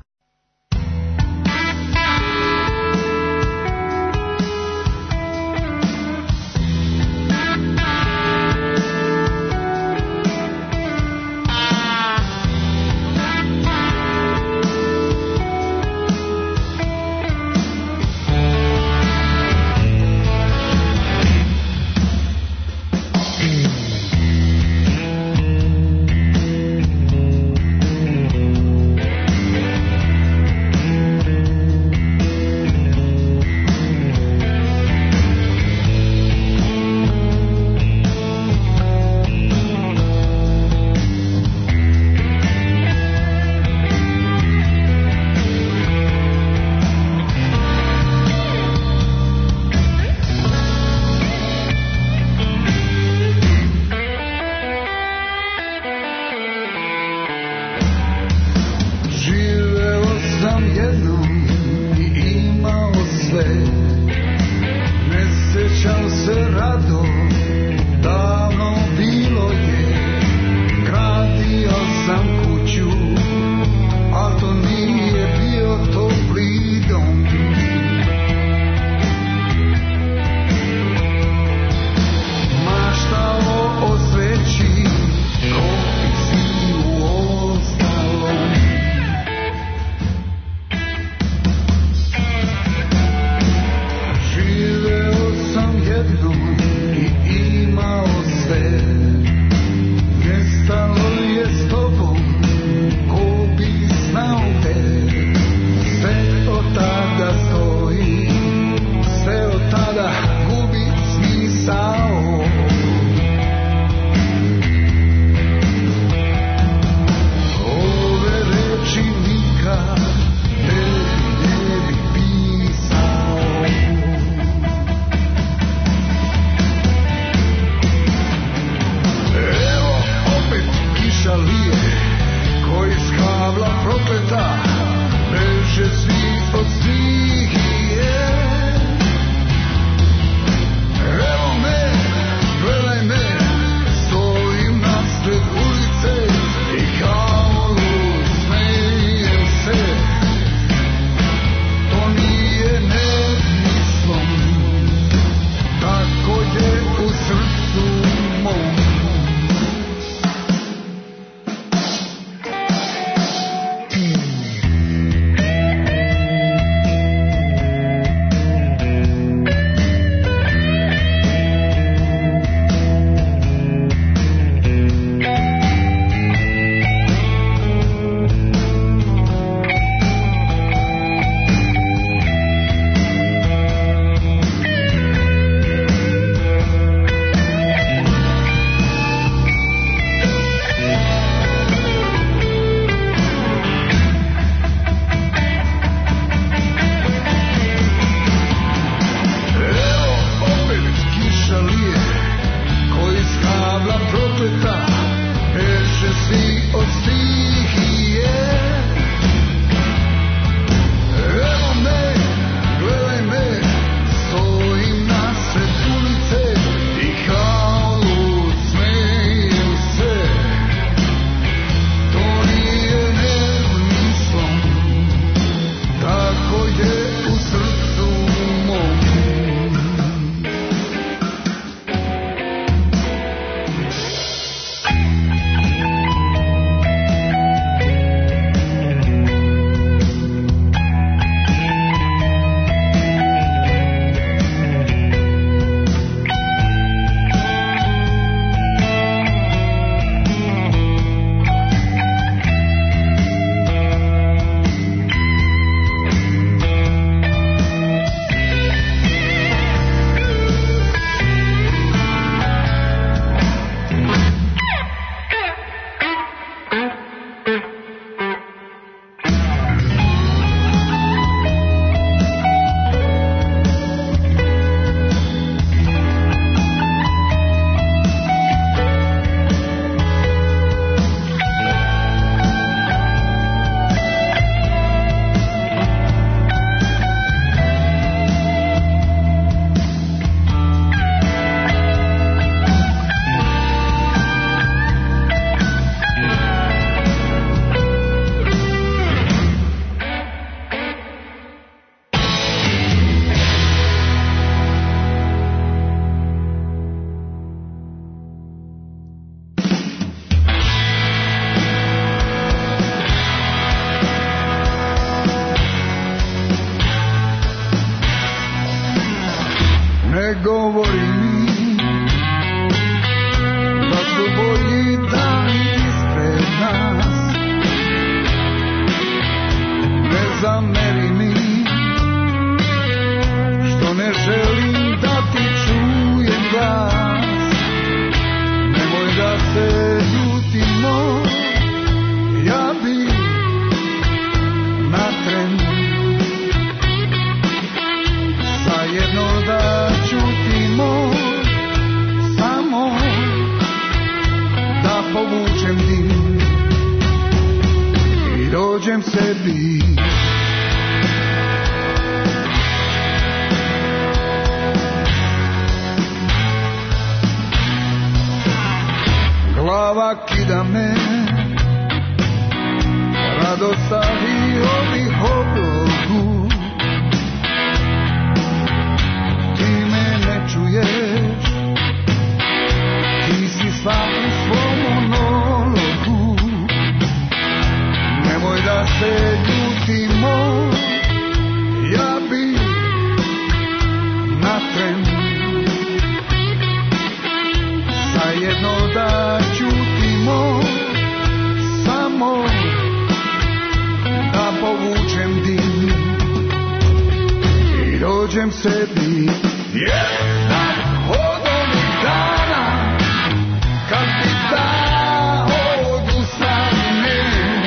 si od stihije. Evo me, gledaj me, stojim na sred ulice i kao lud smejem se. To nije nezmislom, tako je u srcu mom. Ne govori mi da su bolji dani ispred nas. Ne zameri mi što ne želim da ti čujem glas. Nemoj da se ljutimo, ja bi na tren zajedno da čutimo, samo da povučem dim i dođem sebi. Glava kida me, radostavi ovih oblogu. Ti me ne čuješ, ti si sva u svom monologu. Nemoj da se ljutimo, ja bi na tren zajedno da čutimo, samo da povučem dim i dođem sebi. Jedan od onih dana kad ti dao odustane,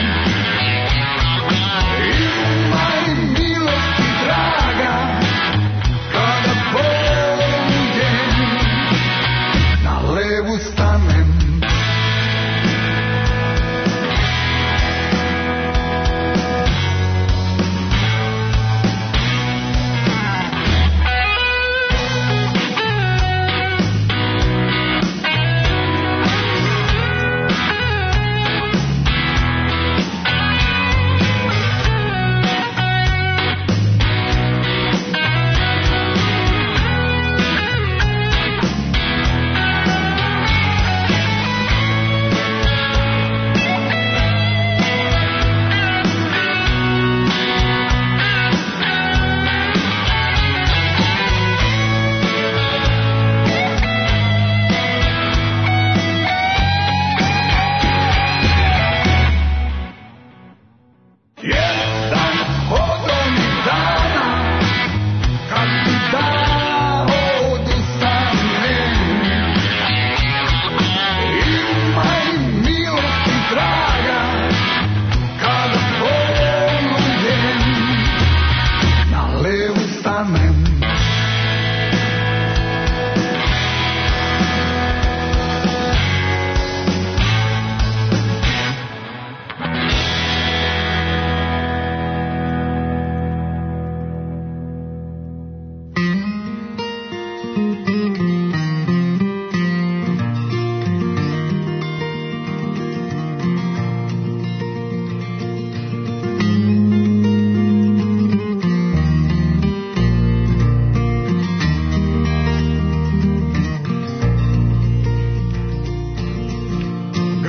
imaj milosti draga, kada pođem na levu stanem.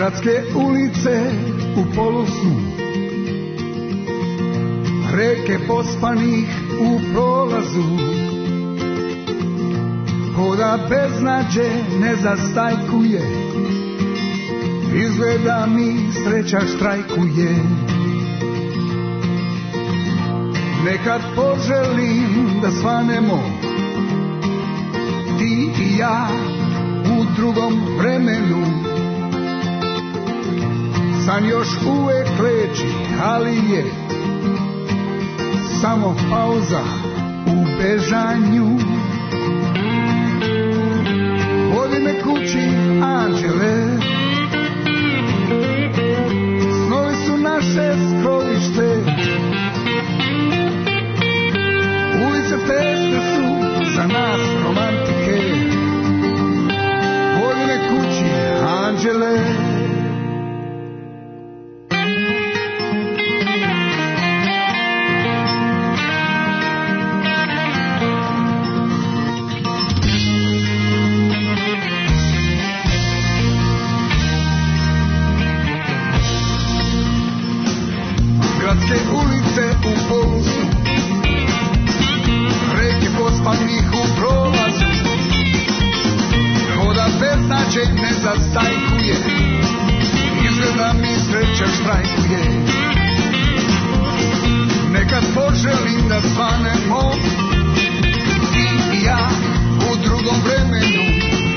Gradske ulice u polusnu, reke pospanih u prolazu, koda beznađe ne zastajkuje, izgleda mi sreća štrajkuje. Nekad poželim da svanemo, ti i ja u drugom vremenu. San još uvek leči, ali je samo pauza u bežanju. Vodi me kući, anđele, snovi su naše skrovište, ulice teste su za nas romantike. Vodi me kući, anđele. Gradske ulice u polusu, reke pospanih u prolazu, voda beznađe ne zastajkuje, izgleda mi sreća štrajkuje. Nekad poželim da svanemo, ti i ja u drugom vremenu.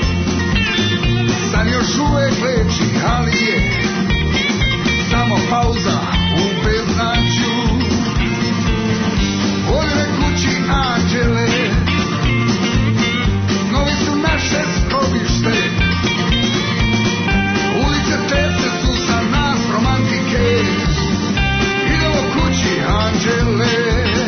San još uvek leči, ali je samo pauza u beznađu. Vodi me kući, anđele, snovi su naše skrovište, ulice teste su za nas romantike. Idemo kući, anđele.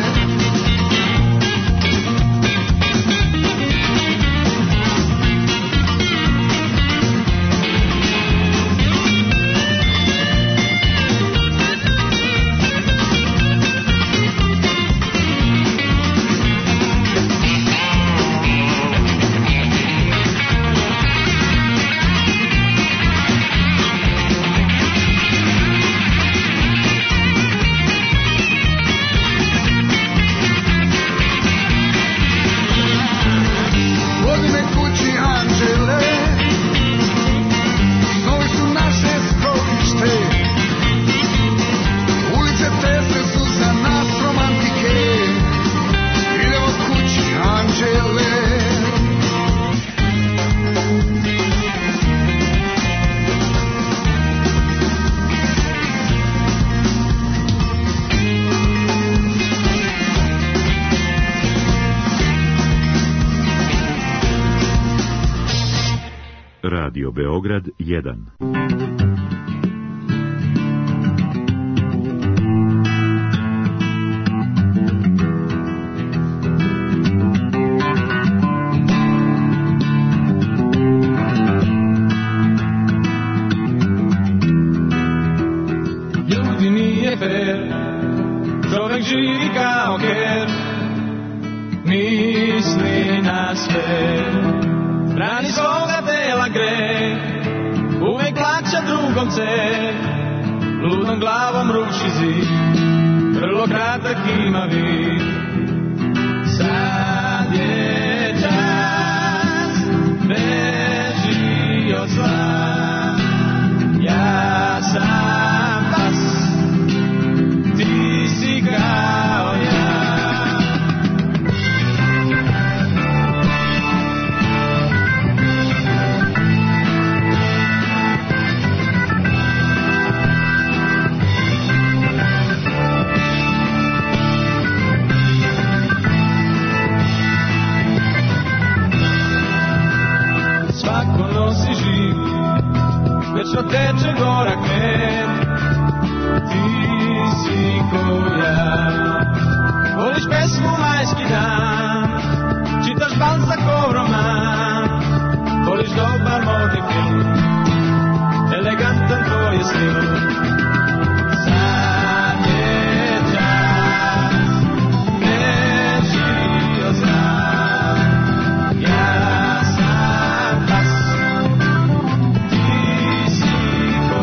Radio Beograd jedan. Ljudi nije fair, čovek živi kao ker, misli na sve, brani svoga tela greh, uvek plaća drugom ceh, ludom glavom ruši zid, vrlo kratak ima vid. Sad je čas, beži od zla, ja sam pas, ti si kao ja. Svako nosi živ, večno teče gorak med, ti si ko ja. Voliš pesmu majski dan, čitaš Balzacov roman, voliš dobar modni film, elegantan tvoj je stil. Sad je čas, beži od zla, ja sam pas, ti si ko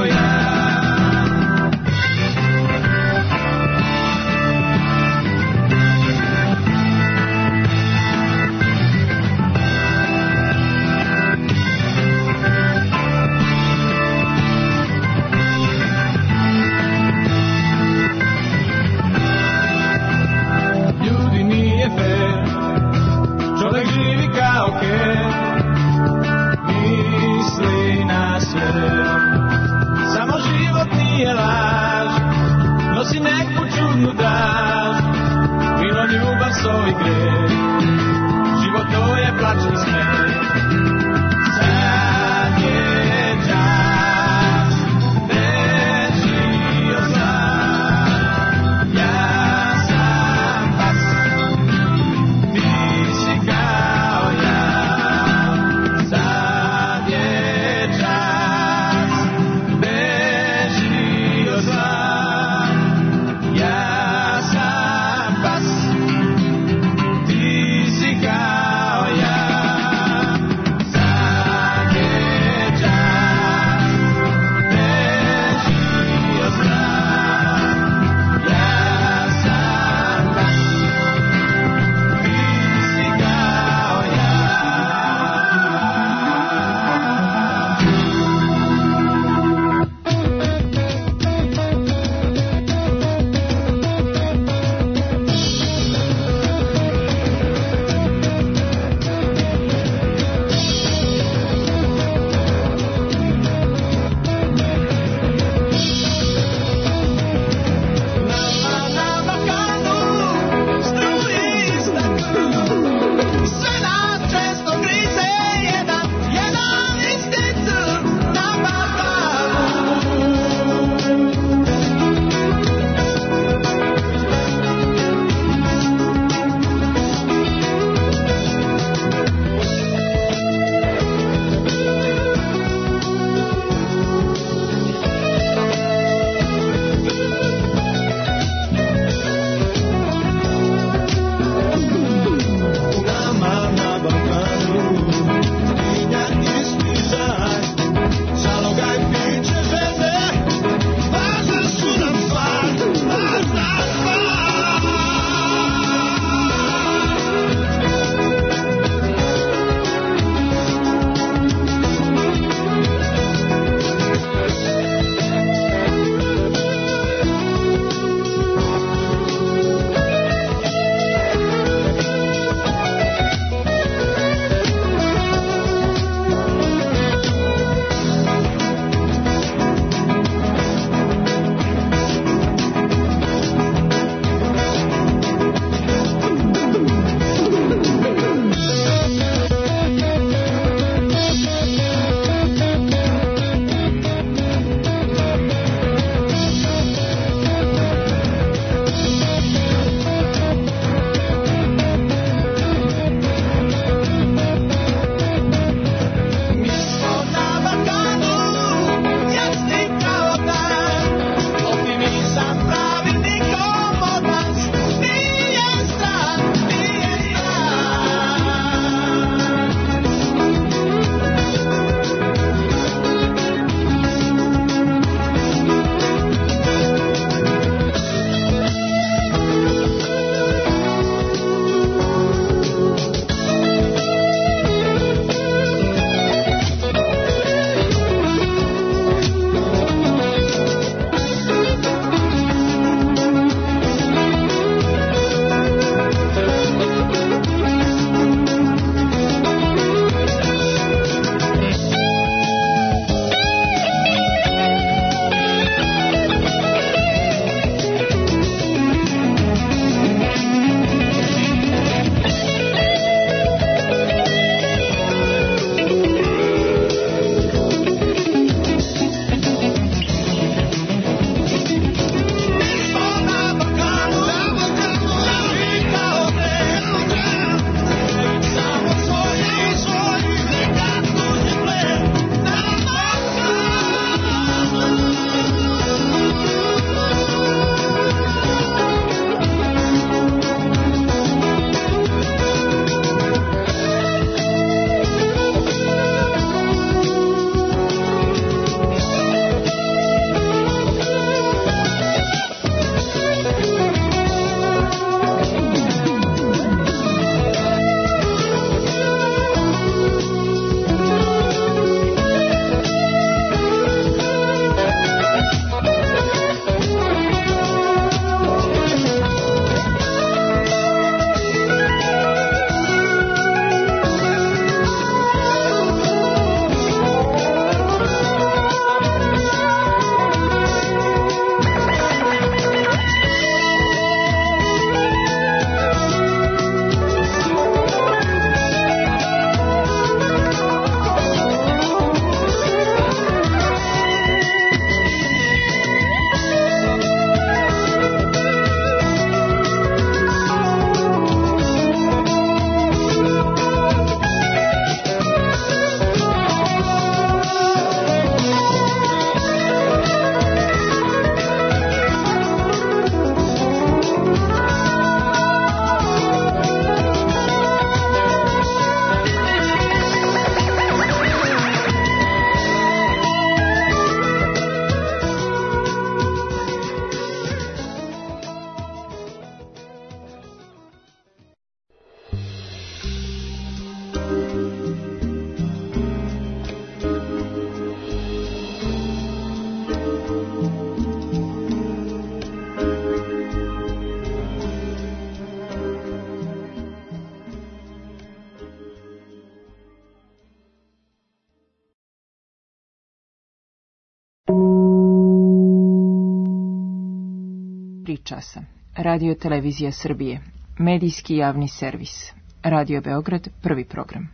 tri časa. Radio Televizija Srbije. Medijski javni servis. Radio Beograd, prvi program.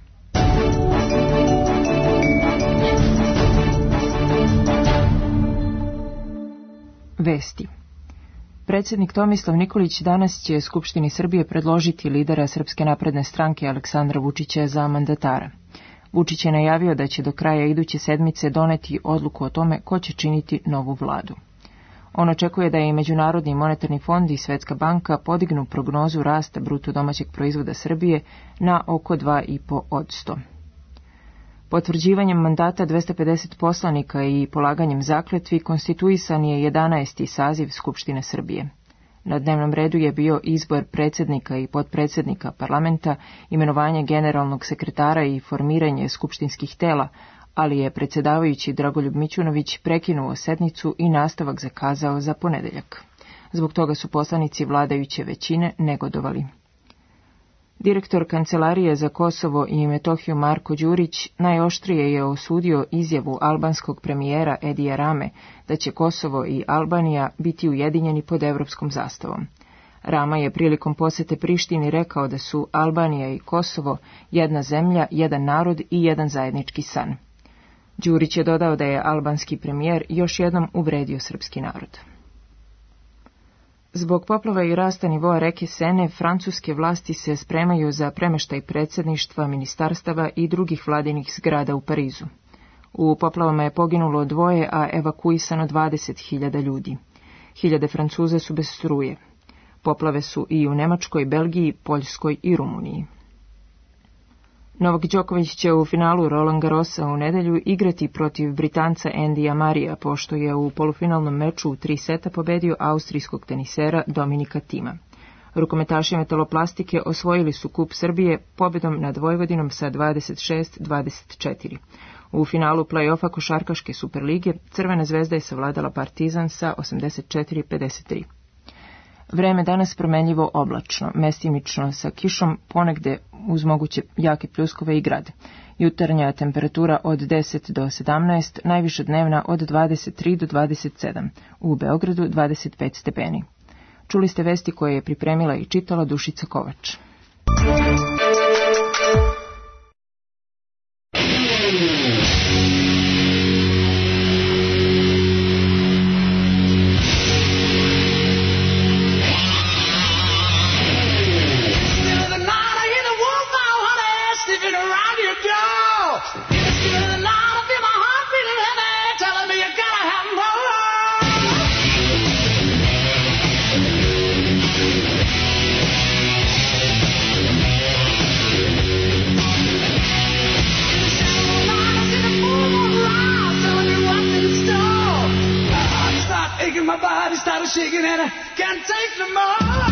Vesti. Predsjednik Tomislav Nikolić danas će Skupštini Srbije predložiti lidera Srpske napredne stranke Aleksandra Vučića za mandatara. Vučić je najavio da će do kraja iduće sedmice doneti odluku o tome ko će činiti novu vladu. On očekuje da i Međunarodni monetarni fond i Svetska banka podignu prognozu rasta bruto domaćeg proizvoda Srbije na oko dva i po odsto. Potvrđivanjem mandata dvesta pedeset poslanika i polaganjem zakletvi konstituisan je jedanaesti saziv Skupštine Srbije. Na dnevnom redu je bio izbor predsjednika i potpredsjednika parlamenta, imenovanje generalnog sekretara i formiranje skupštinskih tela, ali je predsjedavajući Dragoljub Mićunović prekinuo sednicu i nastavak zakazao za ponedeljak. Zbog toga su poslanici vladajuće većine negodovali. Direktor Kancelarije za Kosovo i Metohiju Marko Đurić najoštrije je osudio izjavu albanskog premijera Edija Rame da će Kosovo i Albanija biti ujedinjeni pod evropskom zastavom. Rama je prilikom posete Prištini rekao da su Albanija i Kosovo jedna zemlja, jedan narod i jedan zajednički san. Đurić je dodao da je albanski premijer još jednom uvredio srpski narod. Zbog poplava i rasta nivoa reke Sene, francuske vlasti se spremaju za premeštaj predsjedništva, ministarstava i drugih vladinih zgrada u Parizu. U poplavama je poginulo dvoje, a evakuisano dvadeset hiljada ljudi. Hiljade Francuza su bez struje. Poplave su i u Nemačkoj, Belgiji, Poljskoj i Rumuniji. Novak Đoković će u finalu Roland Garrosa u nedelju igrati protiv Britanca Andyja Marija, pošto je u polufinalnom meču u tri seta pobedio austrijskog tenisera Dominika Tima. Rukometaši metaloplastike osvojili su kup Srbije pobedom nad Vojvodinom sa dvadeset šest dvadeset četiri. U finalu play-offa košarkaške Superlige Crvena zvezda je savladala Partizan sa osamdeset četiri pedeset tri. Vreme danas promenljivo oblačno, mestimično sa kišom, ponegde uz moguće jake pljuskove i grad. Jutarnja temperatura od deset do sedamnaest, najviša dnevna od dvadeset tri do dvadeset sedam, u Beogradu dvadeset pet stepeni. Čuli ste vesti koje je pripremila i čitala Dušica Kovač. My body started shaking and I can't take no more.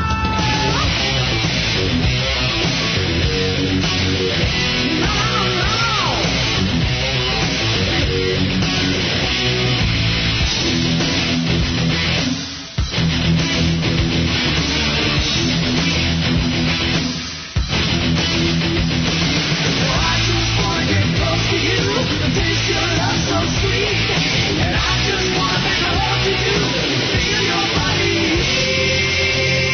Feel your body.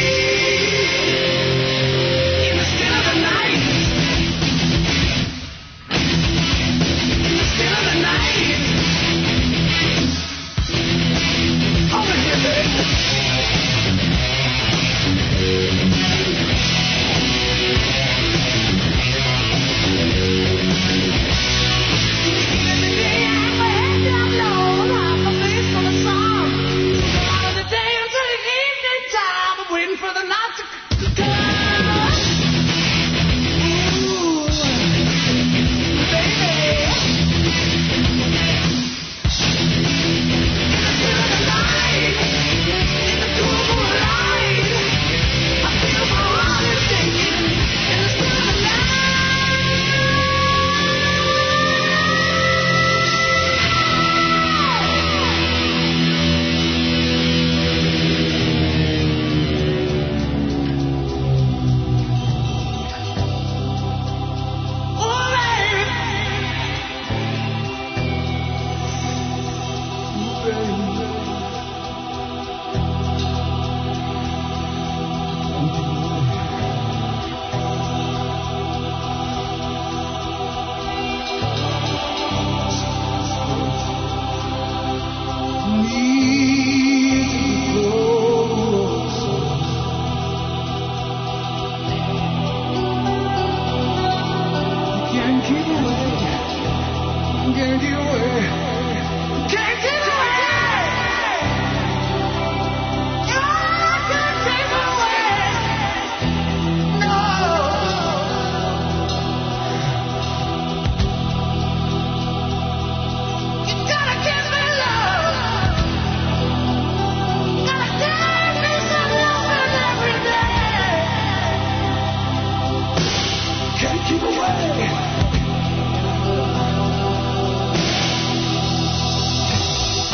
Can't keep away. You can't keep away. No. You gotta give me love. Gotta give me some loving every day. Can't keep away.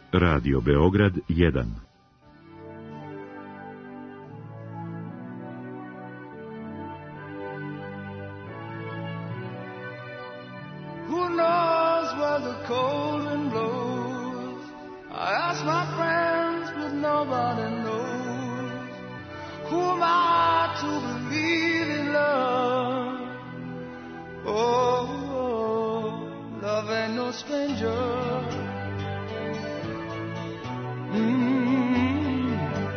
Radio Beograd jedan. Who knows where the cold wind blows? I ask my friends, but nobody knows. Who am I to believe in love? Oh, oh, love ain't no stranger. Mm.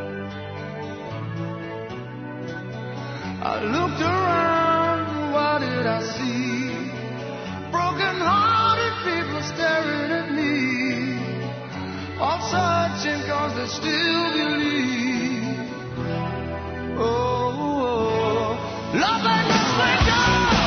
I looked around, what did I see? Broken-hearted people staring at me, all searching cause they still believe. Oh, oh, love ain't no stranger.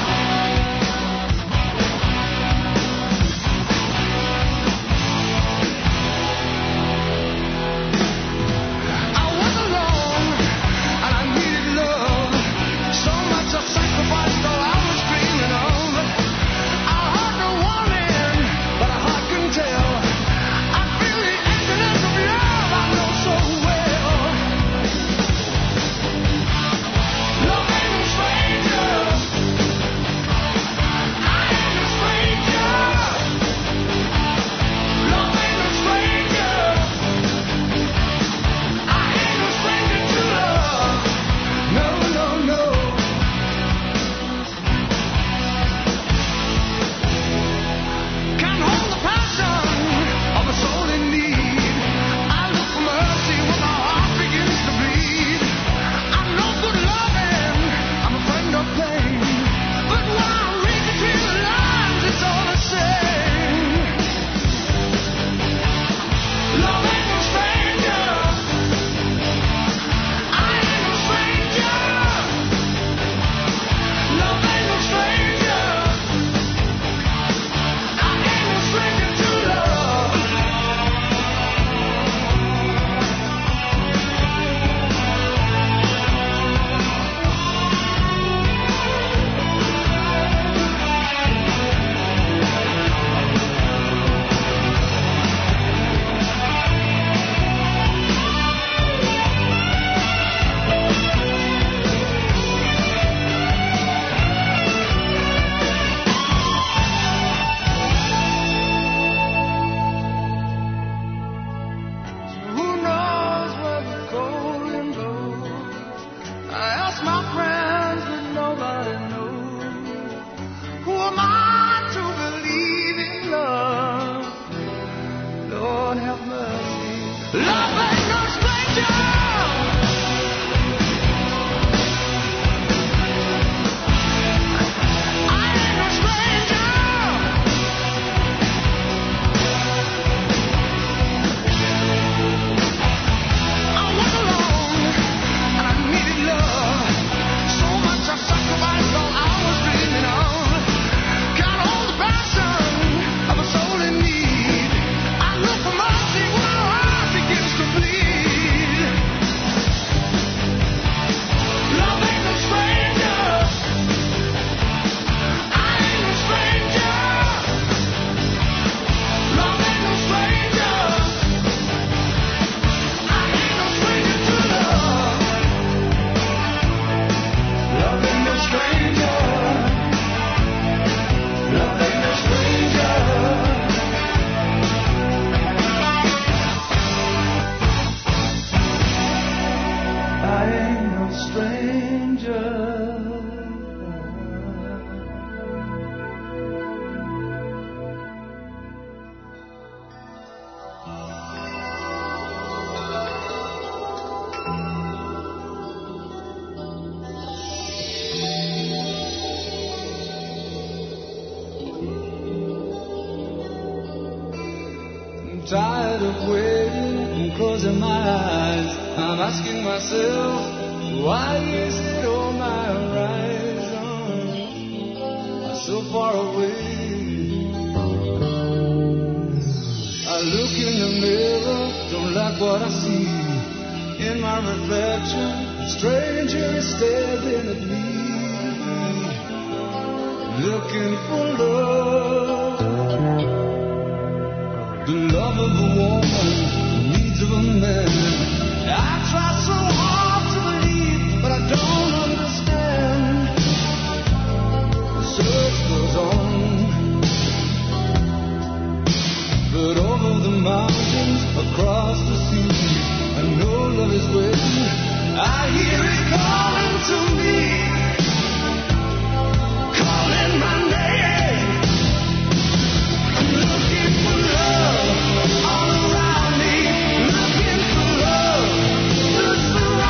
Tired of waiting and closing my eyes. I'm asking myself, why is it on my horizon? I'm so far away. I look in the mirror, don't like what I see. In my reflection, a stranger is staring at me, looking for love. The love of a woman coming. I try so hard to believe, but I don't understand. The search goes on, but over the mountains, across the sea, I know love is waiting. I hear it calling to me, calling my name. I'm looking for love all around me, looking for love to surround me.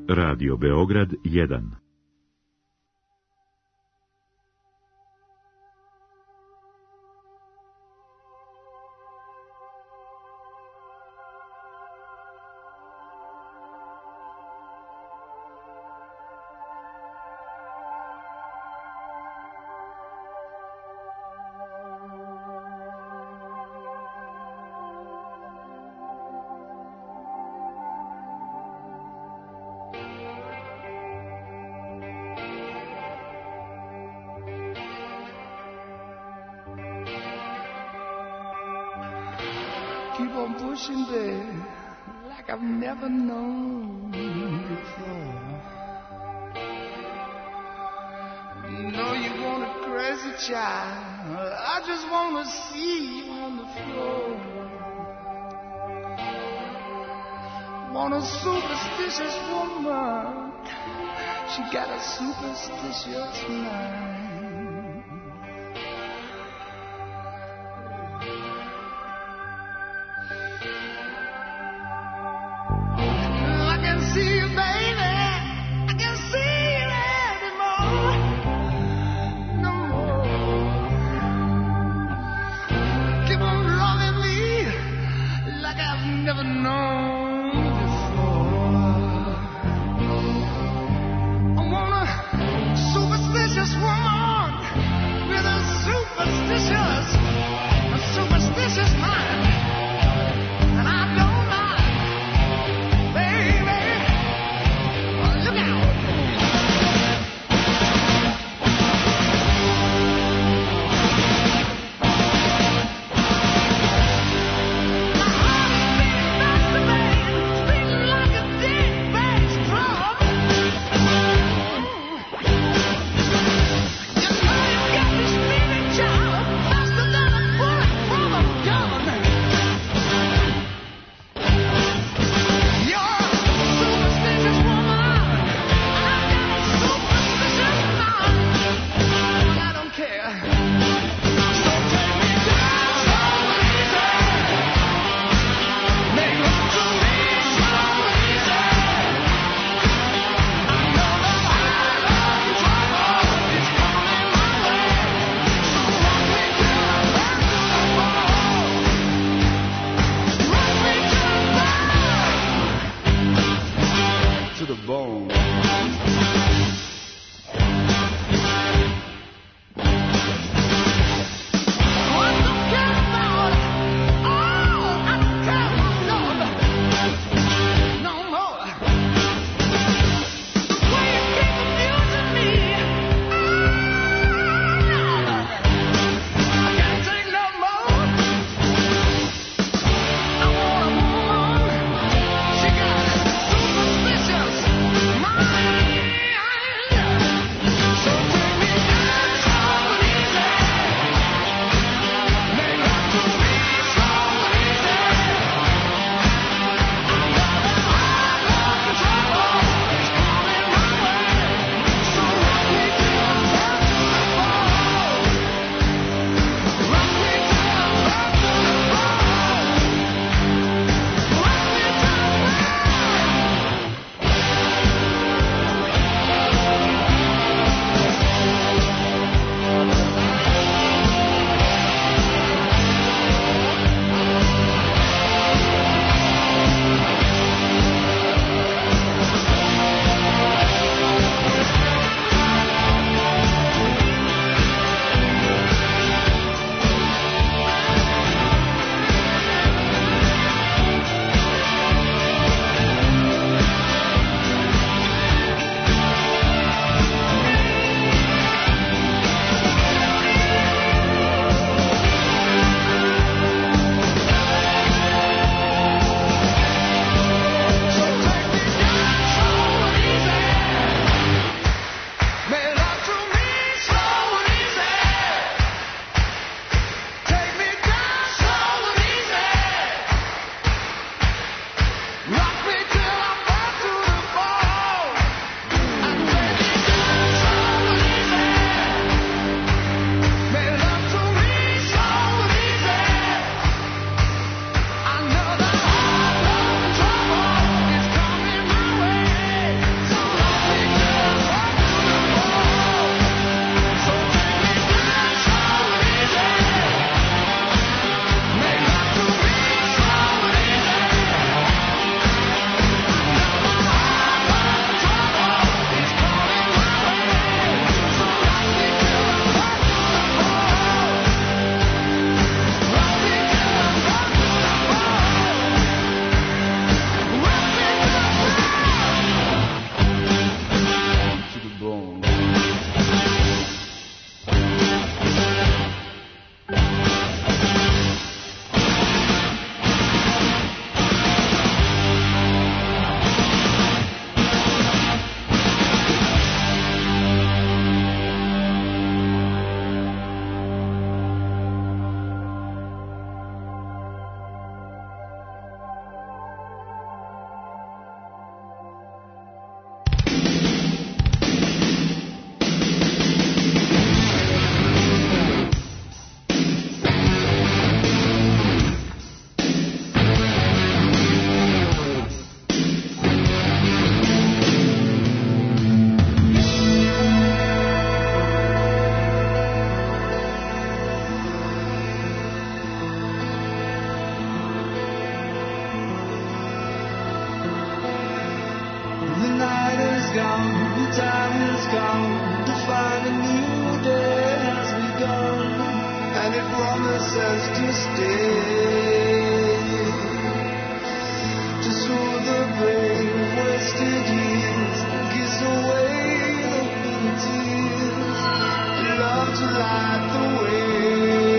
Radio Beograd jedan. Keep on pushing, babe, like I've never known before. You know you want a crazy child, I just want to see you on the floor. Want a superstitious woman, she got a superstitious mind. Superstitious woman. says to stay, to soothe the brain, wasted years, kiss away the bitter tears, love to light the way.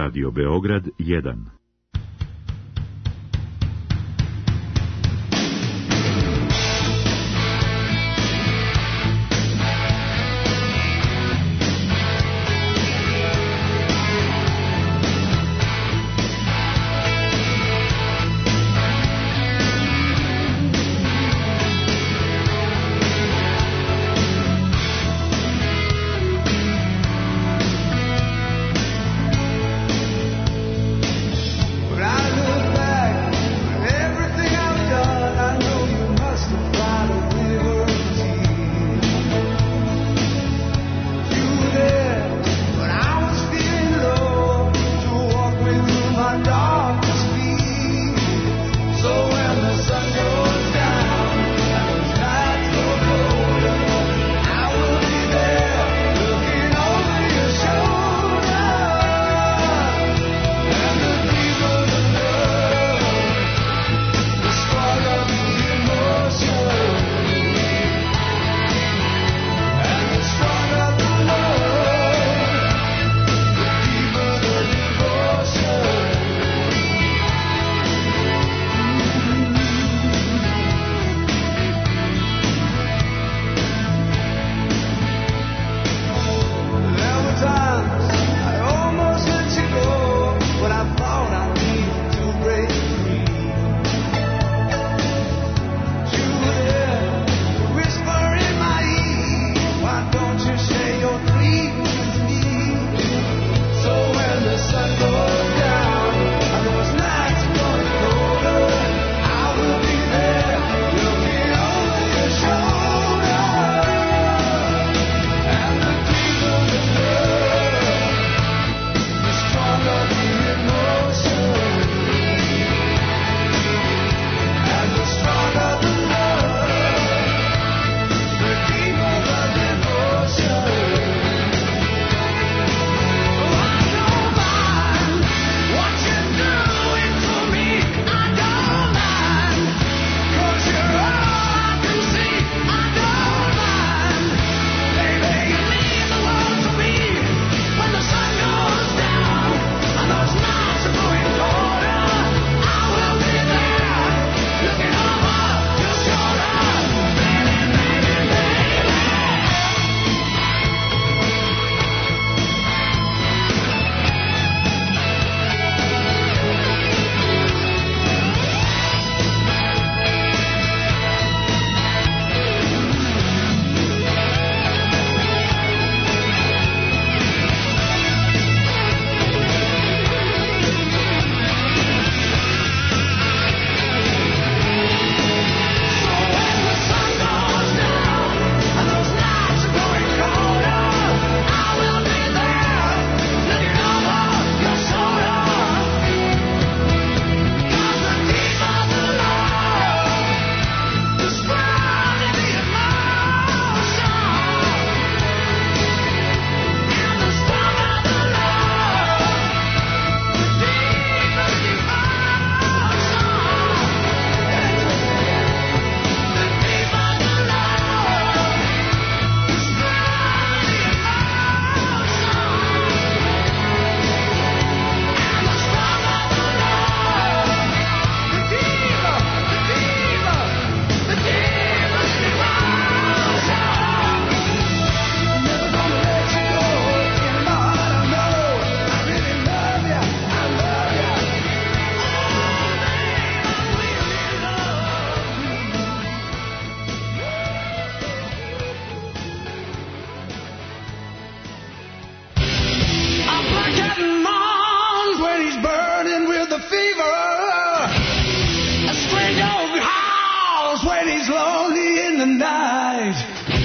Radio Beograd jedan.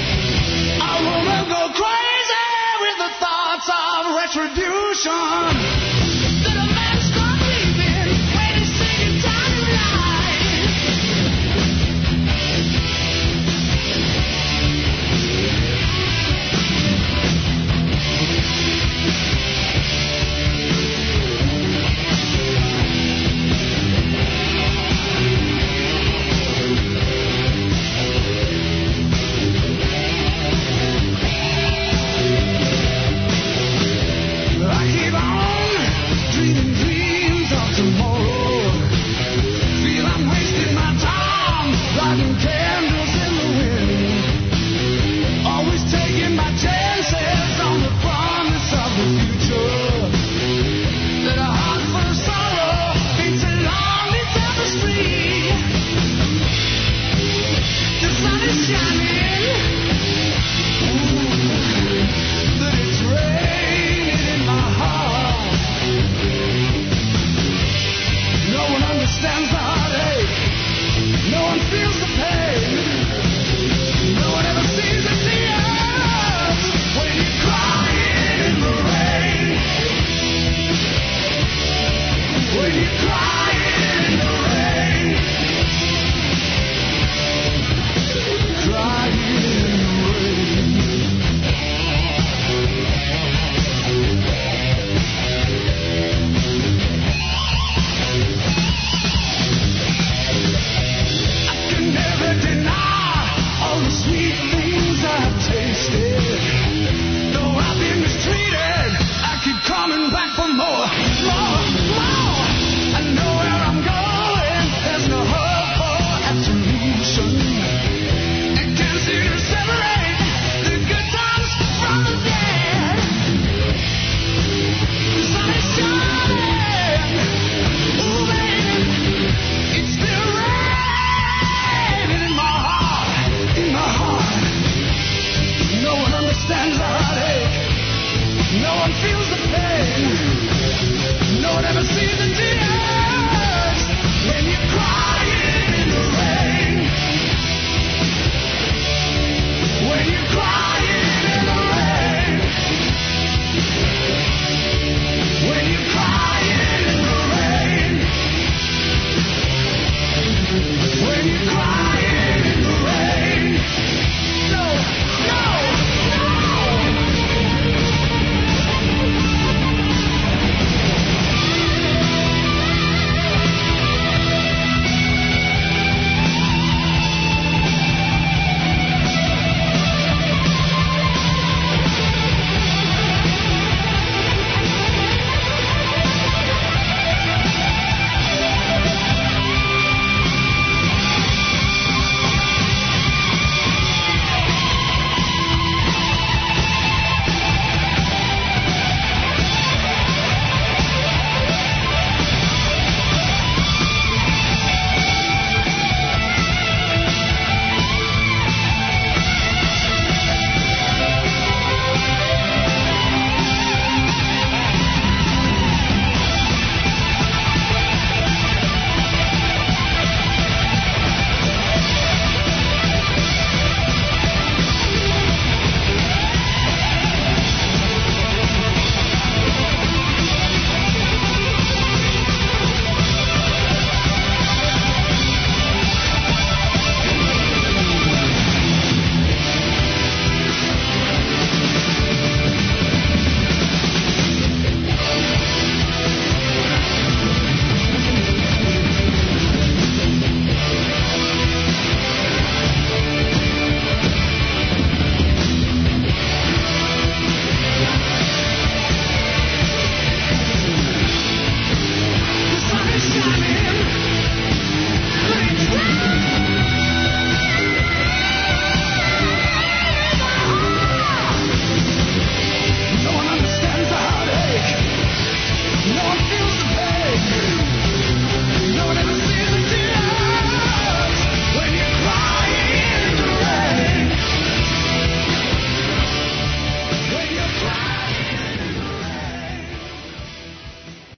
A woman go crazy with the thoughts of retribution.